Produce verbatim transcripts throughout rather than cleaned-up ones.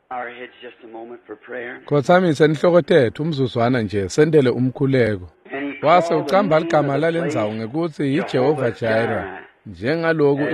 Our heads just a moment for prayer. Khothamisa inhloko tethu umzuzwana nje sendele umkhuleko. Wase ucamba ligama lalendzawo ngekuthi yiJehova Jireh njengaloku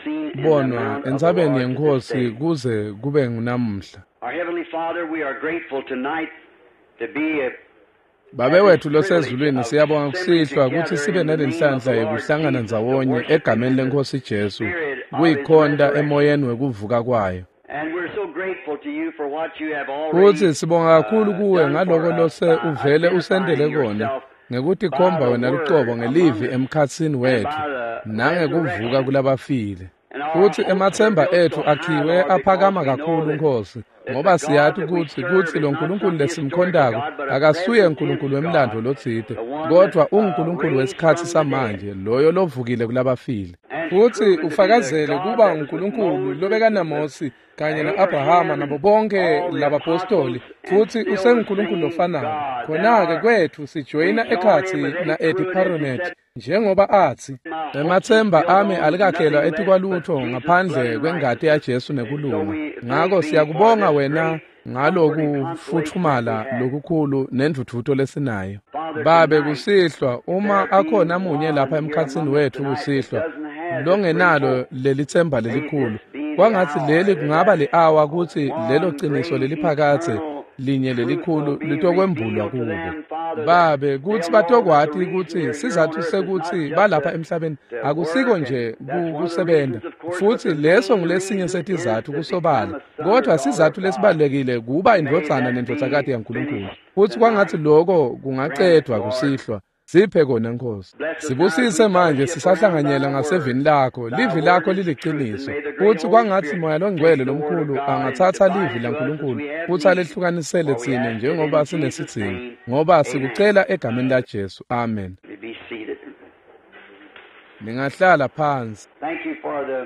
ibonwa entsabeni yenkosi kuze kube ngunamuhla. Our Heavenly Father, we are grateful tonight to be a Babe wethu losezulwini siyabonga kusihlwa ukuthi sibe nalenhlanhla yokuhlangana ndzawonye egameni lenkosi Jesu kuyikhonda emoyeni wekuvuka kwayo. And we're so grateful to you for what you have already Futhi sibonga kakhulu kuwe ngaloko lose uvele usendele kona ngekuthi khomba wena lucobo ngelivi emkhatsini wethu nangekuvuka kulabafile. Futhi emathemba ethu akhiwe aphakama kakhulu Nkosi ngoba siyathi ukuthi kuthi lo nkulunkulu lesimkhondako akasuye uNkulunkulu wemlando lotsite kodwa uNkulunkulu wesikhathi samanje loyo lovukile kulabafile. Futhi ufakazele kuba uNkulunkulu lobeka naMosi kanye naAbrahama nabo bonke labapostoli futhi usenguNkulunkulu lofanayo. Khona-ke kwethu sijoyina ekhathi na-Ediparonet njengoba athi emathemba ami alikakhelwa etikwalutho ngaphandle kwengadi yaJesu nekulunga. Ngakho siyakubonga wena ngaloku futhumala lokukhulu nendvuthuto lesinayo. Babe kusihlwa uma akhona munye lapha emkhatsini wethu kusihlwa longenalo lelithemba lelikhulu kwangathi leli kungaba le-hour ukuthi lelo qiniso leliphakathe linye lelikhulu litokwembulwa kubo. Babe kuthi batokwati ukuthi sizathu sekuthi balapha emhlabeni akusiko nje kusebenza futhi leso ngulesinye setizathu kusobala kodwa sizathu lesibalekile kuba indvodzana nendodzakade yaNkulunkulu futhi kwangathi lokho kungacedwa kusihlwa. Siphe kona Nkosi. Sibusise manje sisahlanganyela ngasevini lakho, livi lakho liliqiniso. Futhi kwangathi moya longcwele lomkhulu angathatha livi laNkulunkulu futhi alehlukanisele thina njengoba sinesidzingo. Ngoba sikucela egameni laJesu. Amen. Ningahlala phansi. Thank you for the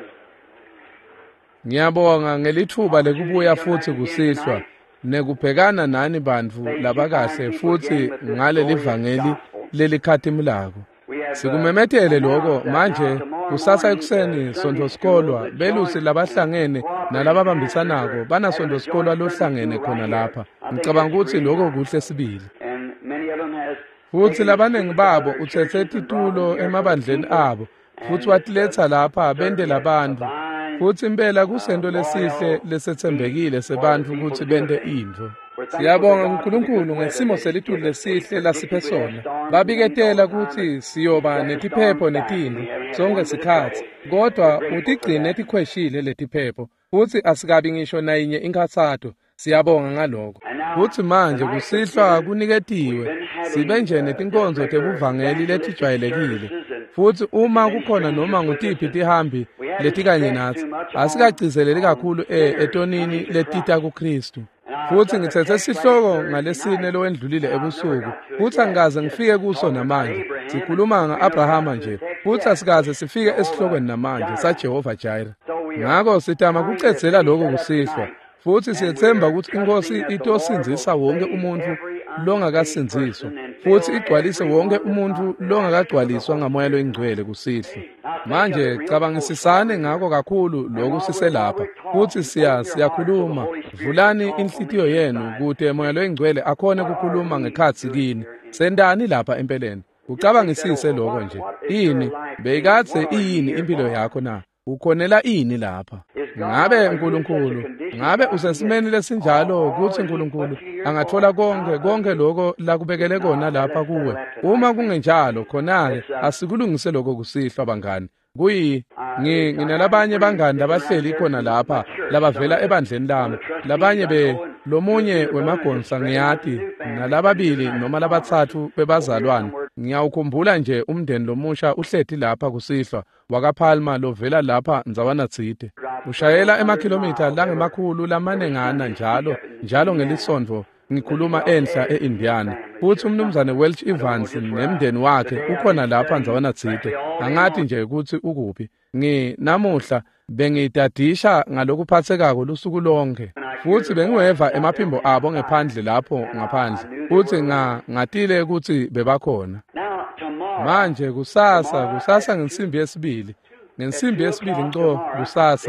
Ngiyabonga ngelithuba lekubuya futhi kusihlwa nekubhekana nani bandvu labakahle futhi ngale livangeli lelikhathimi lako. Sikumemethele lokho manje kusasa ekuseni sonto sikolwa belusi labahlangene nalababambisanako banasonto sikolwa lohlangene khona lapha. Ngicabanga ukuthi lokho kuhle sibili. and many of them has Futhi labanengi babo uthethe titulo emabandleni abo futhi watiletha lapha bende labantu. Futhi impela kusento lesihle lesethembekile sebantu ukuthi bende into. Siyabonga uNkulunkulu ngesimo selitulo lesihle lasiphe sona. Babiketela ukuthi siyoba netiphepho netindlu sonke sikhathi. Kodwa utigcine etikhweshile letiphepho. Futhi asikabi ngisho nayinye inkathato. Siyabonga ngalokho. Futhi manje kusihlwa kuniketiwe sibe nje netinkonzo tebuvangeli letijwayelekile. Futhi uma kukhona noma ngutiphi tihambi letikanye nathi asikagcizeleli kakhulu etonini letita kuKristu. Futhi ngithethe sihloko ngalesine lowendlulile ebusuku futhi angikaze ngifike kuso namanje. Sikhuluma nga-Abrahama nje futhi asikaze sifike esihlokweni namanje saJehova Jireh. Ngakho sitama kucedzela lokho kusihlwa futhi siyethemba ukuthi inkosi itosinzisa wonke umuntu longakasinziswa futhi igcwalise wonke umuntu longakagcwaliswa ngamoya loyingcwele kusihlwa. Manje cabangisisane ngako kakhulu lokhu siselapha futhi siya siyakhuluma. Vulani inhlitiyo yenu kude moya loyingcwele akhone kukhuluma ngekhathi kini. Sendani lapha empeleni. Ucabangisise lokho nje. Ini beyikathe iyini impilo yakho na? Ukhonela ini lapha? Ngabe uNkulunkulu, ngabe usesimeni lesinjalo ukuthi uNkulunkulu angathola konke konke lokho lakubekele kona lapha kuwe. Uma kungenjalo khona-ke asikulungise lokho kusihlwa bangani. Kuyi nginalabanye bangani labahleli khona lapha labavela ebandleni lami. Labanye be lomunye wemagonsa ngiyati nalababili noma labathathu bebazalwane. Ngiyawukhumbula nje umndeni lomusha uhleti lapha kusihlwa wakaPalma lovela lapha nzawana tsite. Ushayela emakhilomitha langemakhulu lamanengana njalo njalo ngelisondvo ngikhuluma enhla eIndiana. Futhi umnumzane Welch Evans nemndeni wakhe ukhona lapha nzawana tsite. Angathi nje ukuthi ukuphi. Ngi namuhla bengidadisha ngalokuphathekako lusuku lonke. Futhi bengiweva emaphimbo abo ngephandle lapho ngaphandle. Futhi nga ngatile ukuthi bebakhona. Manje kusasa kusasa ngensimbi yesibili. Ngensimbi yesibili nco kusasa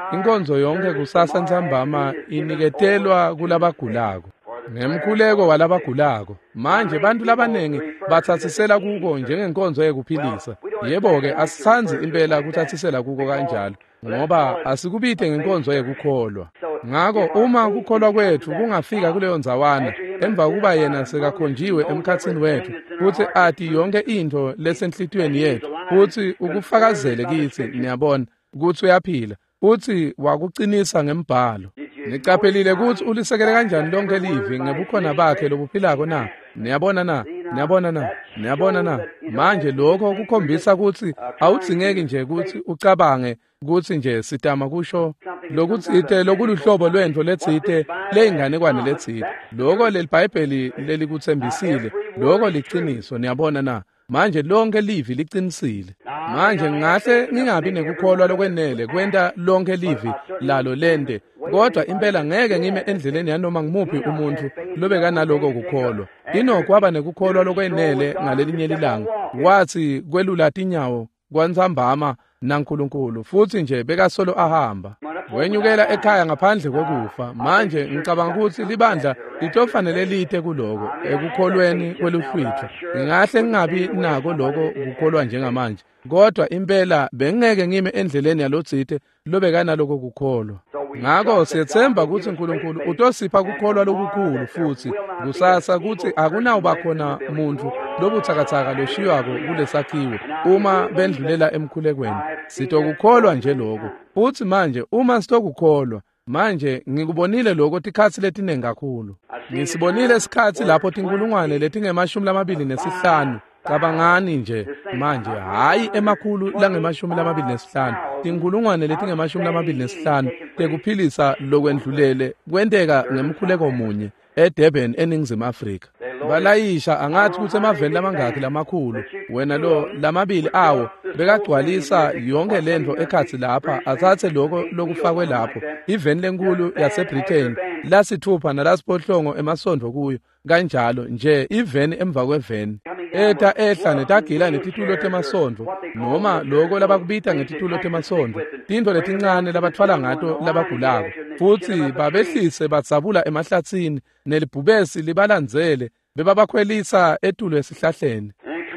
inkonzo yonke kusasa ntambama iniketelwa kulabagulako ngemkhuleko walabagulako. Manje bantu labanengi bathathisela kuko njengenkonzo yekuphilisa. Yebo-ke asithanzi impela kuthathisela kuko kanjalo, ngoba asikubithe ngenkonzo yekukholwa. Ngakho uma ukukholwa kwethu kungafika kuleyo nzawana emva kuba yena sekakhonjiwe emkhathini wethu, futhi athi yonke into lesenhlitweni yethu, futhi ukufakazele kithi, niyabona ukuthi uyaphila, futhi wakucinisa ngembhalo. Nicaphelile ukuthi ulisekele kanjani lonke livi ngebukhona bakhe lobuphilako na? Niyabona na? Niyabona na? Niyabona na? Manje lokho kukhombisa ukuthi awudzingeki nje ukuthi ucabange ukuthi nje sitama kusho lokutsite lokuluhlobo lwento letsite leyinganekwane letsite. Lokho lelibhayibheli lelikuthembisile, lokho liqiniso. Niyabona na? Manje lonke livi liqinisile. Manje ngahle ngingabi nekukholwa lokwenele kwenta lonke livi lalo lende, kodwa impela ngeke ngime endleleni yanoma ngimuphi umuntu lobe kanaloko kukholwa. Inokho waba nekukholwa lokwenele ngalelinye lilanga, wathi kwelula tinyawo kwanzambama naNkulunkulu, futhi nje bekasolo ahamba wenyukela ekhaya ngaphandle kokufa. Manje ngicabanga ukuthi libandla litofanele lite kuloko ekukholweni kweluhlwitho. Ngingahle ngingabi nako lokho kukholwa njengamanje, kodwa impela bengeke ngime endleleni yalotsite lobe kanaloko kukholwa. Ngakho siyethemba ukuthi uNkulunkulu utosipha kukholwa lokukhulu, futhi kusasa ukuthi akunawuba khona muntu lobuthakathaka loshiyako kulesakhiwo uma bendlulela emkhulekweni. Sitokukholwa nje lokho, futhi manje uma sitokukholwa, manje ngikubonile lokho tikhathi letinengi kakhulu. Ngisibonile isikhathi lapho tinkulungwane letingemashumi lamabili nesihlanu. Cabangani nje manje, hayi emakhulu langemashumi lamabili nesihlanu, tinkulungwane letingemashumi lamabili nesihlanu tekuphilisa lokwendlulele kwenteka ngemkhuleko munye eDurban eNingizimu Afrika. Balayisha angathi ukuthi emaveni lamangaki lamakhulu, wena lo lamabili awo bekagcwalisa yonke lento ekhathi lapha, athathe lokho lokufakwe lapho. Iveni lenkulu yaseBritain lasithupha nalasiphohlongo emasondvo kuyo, kanjalo nje iveni emva kweveni eta ehla netagila netitulo temasondvo, noma lokho labakubita ngetitulo temasondvo, tinto letincane labathwala ngato labagulako, futhi babehlise batsabula emahlatsini nelibhubesi libalandzele bebabakhwelisa etulo esihlahleni.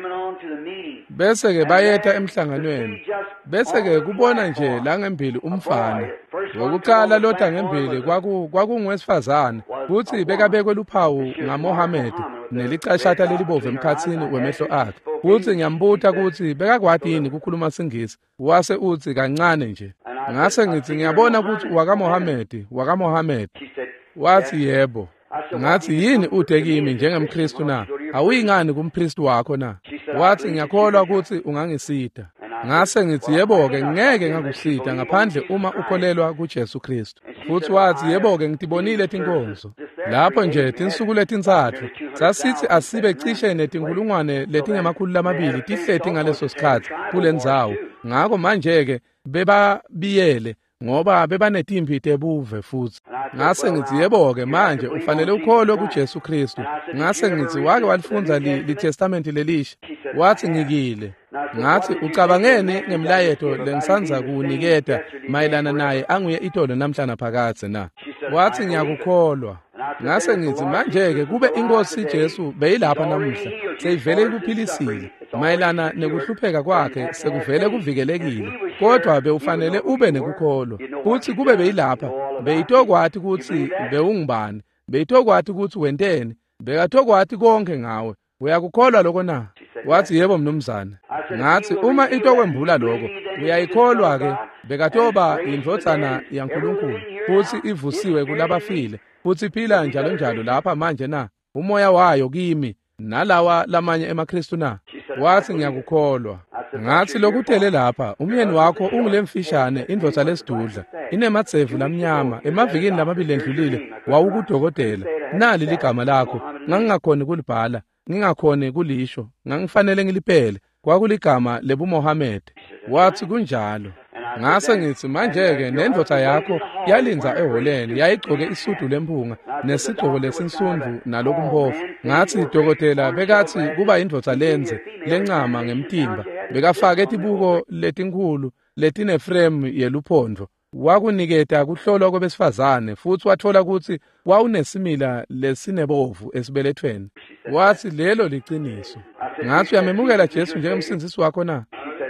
Bese-ke bayeta emhlanganweni, bese-ke kubona nje langembili umfana. Ngokuqala loda ngembili kwakungowesifazane, futhi bekabekwe luphawu ngaMohammed nelicashata lelibove emkhathini wemehlo akhe. Futhi ngiyambuta ukuthi bekakwati yini kukhuluma Singisi, wase uthi kancane nje. Ngase ngithi ngiyabona ukuthi wakaMohammed, wakaMohammed. Wathi yebo. Ngathi yini ude kimi njengemKristu na? Awuyingani kumPristu wakho na? Wathi ngiyakholwa ukuthi ungangisida. Ngase ngithi yebo-ke ngeke ngakusida ngaphandle uma ukholelwa kuJesu Kristu. Futhi wathi yebo-ke ngitibonile tinkonzo. Lapho nje tinsuku letintathu sasithi asibe cishe netinkulungwane letingemakhulu lamabili tihleti ngaleso sikhathi kule ndzawo. Ngakho manje-ke bebabiyele ngoba bebanetimpi tebuve futhi. Ngase ngithi yebo-ke manje ufanele ukholwe kuJesu Kristu. Ngase ngithi wake walifunza litestamenti lelisha? Wathi ngikile. Ngathi ucabangene ngemlayeto lengisanza kuwuniketa mayelana naye anguye itolo namhlanje phakathe na? Wathi ngiyakukholwa. Ngase ngithi manje-ke kube inkosi Jesu beyilapha namuhla, seyivele ikuphilisile mayelana nekuhlupheka kwakhe, sekuvele kuvikelekile, kodwa bewufanele ube nekukholwa. Futhi kube beyilapha beyitokwati ukuthi bewungubani, beyitokwati ukuthi wenteni, bekatokwati konke ngawe. Uyakukholwa lokho na? Wathi yebo mnumzane. Ngathi uma itokwembula lokho uyayikholwa-ke bekatoba indvodzana yaNkulunkulu, futhi ivusiwe kulabafile, futhi iphila njalo njalo lapha manje na? Umoya wayo kimi nalawa lamanye emaKristu na? Wathi ngiyakukholwa. Ngathi lokutele lapha umyeni wakho ungulemfishane indvodza lesidudla inemadzevu lamnyama, emavikini lamabili endlulile wawukudokotela. Nali ligama lakho, ngangingakhoni kulibhala, ngingakhoni kulisho, ngangifanele ngilipele, kwakuligama lebuMohammed. Wathi kunjalo. Ngase ngithi manje-ke nendvodza yakho yalinza eholeni, yayigcoke isudu lemphunga nesigcoko lesinsundu nalokumphofu. Ngathi dokotela bekathi kuba indvodza lenze lencama ngemtimba, bekafake tibuko letinkhulu letineframe yeluphondvo. wakuniketa kuhlolwa kwabesifazane futhi wathola ukuthi wawunesimila lesinebovu esibelethweni. Wathi lelo liqiniso. Ngathi uyamemukela Jesu njengomsindisi wakho na?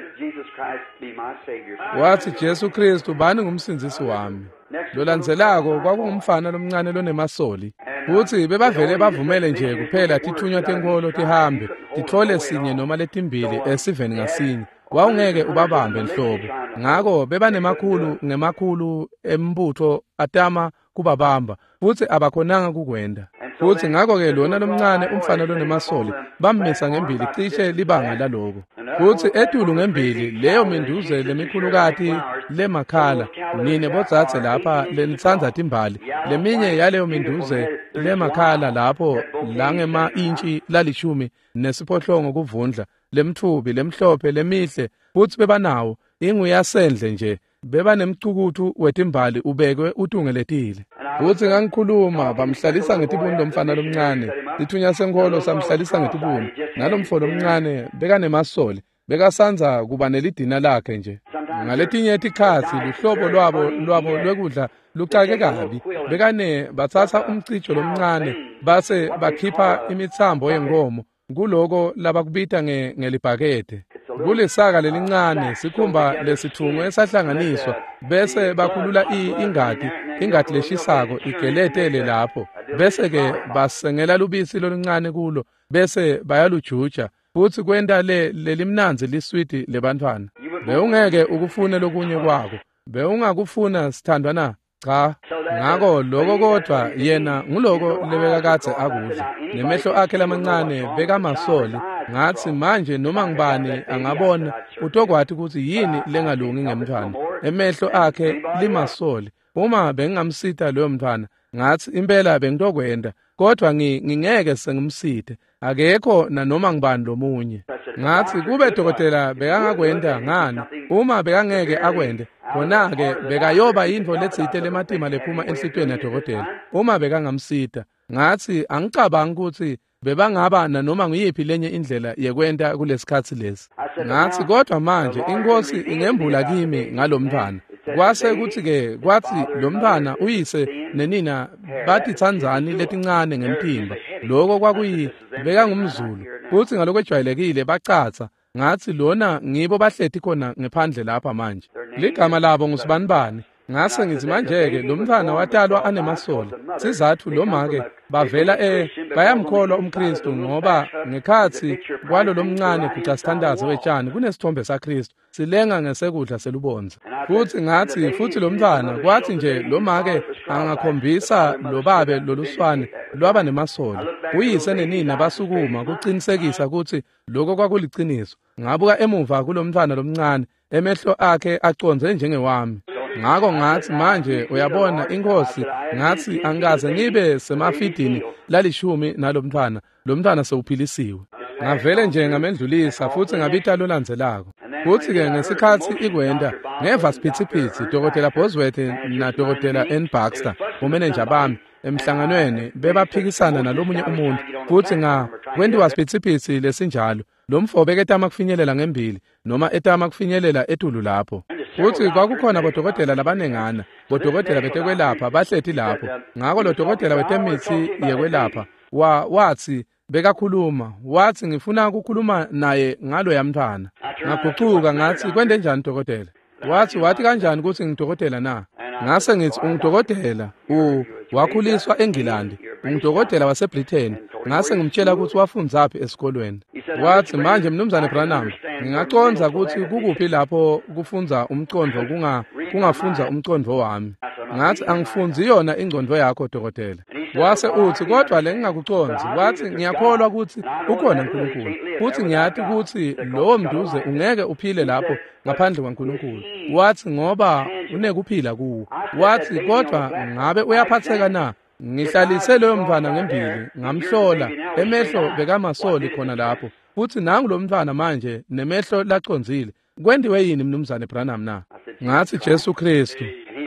Wathi Jesu Kristu bani ngumsindisi wami. Lolandzelako kwakungumfana lomncane lonemasoli. Futhi bebavele bavumele nje kuphela tithunywa tenkolo tihambe tithole sinye noma letimbili esiveni ngasinye. Wawungeke ubabambe nhlobo. Ngako beba nemakhulu ngemakhulu embutho atama kubabamba futhi abakhonanga kukwenda. Futhi ngako ke lona lomncane umfana lonemasoli bammisa ngembili cishe libanga laloko. Futhi etulu ngembili leyo minduze lemikhulukati lemakhala nine bodzathe lapha lenitsanza timbali leminye yaleyo minduze lemakhala lapho langema inchi lalishumi nesiphohlongo kuvundla lemthubi lemhlophe lemihle futhi bebanawo inguyasendle nje beba nemcukuthu wetimbali ubekwe utungeletile. Futhi ngangikhuluma bamhlalisa ngetibuni lomfana lomncane ithunya senkolo samhlalisa ngetibuni nalomfolo omncane beka nemasoli bekasanza kuba nelidina lakhe nje. Ngaletinye itikhathi luhlobo lwabo lwabo lwekudla lucake kabi bekane bathatha umcijo lomncane base bakhipha imithambo yenkomo kuloko labakubita ngelibhakede. Kulesaka lelincane sikhumba lesithungo esahlanganiswa bese bakhulula ingadi ingadi leshisako igeletele lapho bese ke basengela lubisi loluncane kulo bese bayalujuja futhi kwenda le lelimnanzi liswiti lebantwana. Bewungeke ukufune lokunye kwako bewungakufuna sithandwa na cha. Ngako lokho kodwa yena nguloko lebeka kathe akudla nemehlo akhe lamancane beka masoli. Ngathi manje noma ngibani angabona utokwathi ukuthi yini lengalungi ngemntwana emehlo akhe limasoli. Uma bengingamsita loyo mntwana ngathi impela bengitokwenda kodwa ngingeke sengimsite akekho nanoma ngibani lomunye. Ngathi kube dokotela bekangakwenda ngani uma bekangeke akwende khona-ke bekayoba yindvo letsite lematima lephuma enhlitweni yadokotela uma bekangamsita. Ngathi angicabangi ukuthi bebangaba nanoma nguyiphi lenye indlela yekwenta kulesikhathi lesi. Ngathi kodwa manje inkosi ingembula kimi ngalomntwana. Kwase kuthi ke kwathi lo mntwana uyise nenina bathi tsandzani letincane ngempimba lokho kwakuyi beka ngumZulu futhi ngaloko ejwayelekile bacatha. Ngathi lona ngibo bahlethi khona ngephandle lapha manje ligama labo ngusibanibani. Ngase ngithi manje-ke lo mntwana watalwa anemasoli sizathu lo make bavela eh bayamkholwa umKristu ngoba ngekhathi kwalo lomncane kuca standards wetshani kunesithombe saKristu silenga ngesekudla selubonza. Futhi ngathi futhi lo mntwana kwathi nje lo make angakhombisa lo babe loluswane lwaba nemasoli uyise nenina basukuma kuqinisekisa ukuthi lokho kwakuliciniso. Ngabuka emuva kulo mntwana lomncane emehlo akhe aconze njengewami. Ngako ngathi manje uyabona inkosi ngathi angikaze ngibe semafidini lalishumi nalomntwana lo mntwana sewuphilisiwe. Ngavele nje ngamendlulisa futhi ngabita lolandzelako. Futhi ke ngesikhathi ikwenda ngeva siphithiphithi dokotela Bosworth na dokotela N Baxter umeneja bami emhlanganweni bebaphikisana nalomunye umuntu futhi nga kwendiwa siphithiphithi lesinjalo lo mfo beketama kufinyelela ngembili noma etama kufinyelela etulu lapho. Futhi kwakukhona abodokotela labanengana bodokotela betekwelapha bahlethi lapho. Ngako lo dokotela wetemithi yekwelapha wa wathi bekakhuluma wathi ngifuna ukukhuluma naye ngalo yamntwana. Ngagucuka ngathi kwende njani dokotela? Wathi wathi kanjani ukuthi ngidokotela na? Ngase ngithi ungidokotela u wakhuliswa eNgilandi ungidokotela waseBritain. Ngase ngimtshela ukuthi wafundzaphi esikolweni. Wathi manje mnumzane Branham ngingaconza ukuthi kukuphi lapho kufunza umcondvo kunga kungafunza umcondvo wami. Ngathi angifunzi yona ingcondvo yakho dokotela. Wase uthi kodwa le ngingakuconzi wathi ngiyakholwa ukuthi ukhona uNkulunkulu futhi ngiyathi ukuthi lowo mnduze ungeke uphile lapho ngaphandle kwaNkulunkulu. Wathi ngoba unekuphila kuwo. Wathi kodwa ngabe uyaphatheka na? Ngihlalise leyo mntwana ngembili ngamhlola emehlo bekamasoli khona lapho futhi nangu lo mntwana manje nemehlo laconzile. Kwendiwe yini mnumzane Branham na? Ngathi Jesu Kristu.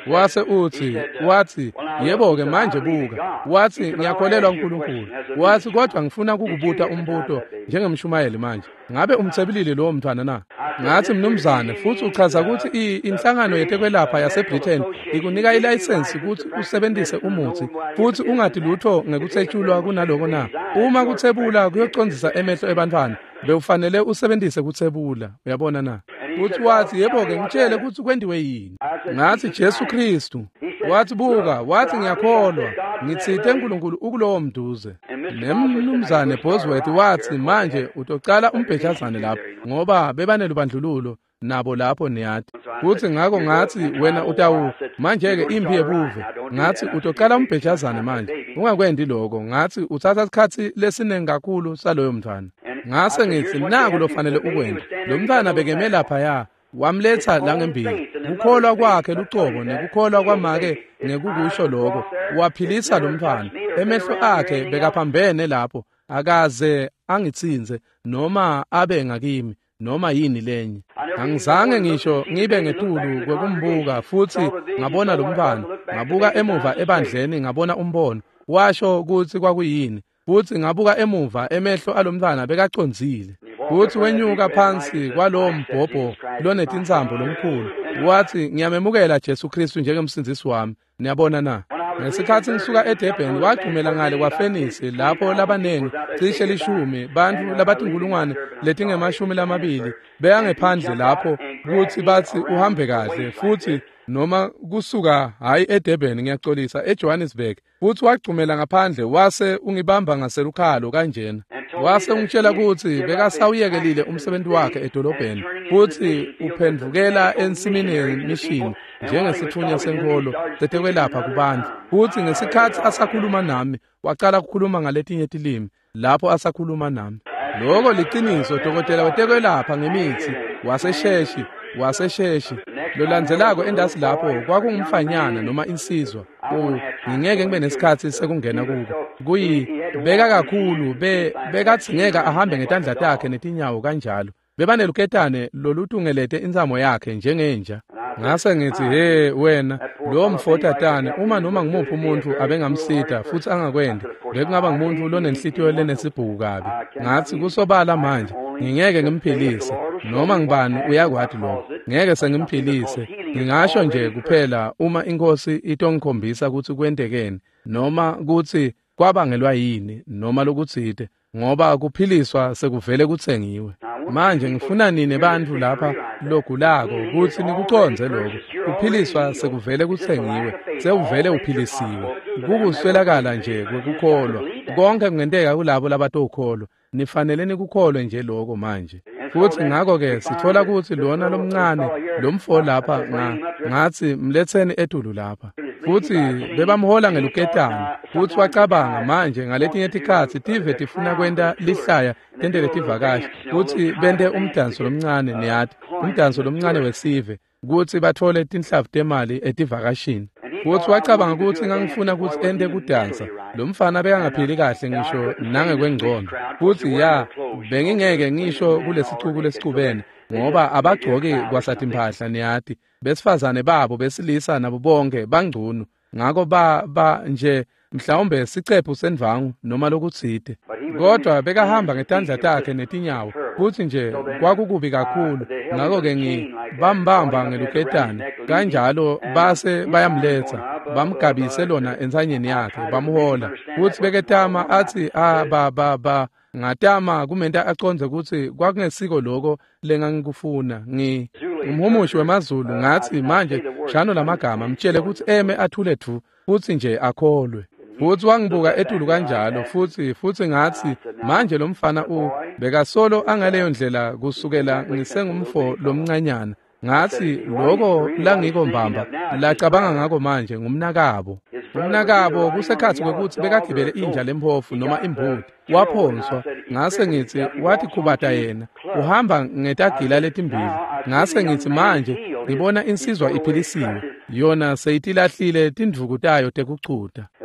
wase uthi wathi yebo-ke manje buka, wathi ngiyakholelwa uNkulunkulu, wathi kodwa ngifuna ukukubuta umbuto njengemshumayeli manje, ngabe umthebulile lowo mntwana na? Ngathi mnumzane, futhi uchaza ukuthi inhlangano yetekwelapha yaseBritain ikunika ilayisensi ukuthi usebenzise umuthi futhi ungathi lutho ngekuthetshulwa kunaloko na. Uma kuthebula kuyocondzisa emehlo ebantwana, bewufanele usebenzise kuthebula, uyabona na? Uthi wathi yebo-ke ngitshele ukuthi kwendiwe yini. Ngathi Jesu Kristu. Wathi buka, wathi ngiyakholwa, ngitsithe uNkulunkulu ukulowo mduze. Nemnumzane Bosworth wathi manje utocala umbhejazane lapho ngoba bebanelubandlululo nabo lapho niyati. Uthi ngako ngathi wena utawu manje-ke impi yebuve, ngathi utocala umbhejazane manje, ungakwendi lokho, ngathi uthatha isikhathi lesiningi kakhulu saloyo mntwana. Ngase ngithi naku lofanele ukwenda, lo mntwana bekeme laphaya, wamletha la ngembili, kukholwa kwakhe lucobo nekukholwa kwamake ngekukusho lokho, waphilisa lo mntwana, emehlo akhe bekaphambene lapho, akaze angitsinze noma abe ngakimi noma yini lenye. Angizange ngisho ngibe ngetulu kwekumbuka, futhi ngabona lo mntwana, ngabuka emuva ebandleni ngabona umbono, washo ukuthi kwakuyini, futhi ngabuka emuva emehlo alomntwana bekacondzile. Futhi wenyuka phansi kwalowo mbhobho lonetinsambo lomkhulu, wathi ngiyamemukela Jesu Kristu njengemsindisi wami, niyabona na? Ngesikhathi ngisuka eDurban wagcumela ngale kwaFenisi lapho labanengi cishe lishumi bantu labatinkulungwane letingemashumi lamabili beyangephandle lapho kuthi bathi uhambe kahle, futhi noma kusuka hayi eDurban ngiyaxolisa eJohannesburg, futhi wagcumela ngaphandle wase ungibamba ngaselukhalo kanjena. Wase ungitshela ukuthi bekasawuyekelile umsebenzi wakhe edolobheni, futhi uphendvukela ensimini yemission njengesithunywa senkolo setekwelapha kubantu. Futhi ngesikhathi asakhuluma nami waqala ukukhuluma ngaletinye tilimi lapho asakhuluma nami. Lokho liqiniso, dokotela wetekwelapha ngemithi wasesheshi wasesheshi lolandzelako endasi lapho kwakungumfanyana noma insizwa. Oh, ngingeke ngibe nesikhathi sekungena kubo. Kuyi beka kakhulu be bekathi ngeke ahambe ngetandla takhe netinyawo kanjalo. Bebaneluketane lolutungelete insamo yakhe njengenja. Ngase ngithi he wena lo mfotatane uma noma ngimuphi umuntu abengamsita futhi angakwendi, bekungaba ngumuntu lonenhlitiyo lenesibhuku kabi. Ngathi kusobala manje ngingeke ngimphilise noma ngibani uyakwathi lokho, ngeke sengimphilise. Ngingasho nje kuphela uma inkosi itongikhombisa ukuthi kwentekeni noma kuthi kwabangelwa yini noma lokuthide, ngoba kuphiliswa sekuvele kuthengiwe. Manje ngifuna nini bantu lapha logulako ukuthi nikuconze lokho, kuphiliswa sekuvele kuthengiwe, sekuvele uphilisiwe. Kukuswelakala nje kwekukholwa, konke kungenteka kulabo labatokholwa, nifanele nikukholwe nje lokho manje. Futhi ngako-ke sithola ukuthi lona lomncane lomfo lapha ngathi mletheni etulu lapha, futhi bebamhola ngeluketane, futhi wacabanga manje ngaletinye tikhathi tive tifuna kwenta lihlaya tentele tivakashi, futhi bente umdanso lomncane niyati umdanso lomncane wesive ukuthi bathole tinhlavu temali etivakashini. Futhi wacabanga ukuthi ngangifuna ukuthi ente kudansa, lo mfana bekangaphili kahle ngisho nangekwengcondo, futhi ya bengingeke ngisho kulesicuku lesicubene ngoba abagcoki kwasathi impahla niyati, besifazane babo besilisa nabo bonke bangcono, ngako ba ba nje mhlawumbe sicephu sendvangu noma lokutside. Kodwa bekahamba ngetandla takhe netinyawo, futhi nje kwakukubi kakhulu. Ngako-ke ngi bambamba ngeluketane kanjalo base bayamletha bamgabise lona ensanyeni yakhe bamhola, futhi beketama athi ah ba ba ba ngatama kumenta aconze ukuthi kwakungesiko lokho lengangikufuna. Ngi umhumushi wemazulu ngathi manje shano lamagama mtshele ukuthi eme athule thu futhi nje akholwe. Futhi wangibuka etulu kanjalo, futhi futhi ngathi manje lo mfana u bekasolo angaleyo ndlela kusukela ngisengumfo lomncanyana. Ngathi lokho langikombamba lacabanga ngako manje ngumnakabo. Umnakabo kusekhathi kwekuthi bekagibele inja lemphofu noma imbuti waphonswa. Ngase ngithi wathi khubata yena uhamba ngetagila letimbili. Ngase ngithi manje ngibona insizwa iphilisiwe, yona seyitilahlile tindvuku tayo tekucuda.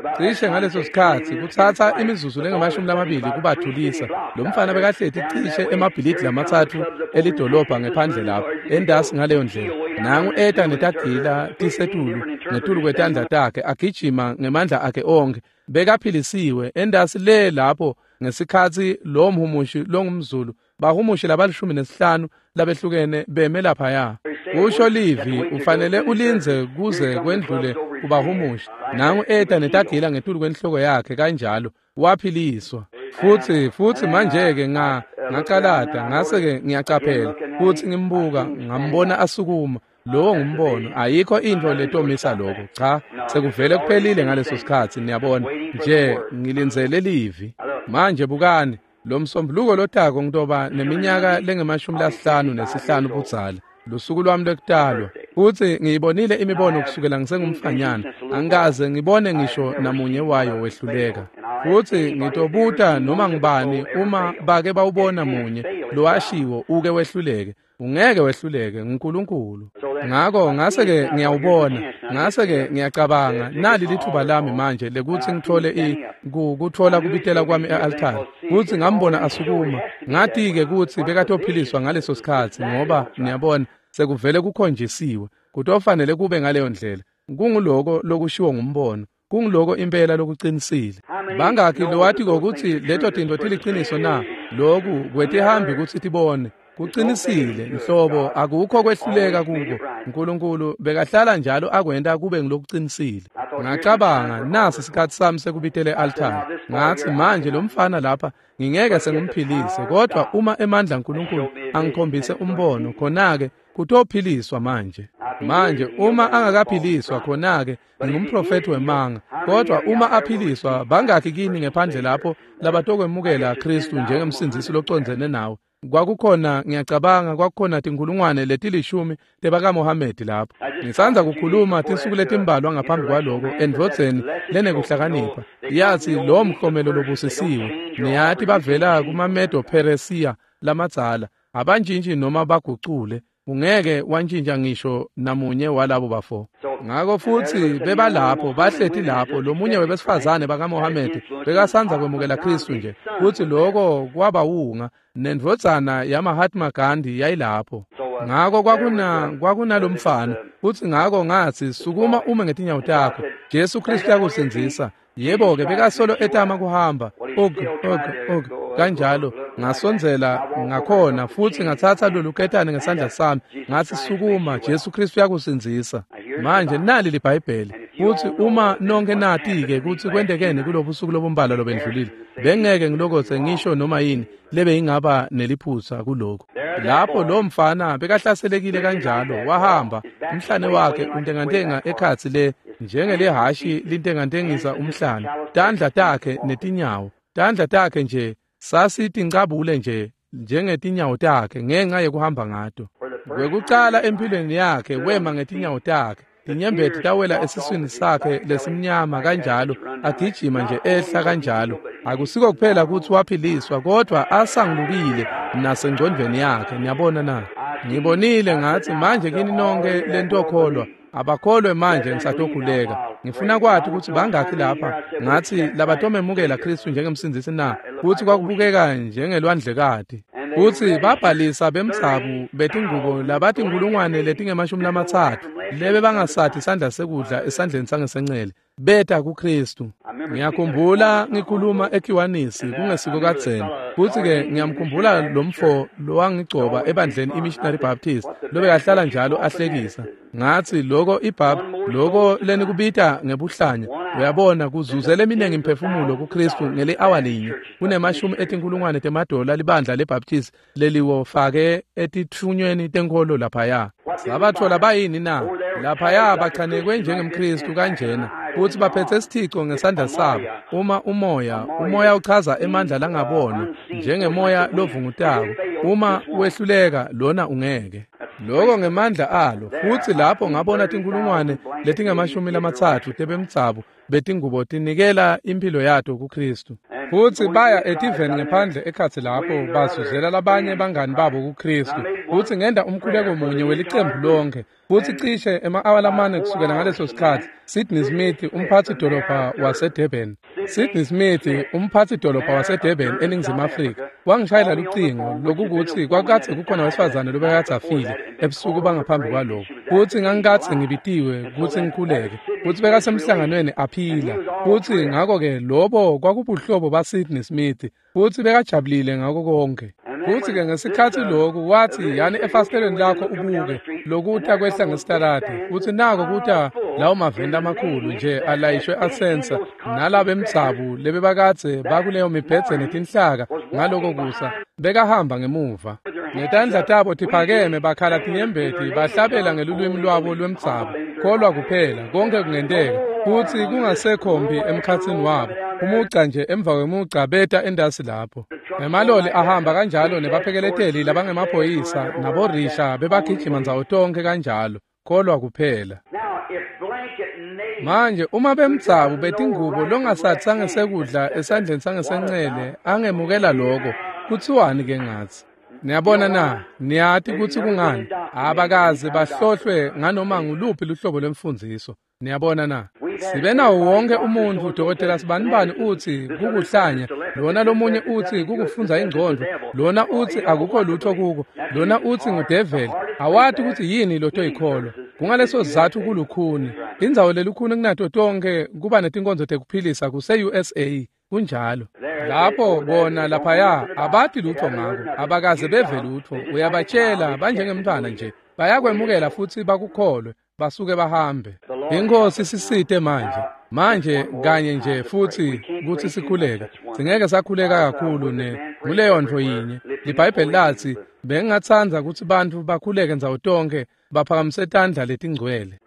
cishe ngaleso sikhathi kuthatha imizuzu lengamashumi lamabili kubathulisa. Lo mfana bekahleti cishe emabhilidi lamathathu elidolobha ngephandle lapho endasi ngaleyo ndlela. Nangu eta netagila tisetulu ngetulu kwetandla takhe agijima ngemandla akhe onke. Bekaphilisiwe endasi le lapho ngesikhathi lo mhumushi longumzulu bahumushi labalishumi nesihlanu labehlukene beme laphaya. Usho Livi ufanele ulinze kuze kwendlule kubahumushi. Nangu eta netagila ngetulu kwenhloko yakhe kanjalo waphiliswa. Futhi futhi manje-ke nga ngaqalada ngase-ke ngiyacaphela futhi ngimbuka ngambona asukuma. Lo ngumbono ayikho into letomisa lokho. Cha, sekuvele kuphelile ngaleso sikhathi niyabona. Nje ngilinzele Livi. Manje bukani lo msombuluko lotako ngitoba neminyaka lengemashumi lasihlanu nesihlanu budzala. Lusuku lwami lekutalwa futhi ngiyibonile imibono kusukela ngisengumfanyana angikaze ngibone ngisho namunye wayo wehluleka. Futhi ngitobuta noma ngibani uma bake bawubona munye lo washiwo uke wehluleke ungeke wehluleke nguNkulunkulu. Ngakho ngase-ke ngiyawubona ngase-ke ngiyacabanga nali lithuba lami manje lekuthi ngithole i kuthola kubitela kwami e-altare futhi ngambona asukuma. Ngathi-ke kuthi bekatophiliswa ngaleso sikhathi ngoba niyabona sekuvele kukhonjisiwe kutofanele kube ngaleyo ndlela. Kunguloko lokushiwo ngumbono kunguloko impela lokuqinisile. Bangakhi lo wathi kokuthi leto tinto tiliqiniso na lokhu kwetihambi kuthi tibone kuqinisile nhlobo akukho kwehluleka kuko. uNkulunkulu bekahlala njalo akwenda kube ngilokuqinisile. Ngacabanga nasi isikhathi sami sekubitele altare. Ngathi manje lo mfana lapha ngingeke sengimphilise kodwa uma emandla uNkulunkulu angikhombise umbono khona-ke kutophiliswa manje. Manje uma angakaphiliswa khona-ke ngingumprofeti wemanga kodwa uma aphiliswa bangakhi kini ngephandle lapho labatokwemukela Kristu njengemsindisi locondzene nawe. Kwakukhona ngiyacabanga kwakukhona tinkulungwane letilishumi tebaka Mohammed lapho. Ngisanza kukhuluma tinsuku letimbalwa ngaphambi kwaloko endvodzeni lenekuhlakanipha. Yathi lo mhlomelo lobusisiwe niyathi bavela kumaMedo Persia lamadzala abanjinji noma bagucule ungeke wantshintsha ngisho namunye walabo bafo. Ngakho futhi beba lapho bahlethi lapho lomunye webesifazane baka Mohammed bekasanza kwemukela Kristu nje futhi lokho kwabawunga nendvodzana yaMahatma Gandhi yayilapho. Ngakho kwakuna kwakuna lo mfana futhi ngakho ngathi sukuma ume ngetinyawo takho Jesu Kristu yakusindisa. Yebo-ke bekasolo etama kuhamba oge oge oge kanjalo ngasonzela ngakhona futhi ngathatha lolu ketane ngesandla sami ngathi sukuma Jesu Kristu yakusindisa. Manje nali liBhayibheli futhi uma nonke nati-ke ukuthi kwendekene kulobusuku lobumbala lobendlulile bengeke ngilokothe ngisho noma yini lebe ingaba neliphutha kuloko. Lapho lo mfana bekahlaselekile kanjalo wahamba umhlane wakhe untengantenga ekhathi le njengelehashi lintengantengisa umhlane. Tandla takhe netinyawo tandla takhe nje sasitingcabule nje njengetinyawo takhe ngenxa yekuhamba ngato. Kwekucala empilweni yakhe wema ngetinyawo takhe tinyembeti tawela esiswini sakhe lesimnyama kanjalo agijima nje ehla kanjalo. Akusiko kuphela ukuthi waphiliswa kodwa asangilukile nasengcondweni yakhe. Niyabona na ngibonile ngathi manje kini nonke lento kholwa abakholwe manje ngisatokhuleka. Ngifuna kwathi ukuthi bangakhi lapha ngathi labatomemukela Kristu njengemsindisi na futhi kwakubukeka njengelwandlekade futhi babhalisa bemtsabu betingubo labathi inkulungwane letingemashumi lamathathu lebe bangasathi isandla sekudla esandleni sangesencele beta kuKristu. Ngiyakhumbula ngikhuluma eKiwanisi kungesiko kadzeni futhi-ke ngiyamkhumbula lo mfo lowangigcoba ebandleni iMissionary Baptist lobe kahlala njalo ahlekisa. Ngathi loko ibhab loko leni kubita ngebuhlanya uyabona kuzuzele mina ngimphefumulo kuKristu ngele hour linye kunemashumi etinkulungwane temadola libandla leBaptist leliwo fake etithunyweni tenkolo laphaya. Sabathola bayini na laphaya bachanekwe njengemKristu kanjena futhi baphethe isithixo ngesandla sabo. Uma umoya umoya uchaza emandla langabona njengemoya lovungutako. Uma wehluleka lona ungeke lokho ngemandla alo futhi lapho ngabona tinkulungwane letingamashumi lamathathu tebemtsabo betingubo tinikela impilo yato kuKristu. futhi baya etiveni ngaphandle ekhathi lapho basuzela labanye bangani babo kuKristu futhi ngenda umkhuleko munye welicembu lonke futhi cishe ema-awalamane kusukela ngaleso sikhathi Sidney Smith umphathi dolobha waseDurban Sidney Smith umphathi dolobha waseDurban eNingizimu Afrika wangishayela lucingo lokuthi kwakathe kukhona wesifazane lobekade afile ebusuku bangaphambi kwalokho futhi ngangikathe ngibitiwe ukuthi ngikhuleke futhi bekasemhlanganweni aphila futhi ngakho-ke lobo kwakubuhlobo baSidney Smith futhi bekajabulile ngakho konke futhi-ke ngesikhathi lokhu wathi yani efasitelweni lakho ubuke lokuta kwehla ngesitaradi futhi nako kuta lawo mavenda amakhulu nje alayishwe asensa nalabo emtsabu lebe bakathe bakuleyo mibhedze netinhlaka ngaloko kusa bekahamba ngemuva ngetandla tabo tiphakeme bakhala tinyembeti bahlabela ngelulwimi lwabo lwemtsabu kholwa kuphela konke kungenteka futhi kungasekhombi emkhathini wabo umuca nje emva kwemuca beta endasi lapho ngemaloli ahamba kanjalo nebaphekeleteli labangemaphoyisa naborisha bebagijima nzawo tonke kanjalo kholwa kuphela manje uma bemtsabu betingubo longasathi sangesekudla esandleni sangesenxele angemukela lokho kuthiwani ke ngathi niyabona na niyathi ukuthi kungani abakazi bahlohlwe nganoma nguluphi luhlobo lwemfundiso niyabona na sibe nawo wonke umuntu udokotela sibanibani uthi kukuhlanya lona lomunye uthi kukufunza ingqondo lona uthi akukho lutho kuko lona uthi ngudeveli awathi ukuthi yini lotho yikholwa kungaleso sizathu kulukhuni indzawo lelukhuni kunato tonke kuba netinkonzo tekuphilisa kuse-U S A kunjalo lapho bona laphaya abathi lutho ngako abakaze beve lutho uyabatshela banjengemntwana nje bayakwemukela futhi bakukholwe basuke bahambe inkosi sisite manje manje kanye nje futhi ukuthi sikhuleke singeke sakhuleka kakhulu ne kuleyo nto yinye iBhayibheli lathi bengingathanda ukuthi bantu bakhuleke nzawo tonke baphakamise tandla letingcwele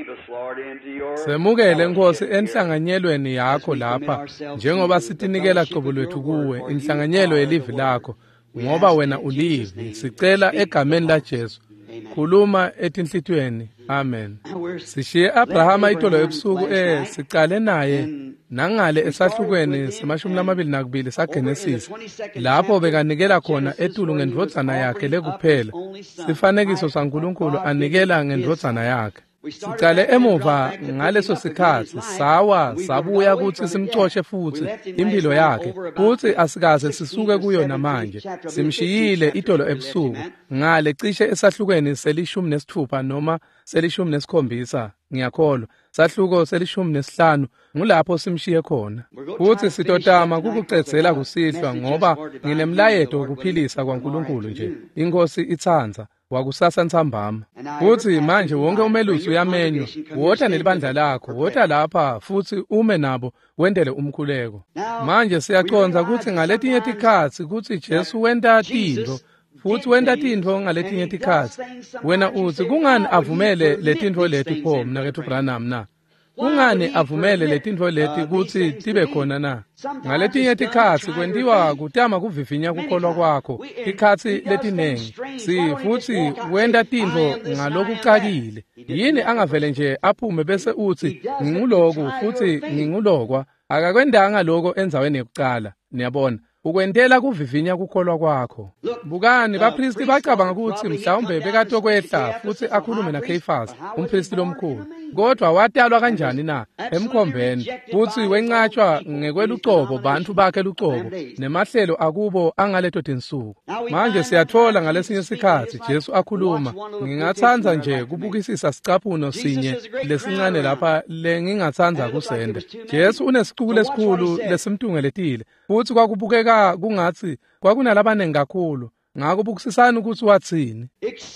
semukele Nkosi enhlanganyelweni yakho lapha njengoba sitinikela qobo lwethu kuwe inhlanganyelo yelivi lakho ngoba wena ulivi sicela egameni laJesu khuluma etinhlitweni amen sishiye Abrahama itolo ebusuku eh sicale naye nangale esahlukweni semashumi lamabili nakubili saGenesis lapho bekanikela khona etulu ngendvodzana yakhe lekuphela sifanekiso saNkulunkulu anikela ngendvodzana yakhe sicale emuva ngaleso sikhathi sawa sabuya ukuthi simcoshe futhi impilo yakhe futhi asikaze sisuke kuyo namanje simshiyile itolo ebusuku ngale cishe esahlukweni selishumi nesithupha noma selishumi nesikhombisa ngiyakholwa sahluko selishumi nesihlanu ngulapho simshiye khona futhi sitotama kukucedzela kusihlwa ngoba nginemlayeto wokuphilisa kwaNkulunkulu nje inkosi ithanza wakusasa ntsambama futhi manje wonke umelusi uyamenywa wotha nelibandla lakho wotha lapha futhi ume nabo wendele umkhuleko manje siyaconza ukuthi ngaletinye tikhathi ukuthi Jesu wenda tintfo futhi wenda tintfo ngaletinye tikhathi wena uthi kungani avumele letintfo leti pho mna kethu Branham na kungani avumele letintfo leti ukuthi tibe khona na ngaletinye tikhathi kwendiwa kutama kuvivinya kukholwa kwakho tikhathi letinengi si futhi wenda tintfo ngalokucakile yini angavele nje aphume bese uthi nginguloku futhi ngingulokwa akakwendanga lokho enzaweni yokucala niyabona ukwendela kuvivinya kukholwa kwakho bukani bapristi bacabanga ukuthi mhlawumbe bekatokwehla futhi akhulume naKhefasi umpristi lomkhulu kodwa watalwa kanjani na emkhombeni futhi wencatshwa ngekwelucobo bantu bakhe lucobo nemahlelo akubo angaleto tinsuku manje siyathola ngalesinye isikhathi Jesu akhuluma ngingathanda nje kubukisisa sicaphuno sinye lesincane lapha lengingathanda kusenda Jesu unesicuku lesikhulu lesimtungeletile futhi kwakubukeka kungathi kwakunalabanengi kakhulu ngakho bukisisana ukuthi wathini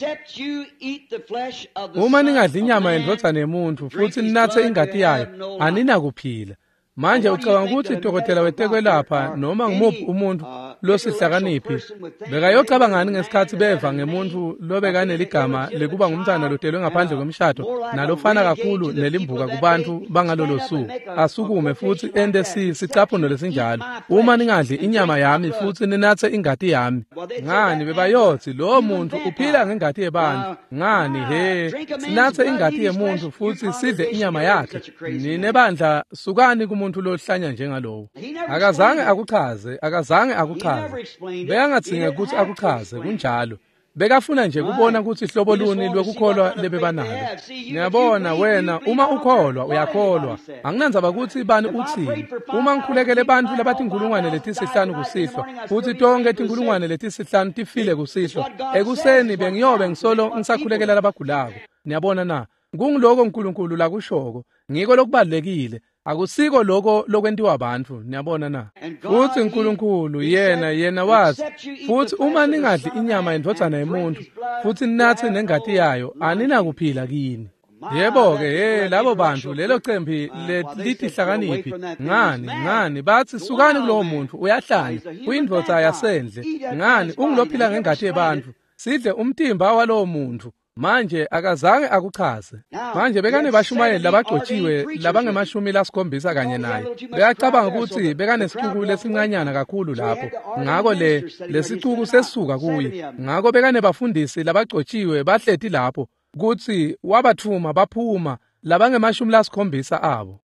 uma ningadli inyama yendvodzana yomuntu futhi ninathe ingati yayo aninakuphila manje ucabanga ukuthi idokotela wetekwelapha noma ngimuphi umuntu losihlakaniphi bekayocabanga ngani ngesikhathi beva ngemuntu lobekaneliligama lekuba ngumntana lodelwe ngaphandle kwemshado nalofana kakhulu nelimbuka kubantu bangalolo suku asukume futhi ende sicaphuno lesinjalo uma ningadli inyama yami futhi ninathe ingati yami ngani bebayothi lo muntu uphila ngengati yebantu ngani he sinathe ingati yemuntu futhi sidle inyama yakhe ninebandla sukani kumuntu umuntu lohlanya njengalowo. Akazange akuchaze, akazange akuchaze. Beyangadzinga ukuthi akuchaze kunjalo. Bekafuna nje kubona ukuthi ihlobo luni lokukholwa lebe banalo. Ngiyabona wena uma ukholwa uyakholwa. Anginandzaba ukuthi bani uthini. Uma ngikhulekele abantu labathi inkulungwane letisihlanu kusihlwa, futhi tonke tinkulungwane letisihlanu tifile kusihlwa, ekuseni bengiyobe ngisolo ngisakhulekela labagulako. Ngiyabona na, kungiloko uNkulunkulu la kushoko, ngiko lokubalekile. Akusiko lokho lokwentiwa abantu, niyabona na. Futhi uNkulunkulu yena yena wazi, futhi uma ningadli inyama yendvodzana yomuntu, futhi ninathe nengati yayo, aninakuphila kini. Yebo ke, hey labo bantu lelo cembi lithi hlakaniphi. Ngani, ngani bathi sukani kulowo muntu uyahlanya, uyindvodza yasendle. Ngani ungilophila ngengati yebantu. Sidle umtimba walowo muntu. Manje akazange akuchaze. Manje bekane bashumayeli labagcotshiwe labangemashumi lasikhombisa kanye naye. Beyacabanga ukuthi bekanesixuku lesincanyana kakhulu lapho. Ngako le lesixuku sesuka kuye. Ngako bekane bafundisi labagcotshiwe bahleti lapho ukuthi wabathuma baphuma labangemashumi lasikhombisa abo.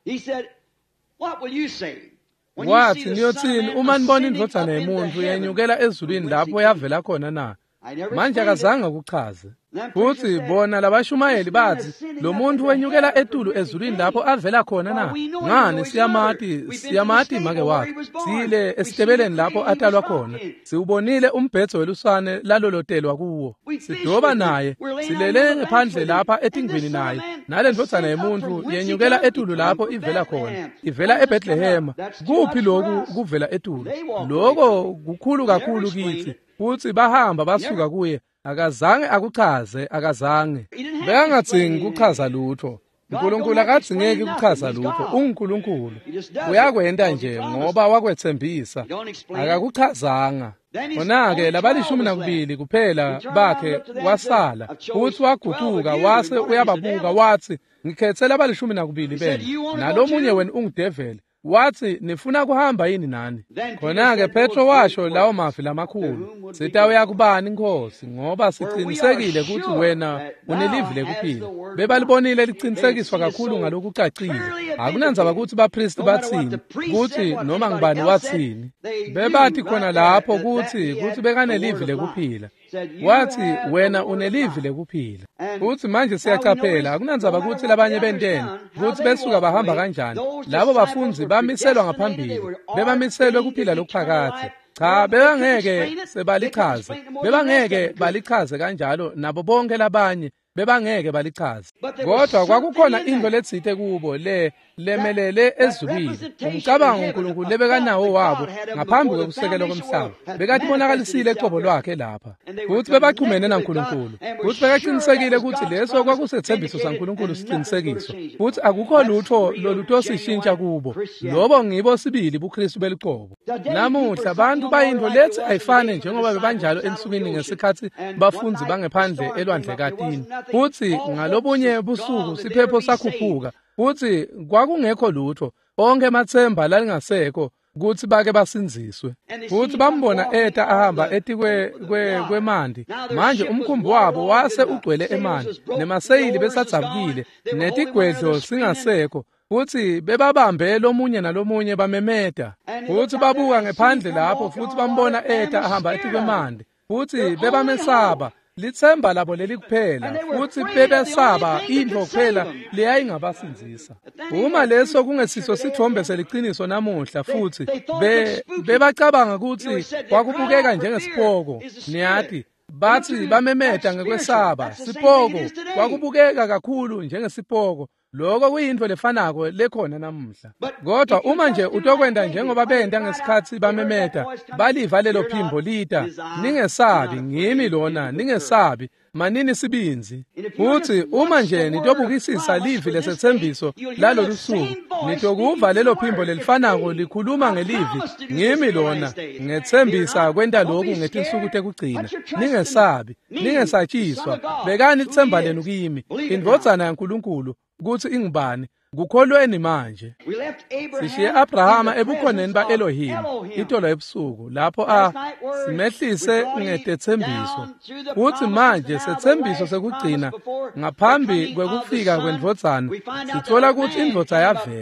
Wathi niyothini uma nibona indvodzana yomuntu yenyukela ezulwini lapho yavela khona na? Manje akazange ukuchaze. Futhi bona labashumayeli bathi lo muntu wenyukela etulu ezulwini lapho avela khona na. Ngani siyamati siyamati make wakhe. Sile esitebeleni lapho atalwa khona. Siubonile umbhedzo welusane lalolotelwa kuwo. Sidoba naye, silele ngaphandle lapha etingwini naye. Nale ndvodzana yomuntu yenyukela etulu lapho ivela khona. Ivela eBethlehem. Kuphi lokhu kuvela etulu? Lokho kukhulu kakhulu kithi. Futhi bahamba basuka kuye. Akazange akuchaze, akazange. Beyangadzingi kuchaza lutho. uNkulunkulu akadzingeki ukuchaza lutho. UNkulunkulu uyakwenta nje ngoba wakwethembisa. Akakuchazanga. Khona-ke labalishumi nakubili kuphela bakhe wasala. Futhi waguquka wase uyababuka wathi ngikhethela abalishumi nakubili bena. Nalomunye wena ungidevele. Wathi nifuna kuhamba yini nani? Khona-ke Petro washo lawo mavi lamakhulu. Sitawuya kubani Nkosi ngoba siqinisekile ukuthi wena unelivile kuphila. Bebalibonile liqinisekiswa kakhulu ngalokucacile. Akunandzaba ukuthi bapristi bathini, ukuthi noma ngibani wathini. Bebathi khona lapho ukuthi ukuthi bekanelivile kuphila. Wathi wena unelivile kuphila. Uthi manje siyachaphela akunandzaba ukuthi labanye bentene ukuthi besuka bahamba kanjani. Labo bafunzi bamiselwa ngaphambili, bebamiselwe kuphila lokuphakathi. Cha bebangeke sebalichaze, bebangeke balichaze kanjalo nabo bonke labanye bebangeke balichaze. Kodwa kwakukhona into letsite kubo le lemelele ezulwini. Umcabango uNkulunkulu lebekanawo wabo ngaphambi kokusekelwa komhlaba. Bekathi bonakalisile ecobo lwakhe lapha. Futhi bebachumene naNkulunkulu. Futhi bekaqinisekile ukuthi leso kwakusethembiso saNkulunkulu siqinisekiswa. Futhi akukho lutho lolutho sishintsha kubo. Lobo ngibo sibili buKristu beliqobo. Namuhla abantu bayinto lethi ayifane njengoba bebanjalo ensukwini ngesikhathi bafunzi bangephandle elwandle katini. Futhi ngalobunye busuku siphepho sakhuphuka. Futhi kwakungekho lutho, onke emathemba lalingasekho ukuthi bake basinziswe. Futhi bambona eta ahamba etikwe kwemandi. Manje umkhumbi wabo wase ugcwele emanzi, nemaseyili besadzabukile, netigwedlo singasekho. Futhi bebabambe lomunye nalomunye bamemeda. Futhi babuka ngephandle lapho futhi bambona eta ahamba etikwe mandi. Futhi bebamesaba. Lithemba labo leli kuphela futhi bebesaba into kuphela leyayingabasinzisa. Uma leso kungesiso sithombe seliqiniso namuhla futhi be bebacabanga ukuthi kwakubukeka njengesipoko. Niyathi bathi bamemeda ngekwesaba. Sipoko kwakubukeka kakhulu njengesipoko. Lokho kuyinto lefanako lekhona namuhla. Kodwa uma nje utokwenda njengoba benda ngesikhathi bamemeda, baliva lelo phimbo lita, ningesabi ngimi lona, ningesabi manini sibinzi. Futhi uma nje nitobukisisa livi lesethembiso lalolu suku, nitokuva lelo phimbo lelifanako likhuluma ngelivi, ngimi lona, ngethembisa kwenda lokhu ngetinsuku tekugcina. Ningesabi, ningesatshiswa, bekani ithemba lenu kimi, indvodzana yaNkulunkulu, ukuthi ingubani kukholweni manje. Sishiye Abrahama ebukhoneni ba Elohim itolo ebusuku lapho a simehlise ngedethembiso. Futhi manje sethembiso sekugcina ngaphambi kwekufika kwendvodzana sithola ukuthi indvodza yavela.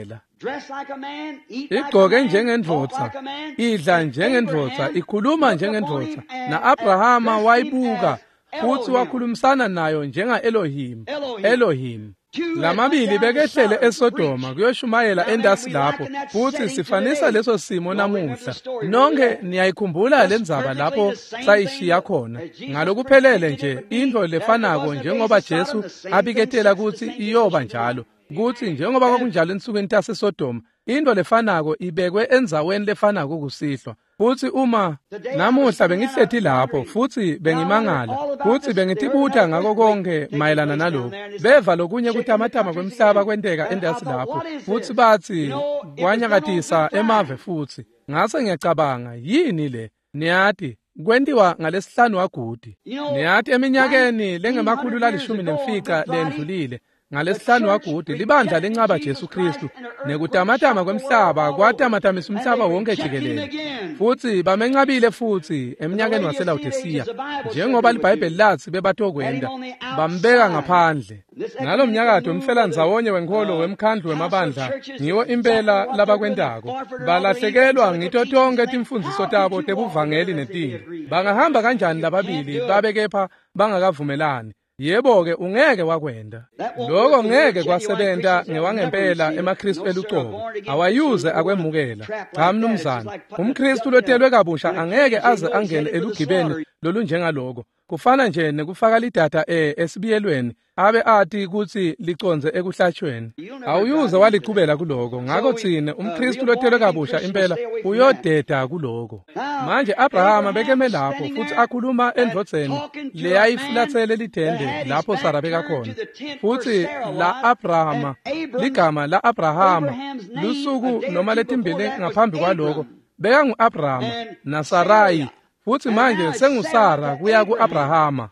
igqoke njengendvodza, idla njengendvodza, ikhuluma njengendvodza. Na-Abrahama wayibuka futhi wakhulumisana nayo njenga-Elohim, Elohim. Lamabili bekehlele eSodoma kuyoshumayela endasi lapho, futhi sifanisa leso simo namuhla. Nonke niyayikhumbula lendzaba lapho sayishiya khona. Ngalokuphelele nje into lefanako njengoba Jesu abiketela ukuthi iyoba njalo, ukuthi njengoba kwakunjalo ensukwini taseSodoma, into lefanako ibekwe endzaweni lefanako kusihlwa. Futhi uma namuhla bengihlethi lapho futhi bengimangala futhi bengitibutha ngako konke mayelana nalokho, beva lokunye kutamatama kwemhlaba kwenteka endasi lapho, futhi bathi kwanyakatisa emave futhi. Ngase ngiyacabanga yini le? Niyathi kwentiwa ngalesihlanu wagudi. Niyathi eminyakeni lengemakhulu lalishumi nemfica lendlulile, ngalesihlanu wagudi libandla lencaba Jesu Kristu nekutamatama kwemhlaba kwatamatamisa umhlaba wonke jikelele. Futhi bamencabile futhi eminyakeni waseLaodicea, njengoba iBhayibheli lathi bebatokwenda, bambeka ngaphandle. Ngalo mnyakato umfelandawonye wenkolo wemkhandlu wemabandla ngiwo impela labakwendako, balahlekelwa ngito tonke timfundiso tabo tebuvangeli netilo. Bangahamba kanjani lababili babe kepha bangakavumelani? Yebo-ke ungeke wakwenda. Lokho ngeke kwasebenta ngewangempela emaKristu elucobo, awayuze akwemukela. Cha mnumzana, umKristu lotelwe kabusha angeke aze angene elugibeni lolunjengaloko. Kufana nje nekufaka lidata e esibiyelweni abe athi ukuthi liconze ekuhlatshweni. Awuyuze waliqhubela kuloko. Ngakho thina umKristu lotelwe kabusha impela uyodeda kuloko. Manje Abrahama bekeme lapho futhi akhuluma endvodzeni leyayifulathele litende lapho Sara beka khona. Futhi la Abrahama, ligama la Abrahama lusuku noma letimbili ngaphambi kwaloko beka ngu-Abrahama na Sarai. Futhi manje sengusara kuya ku-Abrahama.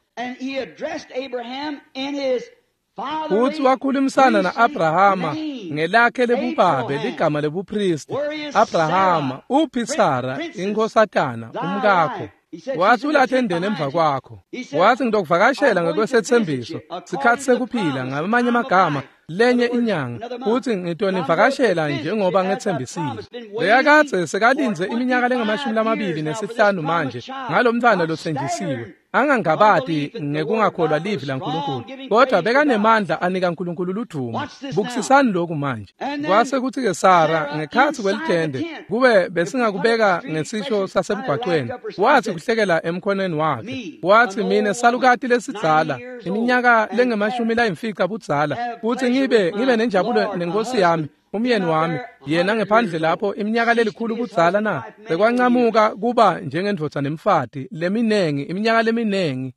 Futhi wakhulumisana na-Abrahama ngelakhe lebubabe ligama lebupristi. Abrahama, uphi Sara inkosatana umkakho? Wathi ulathendene emva kwakho. Wathi ngidokuvakashela ngekwesethembiso sikhathi sekuphila, ngamanye amagama lenye inyanga, futhi ngitonivakashela njengoba ngethembisile. Beyakatse sekalinze iminyaka lengamashumi lamabili nesihlanu manje ngalo mntwana lothenjisiwe. Angangabati ngekungakholwa livi laNkulunkulu, kodwa bekanemandla anika uNkulunkulu ludumo. Bukisisani lokhu manje. Kwase kuthi-ke Sara ngekhathi kwelithende kube besingakubeka ngesisho sasebugwaqweni, wathi kuhlekela emkhoneni wakhe. Wathi mina salukati lesidzala iminyaka lengemashumi layimfica budzala, futhi ngibe ngibe nenjabulo nenkosi yami umyeni wami, yena ngephandle lapho iminyaka lelikhulu budzala na. Bekwancamuka kuba njengendvodza nemfati leminengi iminyaka leminengi.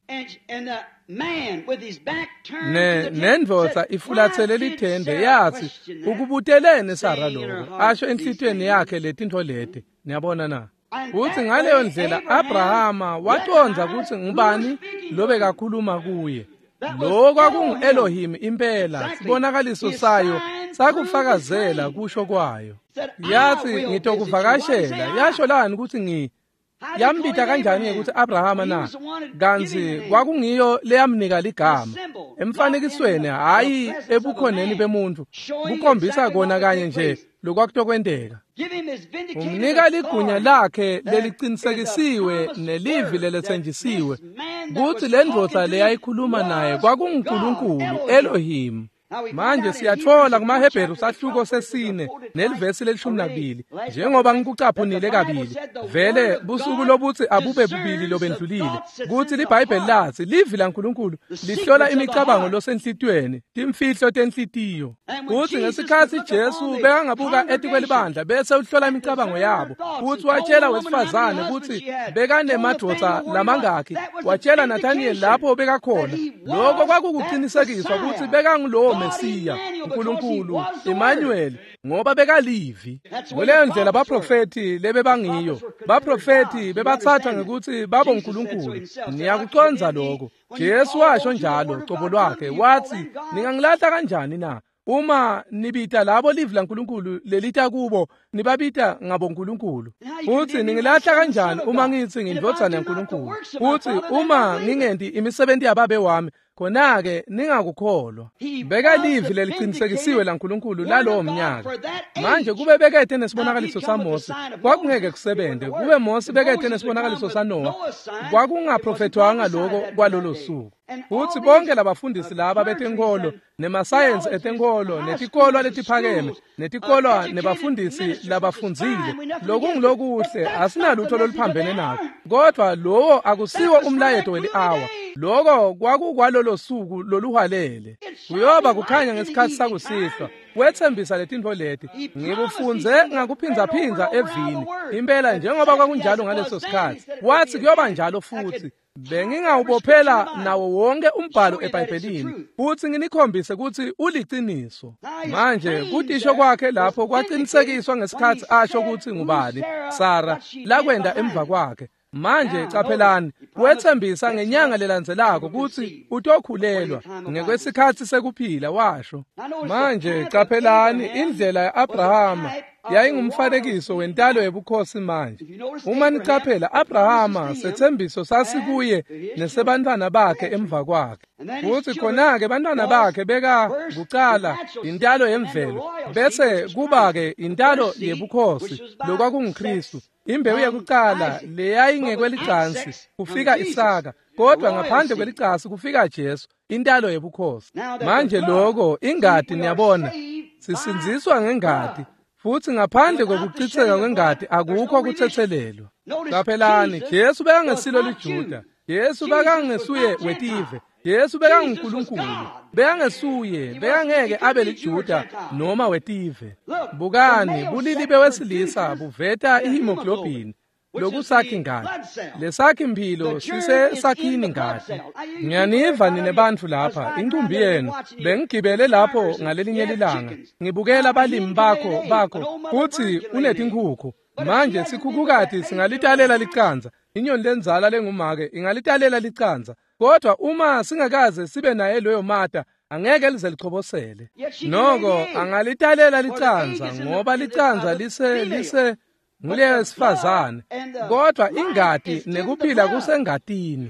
Ne nendvodza ifulathele lithende yathi ukubutelene Sara lokho asho enhlitweni yakhe letintho lete. Niyabona na? Uthi ngaleyo ndlela Abrahama waconza ukuthi ngubani lobe kakhuluma kuye. Lo kwakungu-Elohim impela, sibonakaliso sayo sakufakazela kusho kwayo. Yathi ngitokuvakashela, yasho lani ukuthi ngi yambita kanjani ukuthi Abrahama na? Kanzi kwakungiyo leyamnika ligama. Emfanekisweni hayi ebukhoneni bemuntu, kukhombisa kona kanye nje lokwakutokwendeka. Umnika ligunya lakhe leliqinisekisiwe nelivi lelethenjisiwe kuthi lendvodza leyayikhuluma naye kwakunguNkulunkulu Elohim. Manje siyathola kumaHebheru sahluko sesine nelivesi lelishumi nabili, njengoba ngikucaphunile kabili vele busuku lobuthi abube bubili lobendlulile, kuthi liBhayibheli lathi livi laNkulunkulu lihlola imicabango losenhlitweni, timfihlo tenhlitiyo. Kuthi ngesikhathi Jesu bekangabuka etikwelibandla bese uhlola imicabango yabo, futhi watshela wesifazane ukuthi bekanemadvodza lamangaki, watshela Nathaniel lapho bekakhona. Lokho kwakukuqinisekiswa ukuthi bekangulowo Mesiya, uNkulunkulu, Emmanuel, ngoba bekalivi. Ngoleyo ndlela baprofeti lebebangiyo, baprofeti bebathatha ngekuthi babo uNkulunkulu. Niyakuconza lokho. Jesu washo njalo qobo lwakhe wathi, ningangilahla kanjani na? Uma nibita labo livi laNkulunkulu lelita kubo nibabita ngabo uNkulunkulu. Futhi ningilahla kanjani uma ngithi ngindvodzana yaNkulunkulu? Futhi uma ngingendi imisebenzi yababe wami, khona-ke ningakukholwa. Beka livi leliqinisekisiwe laNkulunkulu lalowo mnyaka. Manje kube bekethe nesibonakaliso saMose, kwakungeke kusebende. Kube Mose bekethe nesibonakaliso saNoah, kwakungaprofethwanga lokho kwalolo suku. Futhi bonke labafundisi laba betenkolo, nemasayensi etenkolo, netikolwa letiphakeme, netikolwa nebafundisi labafunzile, lokungilokuhle asinalutho loluphambene nakho. Kodwa lowo akusiwo umlayeto weli-awa. Lokho kwakukwalolo suku loluhalele. Kuyoba kukhanya ngesikhathi sakusihlwa. Wethembisa letintfo leti, ngikufunze ngakuphinza-phinza evini. Impela njengoba kwakunjalo ngaleso sikhathi, wathi kuyoba njalo futhi. Bengingawubophela nawo wonke umbhalo eBhayibhelini, futhi nginikhombise ukuthi uliciniso. Manje kutisho kwakhe lapho kwaqinisekiswa ngesikhathi asho ukuthi ngubani, Sara, lakwenda emva kwakhe. Manje caphelani, wethembisa ngenyanga lelandzelako ukuthi utokhulelwa ngekwesikhathi sekuphila washo. Manje caphelani, indlela ya-Abrahama yayingumfanekiso wentalo yebukhosi manje. Uma nicaphela, Abrahama sethembiso sasikuye nesebantwana bakhe emva kwakhe. Futhi khona-ke bantwana bakhe beka kuqala intalo yemvelo, bese kuba-ke intalo yebukhosi lokwakunguKristu. Imbewu yokuqala leyayingekwelicansi kufika Isaka, kodwa ngaphandle kwelicasi kufika Jesu, intalo yebukhosi. Manje lokho ingadi niyabona sisinziswa ngengadi, futhi ngaphandle kokuchitheka kwengadi akukho kuthethelelwa. Caphelani, Jesu bekangesilo liJuda, Jesu bekangesuye wetive, Jesu bekanguNkulunkulu, bekangesuye, bekangeke abe liJuda noma wetive. Bukani, bulili bewesilisa buveta ihemoglobin lokusakhi ngadi. Lesakhi mphilo sise sakhini ngadi. Ngiyaniva nine bantu lapha, intombi yenu bengigibele lapho ngalelinye ilanga, ngibukela abalimi bakho bakho futhi unetinkhukhu. Manje sikhukukati singalitalela licanza, inyoni lenzala lengumake ingalitalela licanza. Kodwa uma singakaze sibe naye loyo mata, angeke lize lichobosele. Noko angalitalela licanza ngoba licanza lise lise ngule sifazane. Kodwa ingadi nekuphila kusengadini.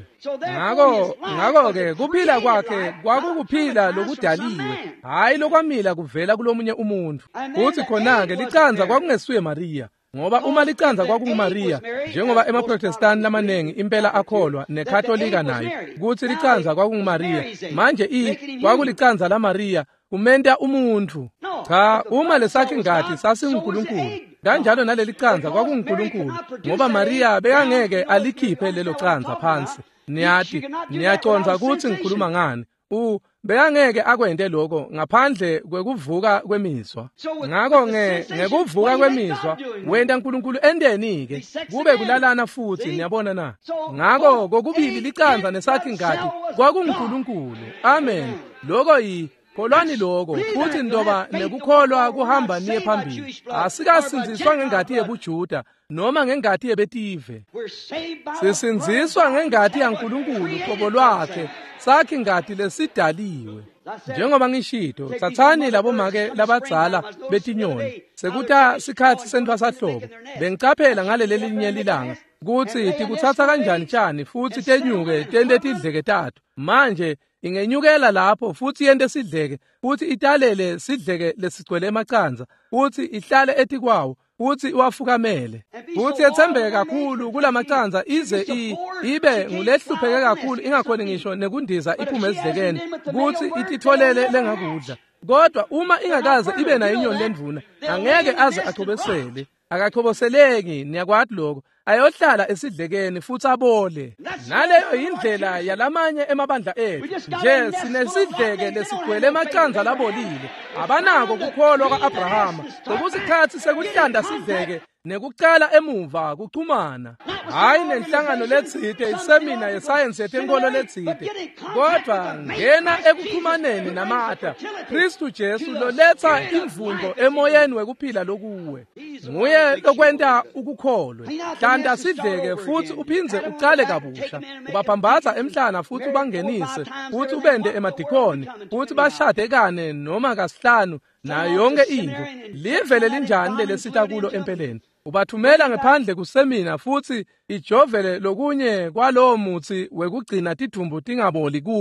Ngako ngako ke kuphila kwakhe kwakukuphila lokudaliwe, hayi lokwamila kuvela kulomunye umuntu. Futhi khona ke licanza kwakungesuye Maria. Ngoba uma licanza kwakunguMaria, njengoba emaProtestani lamanengi impela akholwa nekatolika nayo ukuthi licanza kwakunguMaria, manje i kwakulicanza la Maria kumenta umuntu. Cha, uma lesakhi ngadi sasingUnkulunkulu, kanjalo naleli canza kwakunguNkulunkulu, ngoba Maria bekangeke alikhiphe lelo canza phansi. Niyathi niyaconza ukuthi ngikhuluma ngani. U bekangeke akwende lokho ngaphandle kwekuvuka kwemizwa. Ngakho nge ngekuvuka kwemizwa wenda uNkulunkulu endeni ke kube kulalana futhi, niyabona na. Ngakho kokubili licanza nesakhi ngadi kwakunguNkulunkulu. Amen. Lokho yi kholwani lokho futhi ndoba nekukholwa kuhamba niye phambili. Asikasinziswa ngengadi yebuJuda noma ngengadi yebetive. Sisinziswa ngengadi yaNkulunkulu qobo lwakhe, sakhi ngadi lesidaliwe. Njengoba ngishito, sathani labo make labadzala betinyoni. Sekuta sikhathi sentwasahlobo, bengicaphela ngaleli linye lilanga ukuthi tikuthatha kanjani tshani futhi tenyuke tende tidleke tathu. Manje ingenyukela lapho futhi yente sidleke futhi italele sidleke lesigcwele emacanza futhi ihlale etikwawo futhi iwafukamele futhi ethembeke kakhulu kulamacanza ize i ibe ngulehlupheke kakhulu ingakhona ngisho nekundiza iphume ezidlekeni futhi ititholele lengakudla. Kodwa uma ingakaze ibe nayo inyoni lendvuna angeke aze achobesele, akachoboseleki. Niyakwathi lokho ayohlala esidlekeni futhi abole. Naleyo indlela yalamanye emabandla ethu. Nje sinesidleke lesigcwele emacanza labolile. Abanako kukholwa kwa-Abrahama ngokusikhathi sekuhlanda sidleke nekucala emuva kuchumana. Hayi nenhlangano letsite, isemina yesayensi yetenkolo letsite. Kodwa ngena ekuchumaneni namata. Kristu Jesu loletha imvundo emoyeni wekuphila lokuwe. Nguye lokwenta ukukholwe. Hlanda sidleke futhi uphinze ucale kabusha. Ubaphambaza emhlana futhi ubangenise futhi ubende emadikoni futhi bashadekane noma kasihlanu nayo yonke into. Livele linjani lele sitakulo empeleni. Ubathumela ngaphandle kusemina futhi ijovele lokunye kwalowo muthi wekugcina tidumbu tingaboli kubo.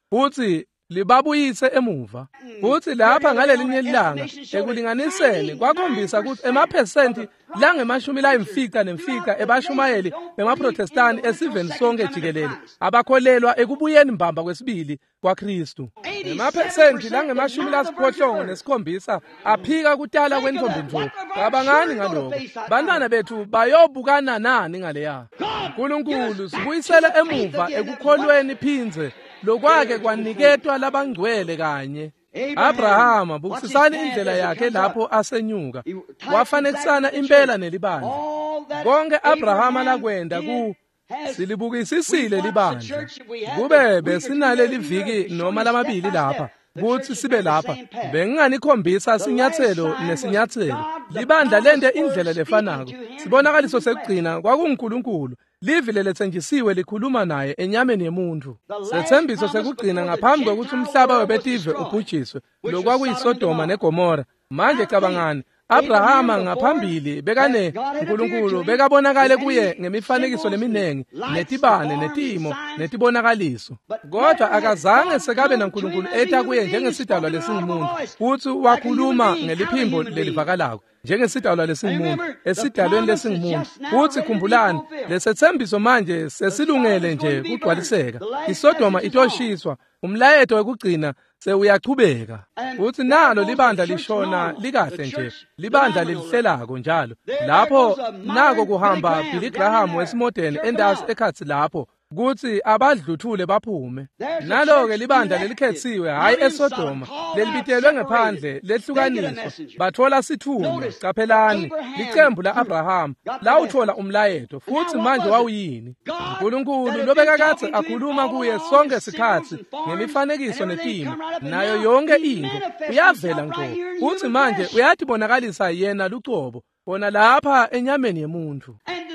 futhi libabuyise emuva. Futhi lapha ngalelinye ilanga ekulinganiseni kwakhombisa ukuthi emaphesenti langemashumi layimfica nemfica ebashumayeli bemaprotestani esiveni sonke jikelele abakholelwa ekubuyeni mbamba kwesibili kwaKristu. Emaphesenti langemashumi lasiphohlongo nesikhombisa aphika kutala kwentombi nje. Cabangani ngalokho. Bantwana bethu bayobukana nani ngaleya. uNkulunkulu sibuyisele emuva ekukholweni phinze lokwake kwaniketwa labangcwele kanye. Abrahama bukusisana indlela yakhe lapho asenyuka. Wafanekisana impela nelibandla. Konke Abrahama lakwenda ku silibukisisile libandla. Kube besinale liviki noma lamabili lapha. Kuthi sibe lapha benginganikhombisa sinyathelo nesinyathelo. Libandla lende indlela lefanako. Sibonakaliso sekugcina kwakuNkulunkulu. Livile lethenjisiwe likhuluma naye enyameni yemuntu. Sethembiso sekugcina ngaphambi kokuthi umhlaba webetive ubhujiswe lokwakuyiSodoma neGomora. Manje cabangani, Abrahama ngaphambili bekane uNkulunkulu bekabonakale kuye ngemifanekiso leminengi netibane netimo netibonakaliso. Kodwa akazange sekabe naNkulunkulu etha kuye njengesidalwa lesingumuntu, futhi wakhuluma ngeliphimbo lelivakalako njengesidalwa lesingumuntu esidalweni lesingumuntu. Futhi khumbulani, lesethembiso manje sesilungele nje kugcwaliseka. iSodoma itoshiswa, umlayeto wekugcina sewuyachubeka. Futhi nalo libandla lishona likahle nje, libandla lelihlelako njalo. Lapho nako kuhamba Billy Graham wesimodeni endasi ekhathi lapho kuthi abadluthule baphume. Nalo-ke libandla lelikhethiwe hayi eSodoma lelibitelwe ngaphandle lehlukaniswa bathola sithunywa. Caphelani, licembu la-Abrahama lawuthola umlayeto futhi manje wawuyini. uNkulunkulu lobeka kade akhuluma kuye sonke isikhathi ngemifanekiso netimo nayo yonke into uyavela ngqo. Futhi manje uyatibonakalisa yena lucobo bona lapha enyameni yemuntu.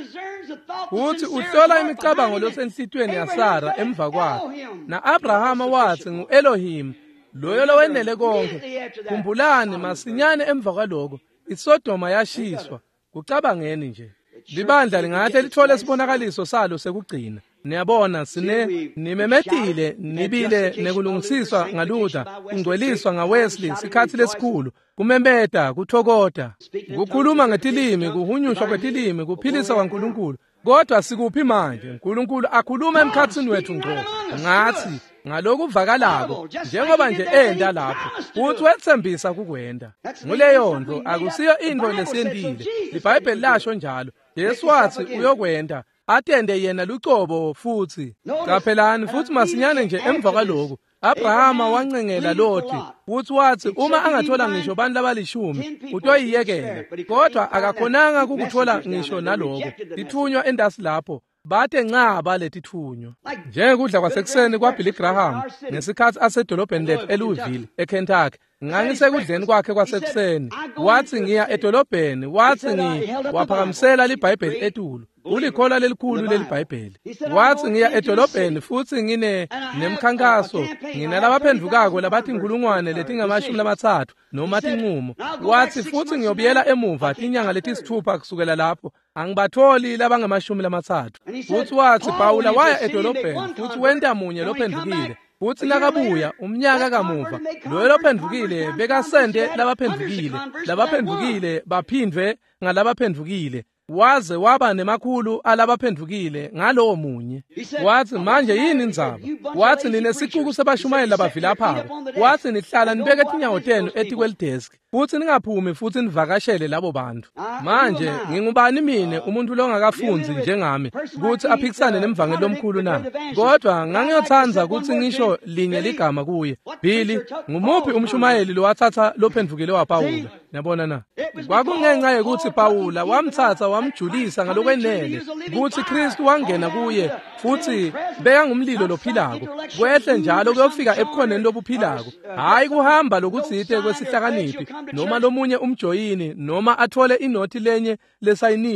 Futhi uhlola imicabango losenhlitweni yaSara emva kwakhe. Na Abrahama wathi ngu-Elohim loyo lowenele konke. Khumbulani masinyane emva kwaloko iSodoma yashiswa. Kucabangeni nje. Libandla lingahle lithole isibonakaliso salo sekugcina. Niyabona sine nimemethile nibile nekulungisiswa ngaLuther, ingcweliswa ngaWesley sikhathi lesikhulu, kumembeta kuthokoda, kukhuluma ngetilimi, kuhunyushwa kwetilimi, kuphilisa kwaNkulunkulu. Kodwa sikuphi manje? uNkulunkulu akhuluma emkhathini wethu ngqo ngathi ngaloku vakalako njengoba nje enda lapho futhi wethembisa kukwenda. Nguleyo nto akusiyo into lesiyendile. IBhayibheli lasho njalo. Yesu wathi uyokwenda atende yena lucobo futhi. Caphelani futhi masinyane nje emva kwaloko Abrahama wancengela Loti futhi wathi uma angathola ngisho bantu abalishumi utoyiyekela. Kodwa akakhonanga ukuthola ngisho naloko. Ithunywa endasi lapho bathe nca baletithunywa. Njengekudla kwasekuseni kwaBilly Graham ngesikhathi asedolobheni lethu eLouisville eKentucky. Ngangisekudleni kwakhe kwasekuseni wathi ngiya edolobheni wathi ngi waphakamisela liBhayibheli etulo. Ulikhola lelikhulu leliBhayibheli. Wathi ngiya edolobheni futhi ngine nemkhankaso nginalabaphendukako labathi inkulungwane letingamashumi lamathathu noma tinqumo. Wathi futhi ngiyobuyela emuva inyanga letisithupha kusukela lapho angibatholi labangamashumi lamathathu. Futhi wathi Pawula waya edolobheni futhi wenta munye lophendukile. Futhi nakabuya umnyaka kamuva loyo lophendukile bekasende labaphendukile labaphendukile baphindwe ngalabaphendukile waze waba nemakhulu alabaphendukile ngalowo munye. Wathi manje yini indzaba? Wathi ninesikuku sebashumayeli labavilapha. Wathi nihlala nibeke tinyawo tenu etikwelidesk futhi ningaphumi futhi nivakashele labo bantu. Manje ngingubani mine umuntu longakafunzi njengami ukuthi aphikisane nemvangeli lomkhulu na? Kodwa ngangiyothanza ukuthi ngisho linye ligama kuye. Billy, ngumuphi umshumayeli lo wathatha lophendukile waPawula? Niyabona na? Kwakungenxa yokuthi Pawula wamthatha wamjulisa ngalokwenele ukuthi Kristu wangena kuye futhi beka ngumlilo lophilako. Kwehle njalo kuyofika ebukhoneni lobuphilako. Hayi kuhamba lokutsite kwesihlakaniphi noma lomunye umjoyini noma athole inothi lenye lesayiniwe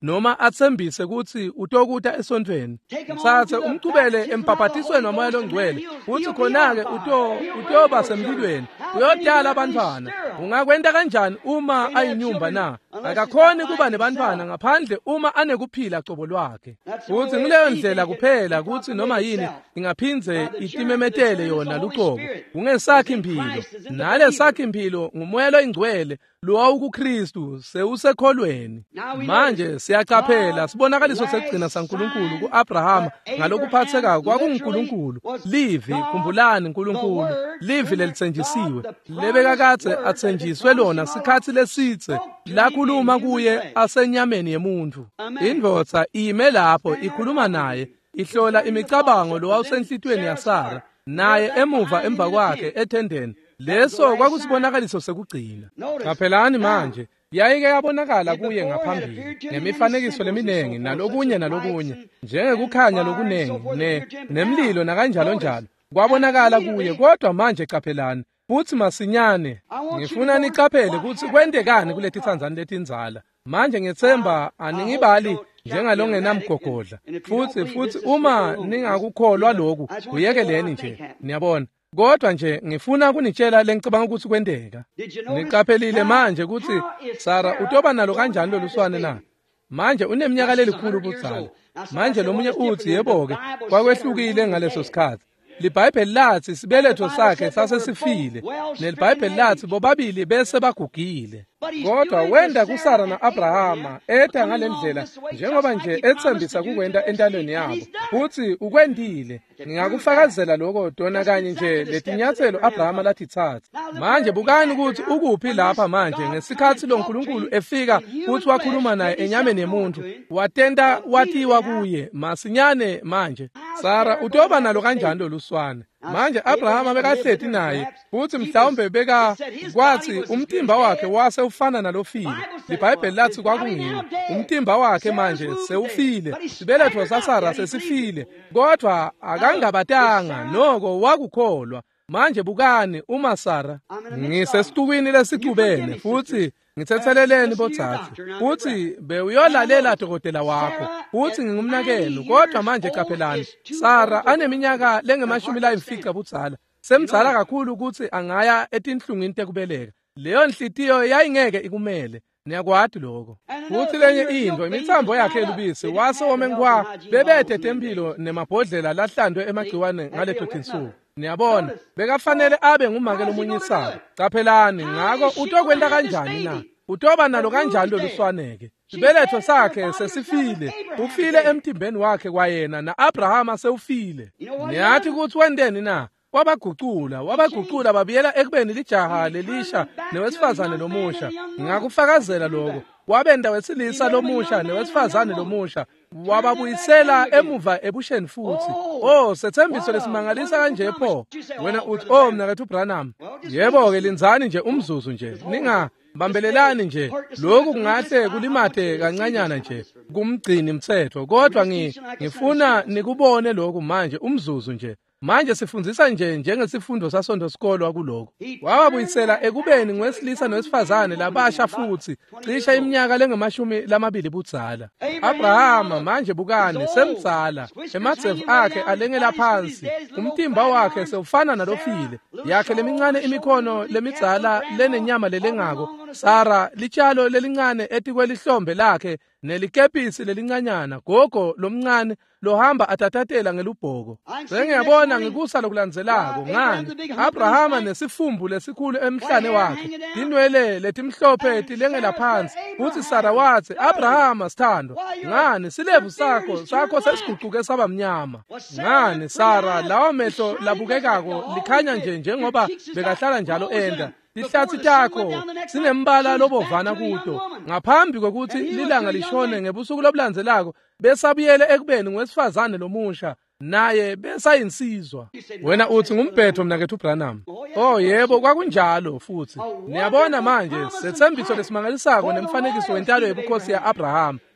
noma athembise ukuthi utokuta esontweni. Mthathe umqhubele embhabhatisweni womoya longcwele uthi khona-ke uto utoba semlilweni uyodala abantwana. Ungakwenta kanjani uma ayinyumba na? Akakhoni kuba nebantwana ngaphandle uma anekuphila qobo lwakhe. Uthi ngileyo ndlela kuphela ukuthi noma yini ingaphindze itimemetele yona luqobo. Ungesakhi impilo. Nale sakhi impilo ngumoya longcwele lo uKristu sewusekholweni. Manje siyacaphela sibonakaliso sekugcina saNkulunkulu kuAbrahama ngalokuphatheka kwakunguNkulunkulu. Livi khumbulani uNkulunkulu. Livi lelitsenjisiwe. Lebekakathe atsenjiswe lona sikhathi lesitse lakhuluma kuye asenyameni yemuntu. Indvodza ime lapho ikhuluma naye ihlola imicabango lo wawusenhlitweni yaSara naye emuva emva kwakhe ethendeni. Leso kwakusibonakaliso sekugcina. Qaphelani manje yayike yabonakala kuye ngaphambili ngemifanekiso leminengi nalokunye nalokunye njengekukhanya lokunengi ne nemlilo nakanjalo njalo kwabonakala kuye. Kodwa manje qaphelani futhi masinyane ngifuna niqaphele ukuthi kwendekani kulethi thanzani letinzala. Manje ngethemba aningibali njengalongenamgogodla futhi futhi uma ningakukholwa lokhu kuyekeleni nje. Niyabona, kodwa nje ngifuna kunitshela lengicabanga ukuthi kwendeka. Niqaphelile manje ukuthi Sara utoba nalo kanjani loluswane na? Manje uneminyaka lelikhulu ubudzala. Manje lomunye uthi yebo-ke kwakwehlukile ngaleso sikhathi. LiBhayibheli lathi sibeletho sakhe sasesifile nelibhayibheli lathi bobabili bese bagugile. Kodwa wenda kuSara na-Abrahama etha ngalendlela njengoba nje ethembisa kukwenda entalweni yabo futhi ukwendile. Ngingakufakazela lokho dona kanye nje letinyathelo Abrahama lathi thatha. Manje bukani ukuthi ukuphi lapha manje ngesikhathi lo Nkulunkulu efika futhi wakhuluma naye enyameni yemuntu watenda watiwa kuye masinyane. Manje Sara utoba nalo kanjani loluswane? Manje Abrahama bekahlethi naye futhi mhlawumbe beka kwathi umtimba wakhe wase ufana nalofile. LiBhayibheli lathi kwakungini umtimba wakhe manje sewufile. Sibeletho saSara sesifile kodwa akangabatanga noko wakukholwa. Manje bukani uma Sara ngisesitukwini lesicubene futhi ngithetheleleni botsathu futhi bewuyolalela dokotela wakho futhi ngingumnakelo. Kodwa manje qaphelani Sara aneminyaka lengemashumi layimfica budzala semdzala kakhulu ukuthi angaya etinhlungwini tekubeleka. Leyo nhlitiyo yayingeke ikumele. Niyakwati lokho. Futhi lenye into imithambo yakhe elubisi wase womenkwa bebethe tempilo nemabhodlela lahlandwe emagciwane ngaleto tinsuku. Niyabona bekafanele abe ngumake lomunyisana. Qaphelani ngako utokwenda kanjani na? Utoba nalo kanjani loluswaneke? Sibeletho sakhe sesifile. Ufile emtimbeni wakhe kwayena na-Abrahama sewufile. Niyathi ukuthi wendeni na? Wabagucula wabagucula babiyela ekubeni lijaha lelisha newesifazane lomusha. Ngingakufakazela lokho. Wabenda wesilisa lomusha newesifazane lomusha wababuyisela emuva ebusheni futhi. Oh, sethembiso lesimangalisa kanje pho. Wena uthi oh mnakethu Branham. Yebo-ke linzani nje umzuzu nje. Ninga bambelelani nje. Lokhu kungahle kulimathe kancanyana nje kumgcini mthetho. Kodwa ngifuna nikubone lokhu manje umzuzu nje. Manje sifundzisa nje njengesifundo sasonto sikolo kuloko. Wababuyisela ekubeni ngwesilisa nowesifazane labasha futhi cisha iminyaka lengemashumi lamabili budzala. Abrahama manje bukani semdzala emadzevu akhe alengela phansi umtimba wakhe sewufana nalofile. Yakhe lemincane imikhono lemidzala lenenyama lelengako. Sara litshalo lelincane etikwelihlombe lakhe nelikepisi lelincanyana. Gogo lomncane lohamba atatatela ngelubhoko. Sengiyabona ngikusa lokulandzelako ngani Abrahama nesifumbu lesikhulu emhlane wakhe dinwele letimhlophe tilengela phansi futhi Sara wathi Abrahama sithando ngani silevu sakho sakho sesiguquke saba mnyama. Ngani Sara lawo mehlo labukekako likhanya nje njengoba bekahlala njalo enda. Ihlathi takho sinembala lobovana kuto ngaphambi kokuthi lilanga lishone ngebusuku lobulandzelako besabuyele ekubeni ngwesifazane lomusha naye besayinsizwa. Wena uthi ngumphetho mnakethu Branham. Oh yebo kwakunjalo futhi. Niyabona manje sethembiso lesimangalisako nemfanekiso wentalo yebukhosi ya Abraham.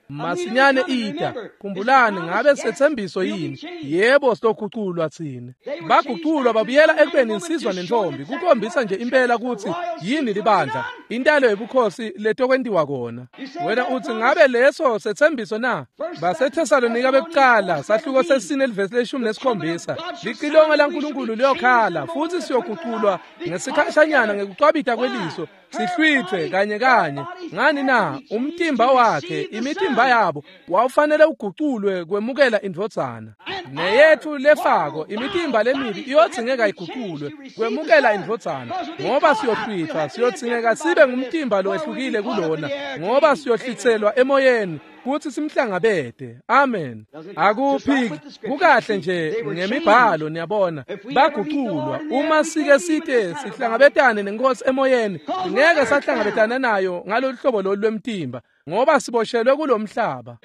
masinyane ida. Khumbulani, ngabe sethembiso yini? Yebo, sizoguqulwa thina. Baguqulwa babuyela ekubeni insizwa nentombi, kukhombisa nje impela ukuthi yini libandla, intalo yebukhosi letokwendiwa kona. Wena uthi ngabe leso sethembiso na? BaseThesalonika bekuqala sahluko sesine elivesi leshumi nesikhombisa. Licilongo laNkulunkulu liyokhala futhi siyoguqulwa ngesikhashanyana ngekucwabita kweliso, sihlwithwe kanye kanye. Ngani na? Umtimba wakhe, imitimba yabo wawufanele uguqulwe kwemukela indvodzana. Neyethu lefako, imitimba lemibi iyodzingeka iguqulwe kwemukela indvodzana, ngoba siyohlwithwa, siyodzingeka sibe ngumtimba lo ehlukile kulona, ngoba siyohlithelwa emoyeni futhi simhlangabete. Amen. Akuphiki kukahle nje ngemibhalo, niyabona baguqulwa. Uma sike sithe sihlangabetane nenkosi emoyeni, ngeke sahlangabetana nayo ngalolu hlobo lolu lwemtimba, ngoba siboshelwe kulomhlaba.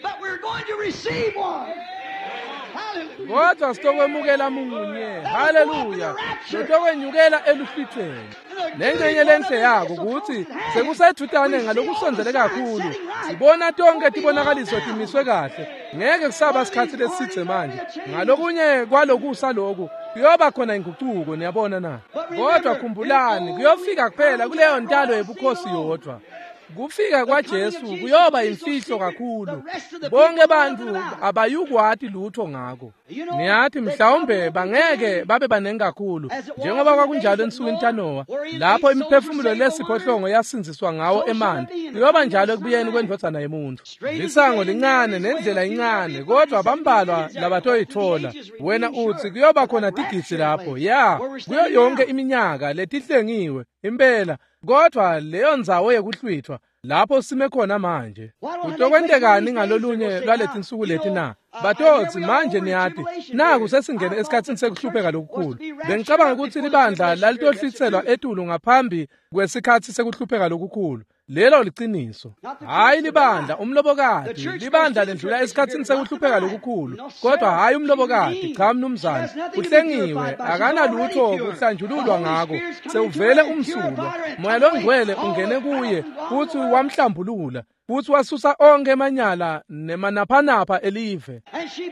Kodwa sitokwemukela munye. Haleluya. Sitokwenyukela eluhlithweni. Lengcenye lenhle yako ukuthi sekusedutane ngalokusonzele kakhulu. Sibona tonke tibonakaliso timiswe kahle. Ngeke kusaba isikhathi lesithe manje. Ngalokunye kwalokusa lokhu kuyoba khona inguquko, niyabona na. Kodwa khumbulani, kuyofika kuphela kuleyo ntalo yebukhosi yodwa. Kufika kwaJesu kuyoba imfihlo kakhulu. Bonke abantu abayukwati lutho ngako. Niyathi mhlawumbe bangeke babe banengi kakhulu, njengoba kwakunjalo ensukwini kaNoah, lapho imiphefumulo lesiphohlongo yasinziswa ngawo emanti. Kuyoba njalo ekubuyeni kwendvodzana yomuntu. Lisango lincane nendlela incane, kodwa bambalwa labatoyithola. Wena uthi kuyoba khona tigisi lapho. Ya, kuyo yonke iminyaka letihlengiwe impela. Kodwa leyo ndzawo yekuhlwithwa lapho sime khona manje. Kutokwentekani ngalolunye lwalethi insuku leti na? Batotsi manje niyathi naku sesingene esikhathini sekuhlupheka lokukhulu. Bengicabanga ukuthi libandla lalitohlithelwa etulu ngaphambi kwesikhathi sekuhlupheka lokukhulu. Lelo liqiniso. Hayi libandla umlobokati, libandla lendlula esikhathini sekuhlupheka lokukhulu, kodwa hayi umlobokati. Cha mnumzane, uhlengiwe, akana lutho kuhlanjululwa ngako. Sewuvele umsulwa, moya longcwele ungene kuye futhi wamhlambulula, futhi wasusa onke emanyala nemanaphanapha elive.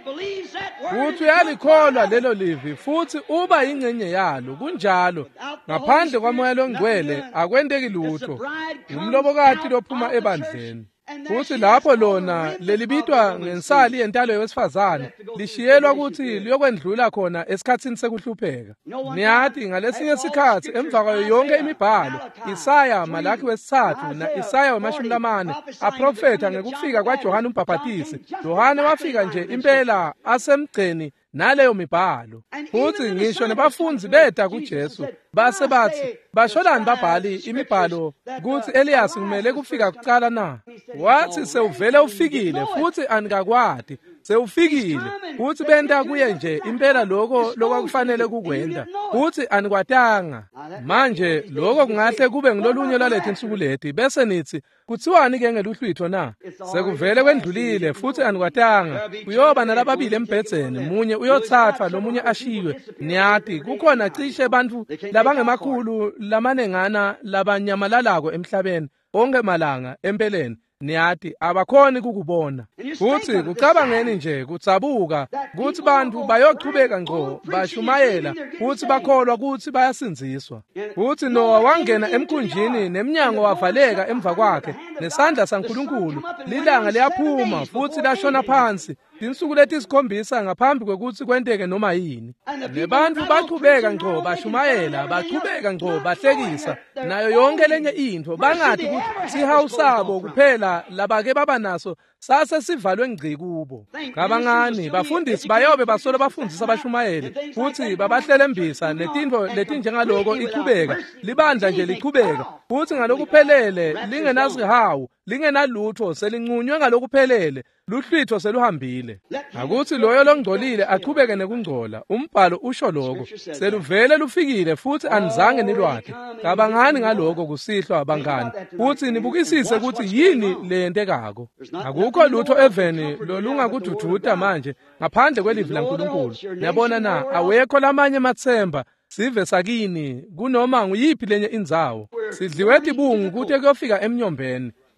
Futhi uyalikholwa lelo livi futhi uba ingcenye yalo. Kunjalo ngaphandle kwamoya longcwele akwenteki lutho. Umlobokati lophuma ebandleni. Futhi lapho lona lelibitwa ngensali yentalo yowesifazane lishiyelwa ukuthi liyokwendlula khona esikhathini sekuhlupheka. Niyathi ngalesinye isikhathi emva kwayo yonke imibhalo, Isaya, Malaki wesithathu na Isaya wamashumi lamane aprofetha ngekufika kwaJohane uMbhaphatisi. Johane wafika nje impela asemgceni naleyo mibhalo. Futhi ngisho nebafunzi beta kuJesu base bathi basholani babhali imibhalo kuthi Eliyasi kumele kufika kuqala na? Wathi sewuvele ufikile futhi anikakwadi. Sewufikile futhi benta kuye nje impela lokho lokwakufanele kukwenda futhi anikwatanga. Manje lokho kungahle kube ngilolunye lwalethi insuku leti bese nithi kuthiwani ke ngeluhlwitho na? Sekuvele kwendlulile futhi anikwatanga. Kuyoba nalababili embhedzeni, munye uyothathwa lomunye ashiywe. Niyathi kukhona cishe abantu labangemakhulu lamanengana labanyamalako emhlabeni onke malanga empeleni. Niyathi abakhoni kukubona. Futhi kucabangeni nje kutsabuka kuthi bantu bayochubeka ngqo bashumayela futhi bakholwa ukuthi bayasinziswa. Futhi Noah wangena emkhunjini neminyango wavaleka emva kwakhe, nesandla saNkulunkulu lilanga liyaphuma futhi lashona phansi insuku letisikhombisa ngaphambi kwekuthi kwenteke noma yini. Nebantu bachubeka ngqo bashumayela, bachubeka ngqo bahlekisa nayo yonke lenye into, bangathi ukuthi sihawusabo kuphela labake baba naso sase sivalwe ngci kubo. Kabangani bafundisi bayobe basolo bafundisa abashumayeli futhi babahlelembisa netinto letinjengaloko ichubeka, libandla nje lichubeka futhi ngalokuphelele lingenazihawu, lingenalutho, selinqunywe ngalokuphelele, luhlwitho seluhambile. Akuthi loyo longcolile aqhubeke nekungcola. Umbhalo usho lokho. Seluvele lufikile futhi anizange nilwade. Cabangani ngalokho kusihlwa abangani. Futhi nibukisise ukuthi yini lentekako. Akukho lutho eveni lolungakudududa manje ngaphandle kwelivi laNkulunkulu. Niyabona na, awekho lamanye mathemba sive sakini kunoma nguyiphi lenye indzawo. Sidliwe tibungu kuthi kuyofika emnyombeni.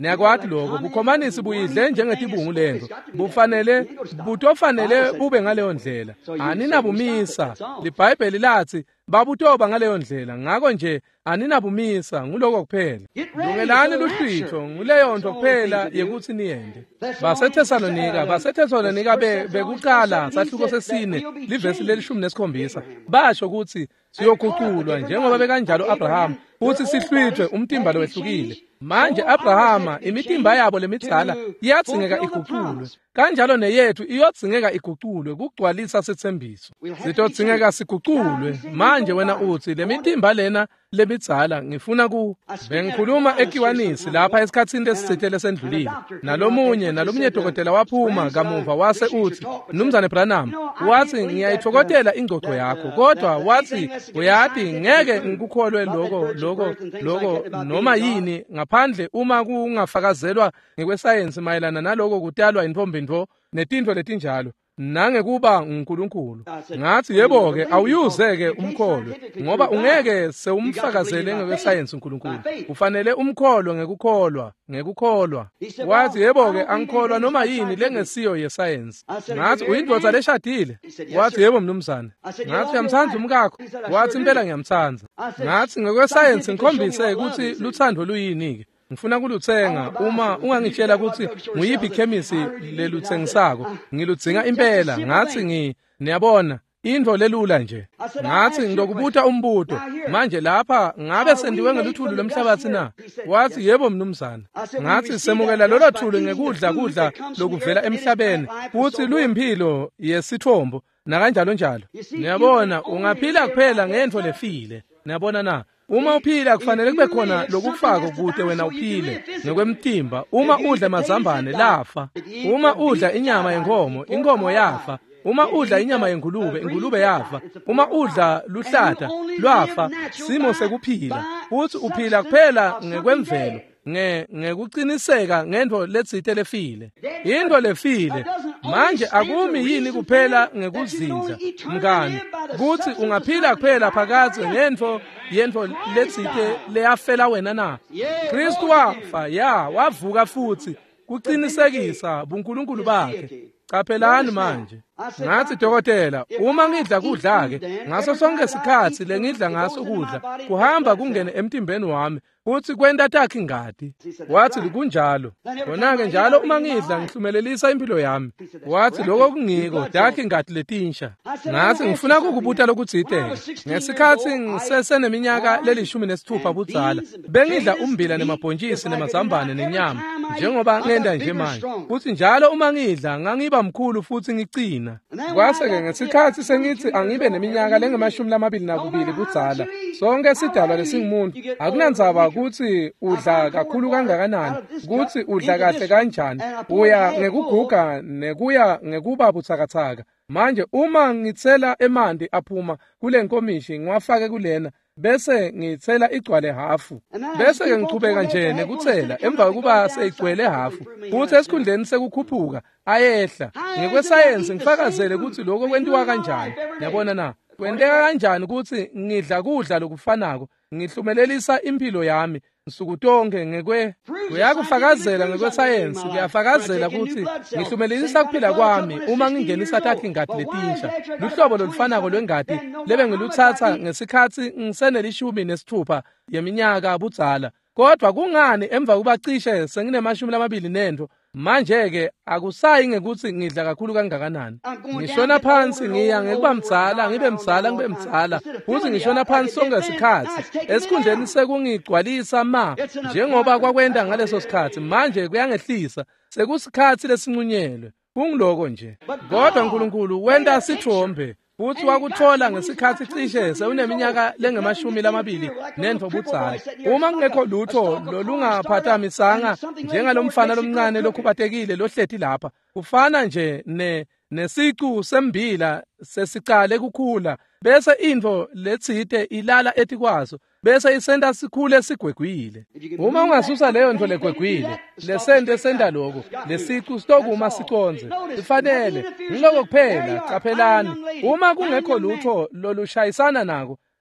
Niyakwati lokho bukhomanisi buyidle njengetibungu lento. Bufanele butofanele bube ngaleyo ndlela. Aninabumisa. LiBhayibheli lathi babutoba ngaleyo ndlela. Ngakho nje aninabumisa nguloko kuphela. Lungelani luhlwitho nguleyo nto kuphela yekuthi niyende. BaseThesalonika baseThesalonika bekuqala sahluko sesine livesi lelishumi nesikhombisa. Basho ukuthi siyoguqulwa njengoba bekanjalo Abraham futhi sihlwithwe umtimba lo wehlukile. Manje Abrahama imitimba yabo lemidala iyathingeka iguqulwe. Kanjalo neyethu iyothingeka iguqulwe kugcwalisa sithembiso. Sitothingeka siguqulwe. Manje wena uthi lemitimba lena lemidala ngifuna ku bengikhuluma ekiwanisi lapha esikhatsini lesithele sendlulile. Nalomunye nalomunye dokotela waphuma kamuva wase uthi Mnumzane Branham wathi ngiyayithokotela ingcoco yakho kodwa wathi uyathi ngeke ngikukholwe lokho lokho lokho noma yini ngaphandle uma kungafakazelwa ngekwesayensi mayelana naloko kutalwa intombindvo netintfo letinjalo nange kuba uNkulunkulu. Ngathi yebo ke awuyuzeke umkholo ngoba ungeke sewumfakazele ngekwesayensi uNkulunkulu. Kufanele umkholo ngekukholwa ngekukholwa. Wathi yebo ke angikholwa noma yini lengesiyo yesayensi. Ngathi uyindvodza leshadile. Wathi yebo mnumzane. Ngathi uyamthanda umkakho. Wathi impela ngiyamthanda. Ngathi ngekwesayensi ngikhombise ukuthi luthando luyini ke. Ngifuna kuluthenga uma ungangitshela ukuthi nguyiphi ikhemisi leluthengisako ngiludzinga impela. Ngathi ngi niyabona into lelula nje. Ngathi ngilokubuta umbuto manje lapha ngabe sendiwe ngeluthulu lomhlabathi na. Wathi yebo mnumzane. Ngathi semukela lolo thulu ngekudla kudla lokuvela emhlabeni futhi luyimpilo yesithombo na kanjalo njalo. Niyabona ungaphila kuphela ngento lefile. Niyabona na uma uphila kufanele kube khona lokufaka kude wena uphile ngokwemtimba. Uma udla amazambane lafa. Uma udla inyama yenkomo inkomo yafa. Uma udla inyama yengulube ingulube yafa. Uma udla luhlata lwafa. Simo sekuphila futhi uphila kuphela ngekwemvelo nge ngekuqiniseka ngento letsite lefile. Into lefile manje akumi yini kuphela ngekuzinza mngani kuthi ungaphila kuphela phakathi ngento yento letsite leyafela wena na. Kristu wafa ya wavuka futhi kuqinisekisa buNkulunkulu bakhe. Qaphelani manje. Ngathi dokotela uma ngidla kudla ke ngaso sonke isikhathi lengidla ngaso kudla kuhamba kungene emtimbeni wami futhi kwenta takhe ingadi. Wathi likunjalo. Kona ke njalo uma ngidla ngihlumelelisa impilo yami. Wathi lokho kungiko takhe ingadi letinsha. Ngathi ngifuna ukukubuta lokutsiteke. Ngesikhathi ngiseseneminyaka lelishumi nesithupha budzala bengidla umbila nemabhontshisi nemazambane nenyama njengoba ngenda nje manje. Futhi njalo uma ngidla ngangiba mkhulu futhi ngicina. Kwase ke ngesikhathi sengithi angibe neminyaka lengemashumi lamabili nakubili budzala sonke sidalwa lesingumuntu akunandzaba ukuthi udla kakhulu kangakanani ukuthi udla kahle kanjani uya ngekuguga nekuya ngekuba buthakathaka. Manje uma ngitsela emanti aphuma kule nkomishi ngiwafake kulena bese ngitsela igcwale hafu bese ke ngiqhubeka nje nekutsela emva kokuba seyigcwele hafu futhi esikhundleni sekukhuphuka ayehla. Ngekwesayensi ngifakazele ukuthi lokho kwentiwa kanjani. Yabona na kwenteka kanjani ukuthi ngidla kudla lokufanako ngihlumelelisa impilo yami nsuku tonke ngekwe kuyakufakazela ngekwesayensi kuyafakazela ukuthi ngihlumelelisa kuphila kwami uma ngingenisa takhe ingadi letinsha luhlobo lolufanako lwengadi lebe ngiluthatha ngesikhathi ngisenelishumi nesithupha yeminyaka budzala. Kodwa kungani emva kuba cishe senginemashumi lamabili nento manje ke akusayi ngekuthi ngidla kakhulu kangakanani. Ngishona phansi ngiya ngekuba mdzala ngibe mdzala ngibe mdzala futhi ngishona phansi sonke isikhathi esikhundleni sekungigcwalisa ma njengoba kwakwenda ngaleso sikhathi manje kuyangehlisa sekusikhathi lesincunyelwe kungiloko nje. Kodwa uNkulunkulu wenda sithombe futhi wakuthola ngesikhathi cishe sewuneminyaka lengemashumi lamabili nento budzala. Uma kungekho lutho lolungaphazamisanga njengalomfana lomncane lokhubatekile lohlethi lapha kufana nje ne nesicu sembila sesiqale kukhula bese into letsite ilala ethi kwaso bese isenda sikhule sigwegwile. Uma ungasusa leyo nto legwegwile lesende senda lokho lesicu stokuma siconze sifanele ngiloko kuphela. Qaphelani uma kungekho lutho lolushayisana nako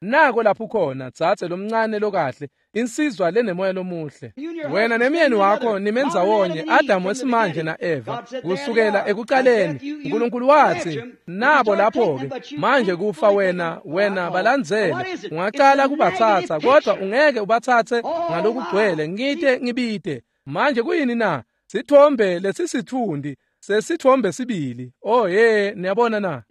nako lapho khona dzadze lomncane lokahle insizwa lenemoya lomuhle wena nemyeni wakho nimenza wonye Adamu wesimanje na Eva kusukela ekuqaleni uNkulunkulu wathi nabo lapho-ke manje kufa wena wena balandzela ungaqala kubathatha kodwa ungeke ubathathe ngalokugcwele ngite ngibite manje kuyini na sithombe lesisithundi sesithombe sibili oh ye niyabona na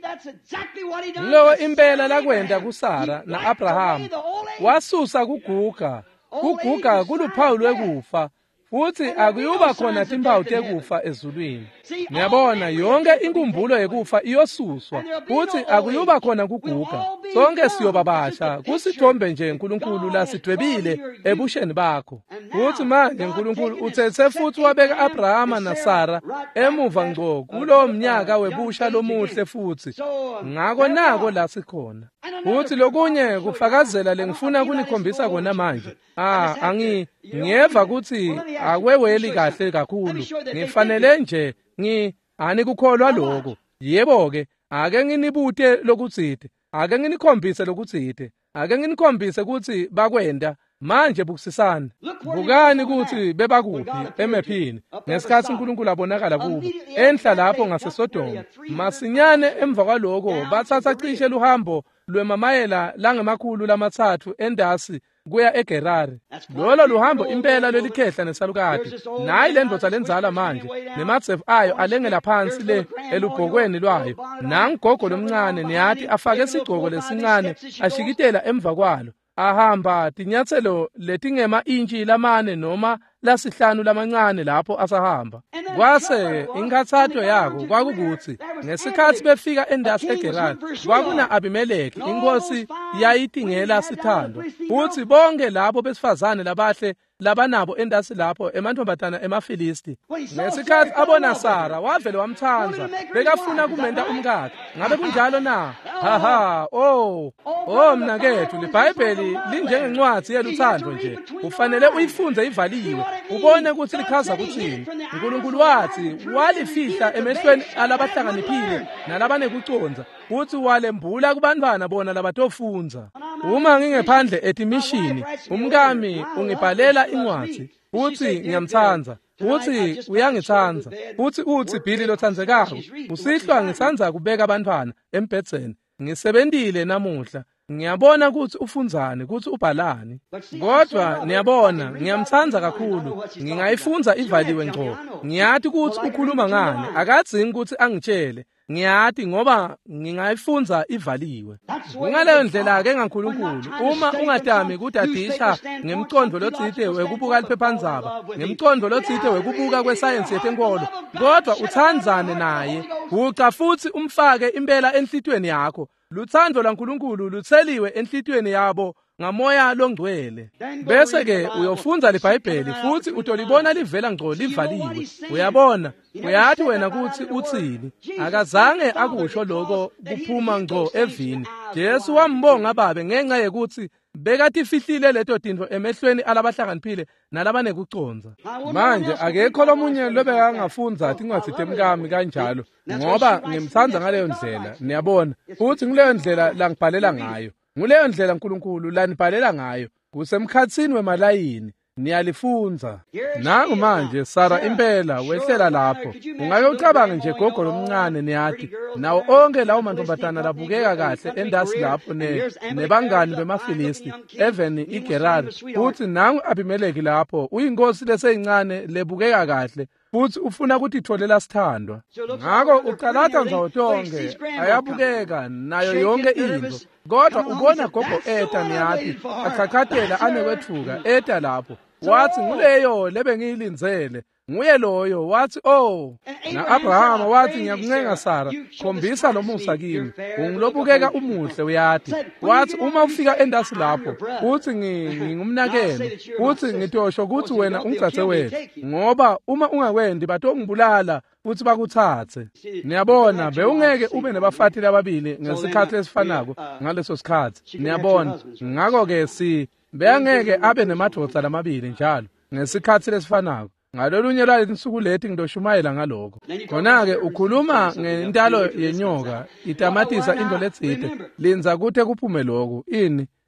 lo impela lakwenda kuSara na Abraham wasusa kuguga kuguga kuluphawu lwekufa futhi akuyuba khona timpawu tekufa ezulwini niyabona yonke inkumbulo yekufa iyosuswa futhi akuyuba khona kuguga sonke siyobabasha kusithombe nje uNkulunkulu lasidwebile ebusheni bakho futhi manje uNkulunkulu uthethe futhi wabeka Abrahama na Sara emuva ngqo kulo mnyaka webusha lomuhle futhi ngako nako la sikhona futhi lokunye kufakazela lengifuna kunikhombisa kona manje ah angi ngiyeva ukuthi akweweli kahle kakhulu ngifanele nje ngi ani kukholwa lokho yebo ke ake nginibute lokutsite ake nginikhombise lokutsite ake nginikhombise ukuthi bakwenda manje bukusisana bukani ukuthi bebakuphi emephini ngesikhathi uNkulunkulu abonakala kubo enhla lapho ngaseSodoma masinyane emva kwaloko bathatha cishe luhambo lwemamayela langemakhulu lamathathu endasi kuya eGerari lolo luhambo impela lelikhehla nesalukade nayi le ndoda lenzala manje nematsefu ayo alengela phansi le elubhokweni lwayo nangigogo lomncane niyathi afake isigqoko lesincane ashikitela emva kwalo ahamba tinyathelo letingema inchi lamane noma lasihlanu lamancane lapho asahamba kwase inkathatho yako kwakukuthi ngesikhathi befika endasi eGerari kwakuna Abimeleki inkosi yayitingela sithando futhi bonke labo besifazane labahle labanabo endasi lapho emantombazana emaFilisti ngesikhathi abona Sara wavele wamthanza bekafuna kumenta umkakhe ngabe kunjalo na haha oh oh mnakethu leBhayibheli linjengencwadi yeluthando nje ufanele uyifunze ivaliwe ubone ukuthi lichaza kuthini uNkulunkulu wathi walifihla emehlweni alabahlakaniphile nalabanekuconza uthi walembula kubantwana bona labatofunza uma ngingephandle etimishini umkami ungibhalela incwadi uthi ngiyamthanza uthi uyangithanza uthi uthi Bhili lothandzekako usihlwa ngisandza kubeka abantwana embhedzeni ngisebentile namuhla ngiyabona ukuthi ufunzani ukuthi ubhalani kodwa niyabona ngiyamthanza kakhulu ngingayifunza ivaliwe ngqo ngiyathi ukuthi ukhuluma ngani akadzingi ukuthi angitshele ngiyathi ngoba ngingayifunza ivaliwe ngaleyo ndlela ke ngaNkulunkulu uma ungadami kudadisha ngemcondo lotsite wekubuka liphephandzaba ngemcondo lotsite wekubuka kwesayensi yetenkolo kodwa uthandzane naye uca futhi umfake impela enhlitweni yakho luthando lwaNkulunkulu lutheliwe enhlitweni yabo ngamoya longcwele bese ke uyofunza liBhayibheli futhi utolibona livela ngqo livaliwe uyabona uyathi wena ukuthi uthini akazange akusho lokho kuphuma ngqo evini Jesu wambonga babe ngenxa yekuthi bekatifihlile leto tinto emehlweni alabahlakaniphile nalabanekuconza manje akekho lomunye lobeka ngafunza tincwadi temkami kanjalo ngoba ngimthanza ngaleyo ndlela niyabona futhi kuleyo ndlela la ngibhalela ngayo nguleyo ndlela uNkulunkulu lanibhalela ngayo kusemkhatsini wemalayini niyalifunza nangu manje Sara impela wehlela lapho ungake ucabange nje gogo lomncane niyathi nawo onke lawo mantombazana labukeka kahle endasi lapho ne nebangani bemaFilisti even iGerari futhi nangu Abimeleki lapho uyinkosi leseyincane lebukeka kahle futhi ufuna ukuthi itholela sithandwa ngako ucalatha nzawo tonke ayabukeka nayo yonke into kodwa ubona gogo eta niyathi achakhathela anekwethuka eta lapho wathi nguleyo lebengiyilindzele nguye loyo wathi oh na Abrahama wathi ngiyakuncenga Sara khombisa lomusa kimi ungilobukeka umuhle uyathi wathi uma ufika endasi lapho uthi ngingumnakelo uthi ngitosho ukuthi wena ungicathe wena ngoba uma ungakwendi batongibulala futhi bakuthathe niyabona beungeke ube nabafatili ababili ngesikhathi esifanako ngaleso sikhathi niyabona ngako ke si beyangeke abe nemadoda lamabili njalo ngesikhathi lesifanako ngalolunye lwalensuku lethi ngidoshumayela ngaloko khona-ke ukhuluma ngentalo yenyoka itamatisa into letsite linza kuthe kuphume lokhu ini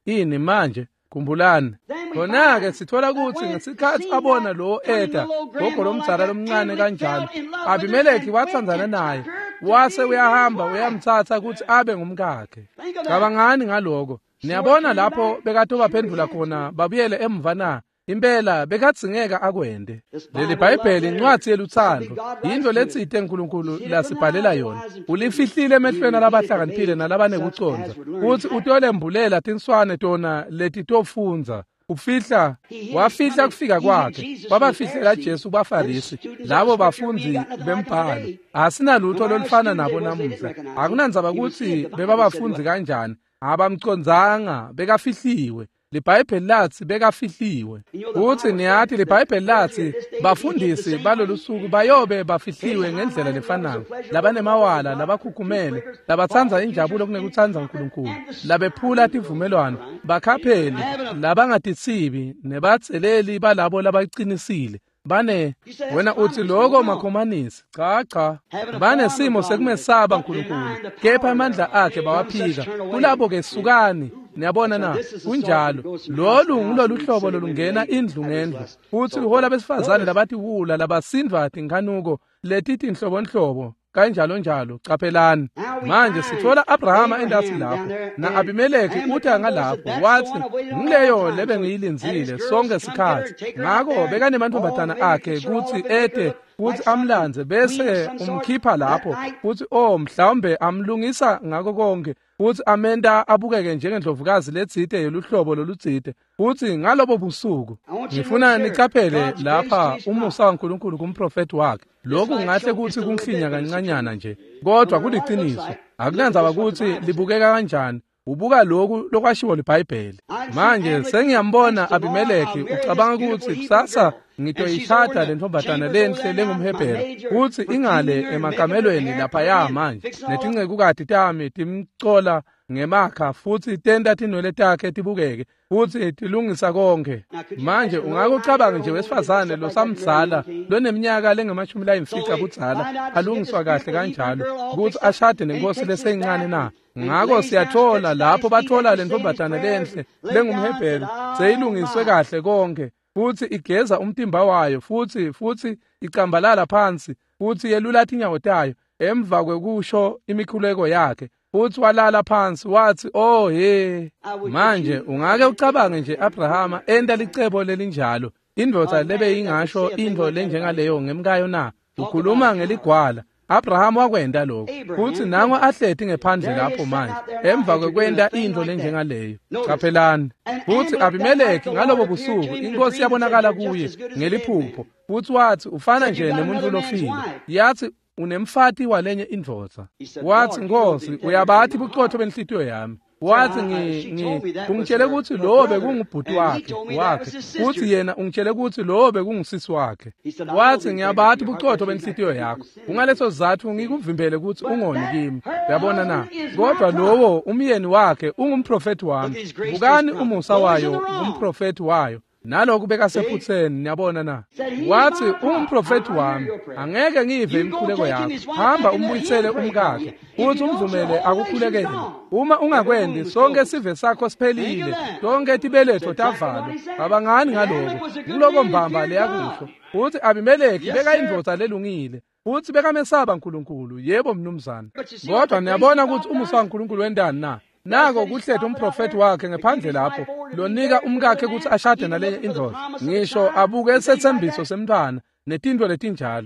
ini manje khumbulani khona-ke sithola ukuthi ngesikhathi abona lo Eda gogo lomdzala lomncane kanjalo Abimeleki wathandzana naye wase uyahamba uyamthatha ukuthi abe ngumkakhe cabangani ngaloko niyabona lapho bekade baphendula khona babuyele emva na impela bekadzingeka akwende leli bhayibheli incwadi yeluthando yinto letsite uNkulunkulu lasibhalela yona ulifihlile emehlweni labahlakaniphile nalabanekuconza ukuthi utolembulela tinswane tona leti tofunza ufihla wafihla kufika kwakhe wabafihlela Jesu baFarisi labo bafundi bembhalo asinalutho lolufana nabo namuhla akunandzaba ukuthi bebabafundi kanjani abamcondzanga bekafihliwe libhayibheli lathi bekafihliwe uthi niyathi libhayibheli lathi bafundisi balolusuku bayobe bafihliwe ngendlela lefanayo labanemawala labakhukhumele labathanza injabulo kunekuthanza uNkulunkulu labephula tivumelwano bakhapheli labangatisibi nebatseleli balabo labaqinisile bane wena uthi lokho makhomanisi cha cha banesimo sekumesaba uNkulunkulu kepha amandla akhe bawaphika kulabo ke sukani niyabona na kunjalo lolu ngulolu hlobo lolungena indlu ngendlu uthi uhola besifazane labathi wula labasindwa tinganuko letithi inhlobo nhlobo kanjalo njalo caphelani manje sithola Abrahama endasi lapho na Abimeleki uthi angalapho wathi ngileyo lebe ngiyilinzile sonke isikhathi ngakho bekanemantombazana akhe kuthi ede kuthi amlanze bese umkhipha lapho kuthi oh mhlawumbe amlungisa ngako konke kuthi amenda abukeke njengendlovukazi letsite yeluhlobo lolutsite kuthi ngalobo busuku ngifuna nicaphele lapha umusa kaNkulunkulu kumprofeti wakhe lokhu ngahle kuthi kunhlinya kancanyana nje kodwa kuliqiniso akunandzaba ukuthi libukeka kanjani ubuka lokhu lokwashiwo libhayibheli manje sengiyambona Abimeleki ucabanga ukuthi kusasa ngitoyithatha lentombazana lenhle lengumHebheru kuthi ingale emakamelweni lapha ya manje netingcekukade tami timcola ngemakha futhi tenta tinwele takhe tibukeke futhi tilungisa konke manje ungakucabanga nje wesifazane losamdzala loneminyaka lengamashumi layimfica budzala alungiswa kahle kanjalo ukuthi ashade nenkosi lesencane na ngako siyathola lapho bathola lentombazana lenhle lengumHebheru seyilungiswe kahle konke futhi igeza umtimba wayo futhi futhi icambalala phansi futhi yelula inyawo tayo emva kwekusho imikhuleko yakhe futhi walala phansi wathi oh he manje ungake ucabange nje Abrahama enda licebo lelinjalo indvodza lebe ingasho into lenjengaleyo ngemkayo na ukhuluma ngeligwala Abraham wakwenda lokho futhi nango ahlethi ngephandle lapho manje emva kwekwenda into lenjengaleyo caphelani futhi Abimeleki ngalobo busuku inkosi yabonakala kuye ngeliphupho futhi wathi ufana nje nemuntu lofile yathi unemfati walenye indvodza wathi Nkosi uyabathi buchotho benhlitiyo yami wathi ngi ungitshele ukuthi lo bekungubhuti wakhe wakhe futhi yena ungitshele ukuthi lo bekungusisi wakhe wathi ngiyabathi buchotho benhlitiyo yakho ungaleso sizathu ngikuvimbele ukuthi ungoni kimi uyabona na kodwa lowo umyeni wakhe ungumprofeti wami bukani umusa wayo umprofeti wayo nalokho bekasephutheni niyabona na wathi umprofeti wami angeke ngive imikhuleko yakho hamba umbuyisele umkakhe uthi umvumele akukhulekele uma ungakwendi sonke sive sakho siphelile sonke tibeletho tavalwa abangani ngaloko ngiloko mbamba leyakusho uthi Abimeleki beka indvodza lelungile uthi bekamesaba uNkulunkulu yebo mnumzana kodwa niyabona ukuthi umusa kaNkulunkulu wendani na nako kuhlethe umprofeti wakhe ngephandle lapho lonika umkakhe ukuthi ashade nalenye indvodza ngisho abuke esethembiso semntwana netinto letinjalo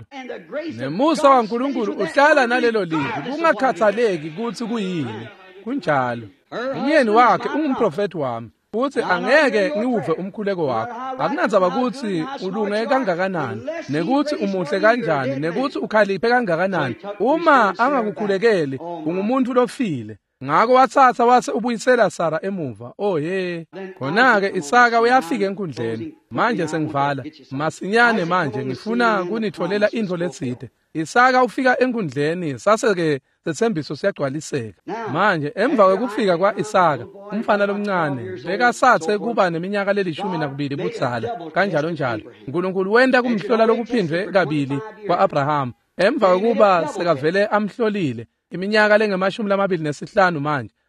nemusa kaNkulunkulu uhlala nalelo lizwi kungakhathaleki ukuthi kuyini kunjalo umyeni wakhe ungumprofeti wami futhi angeke ngiwuve umkhuleko wakho akunandzaba ukuthi ulunge kangakanani nekuthi umuhle kanjani nekuthi ukhaliphe kangakanani uma angakukhulekeli ungumuntu lofile ngako wathatha wase ubuyisela Sara emuva oh he khona-ke Isaka uyafika enkundleni manje sengivala masinyane manje ngifuna kunitholela into letside Isaka ufika enkundleni sase-ke sethembiso siyagcwaliseka manje emva kwekufika kwa-Isaka umfana lomncane bekasathe kuba neminyaka lelishumi nakubili budzala kanjalo njalo uNkulunkulu wenda kumhlola lokuphindwe kabili kwa-Abrahamu emva kokuba sekavele amhlolile iminyaka lengamashumi lamabili nesihlanu manje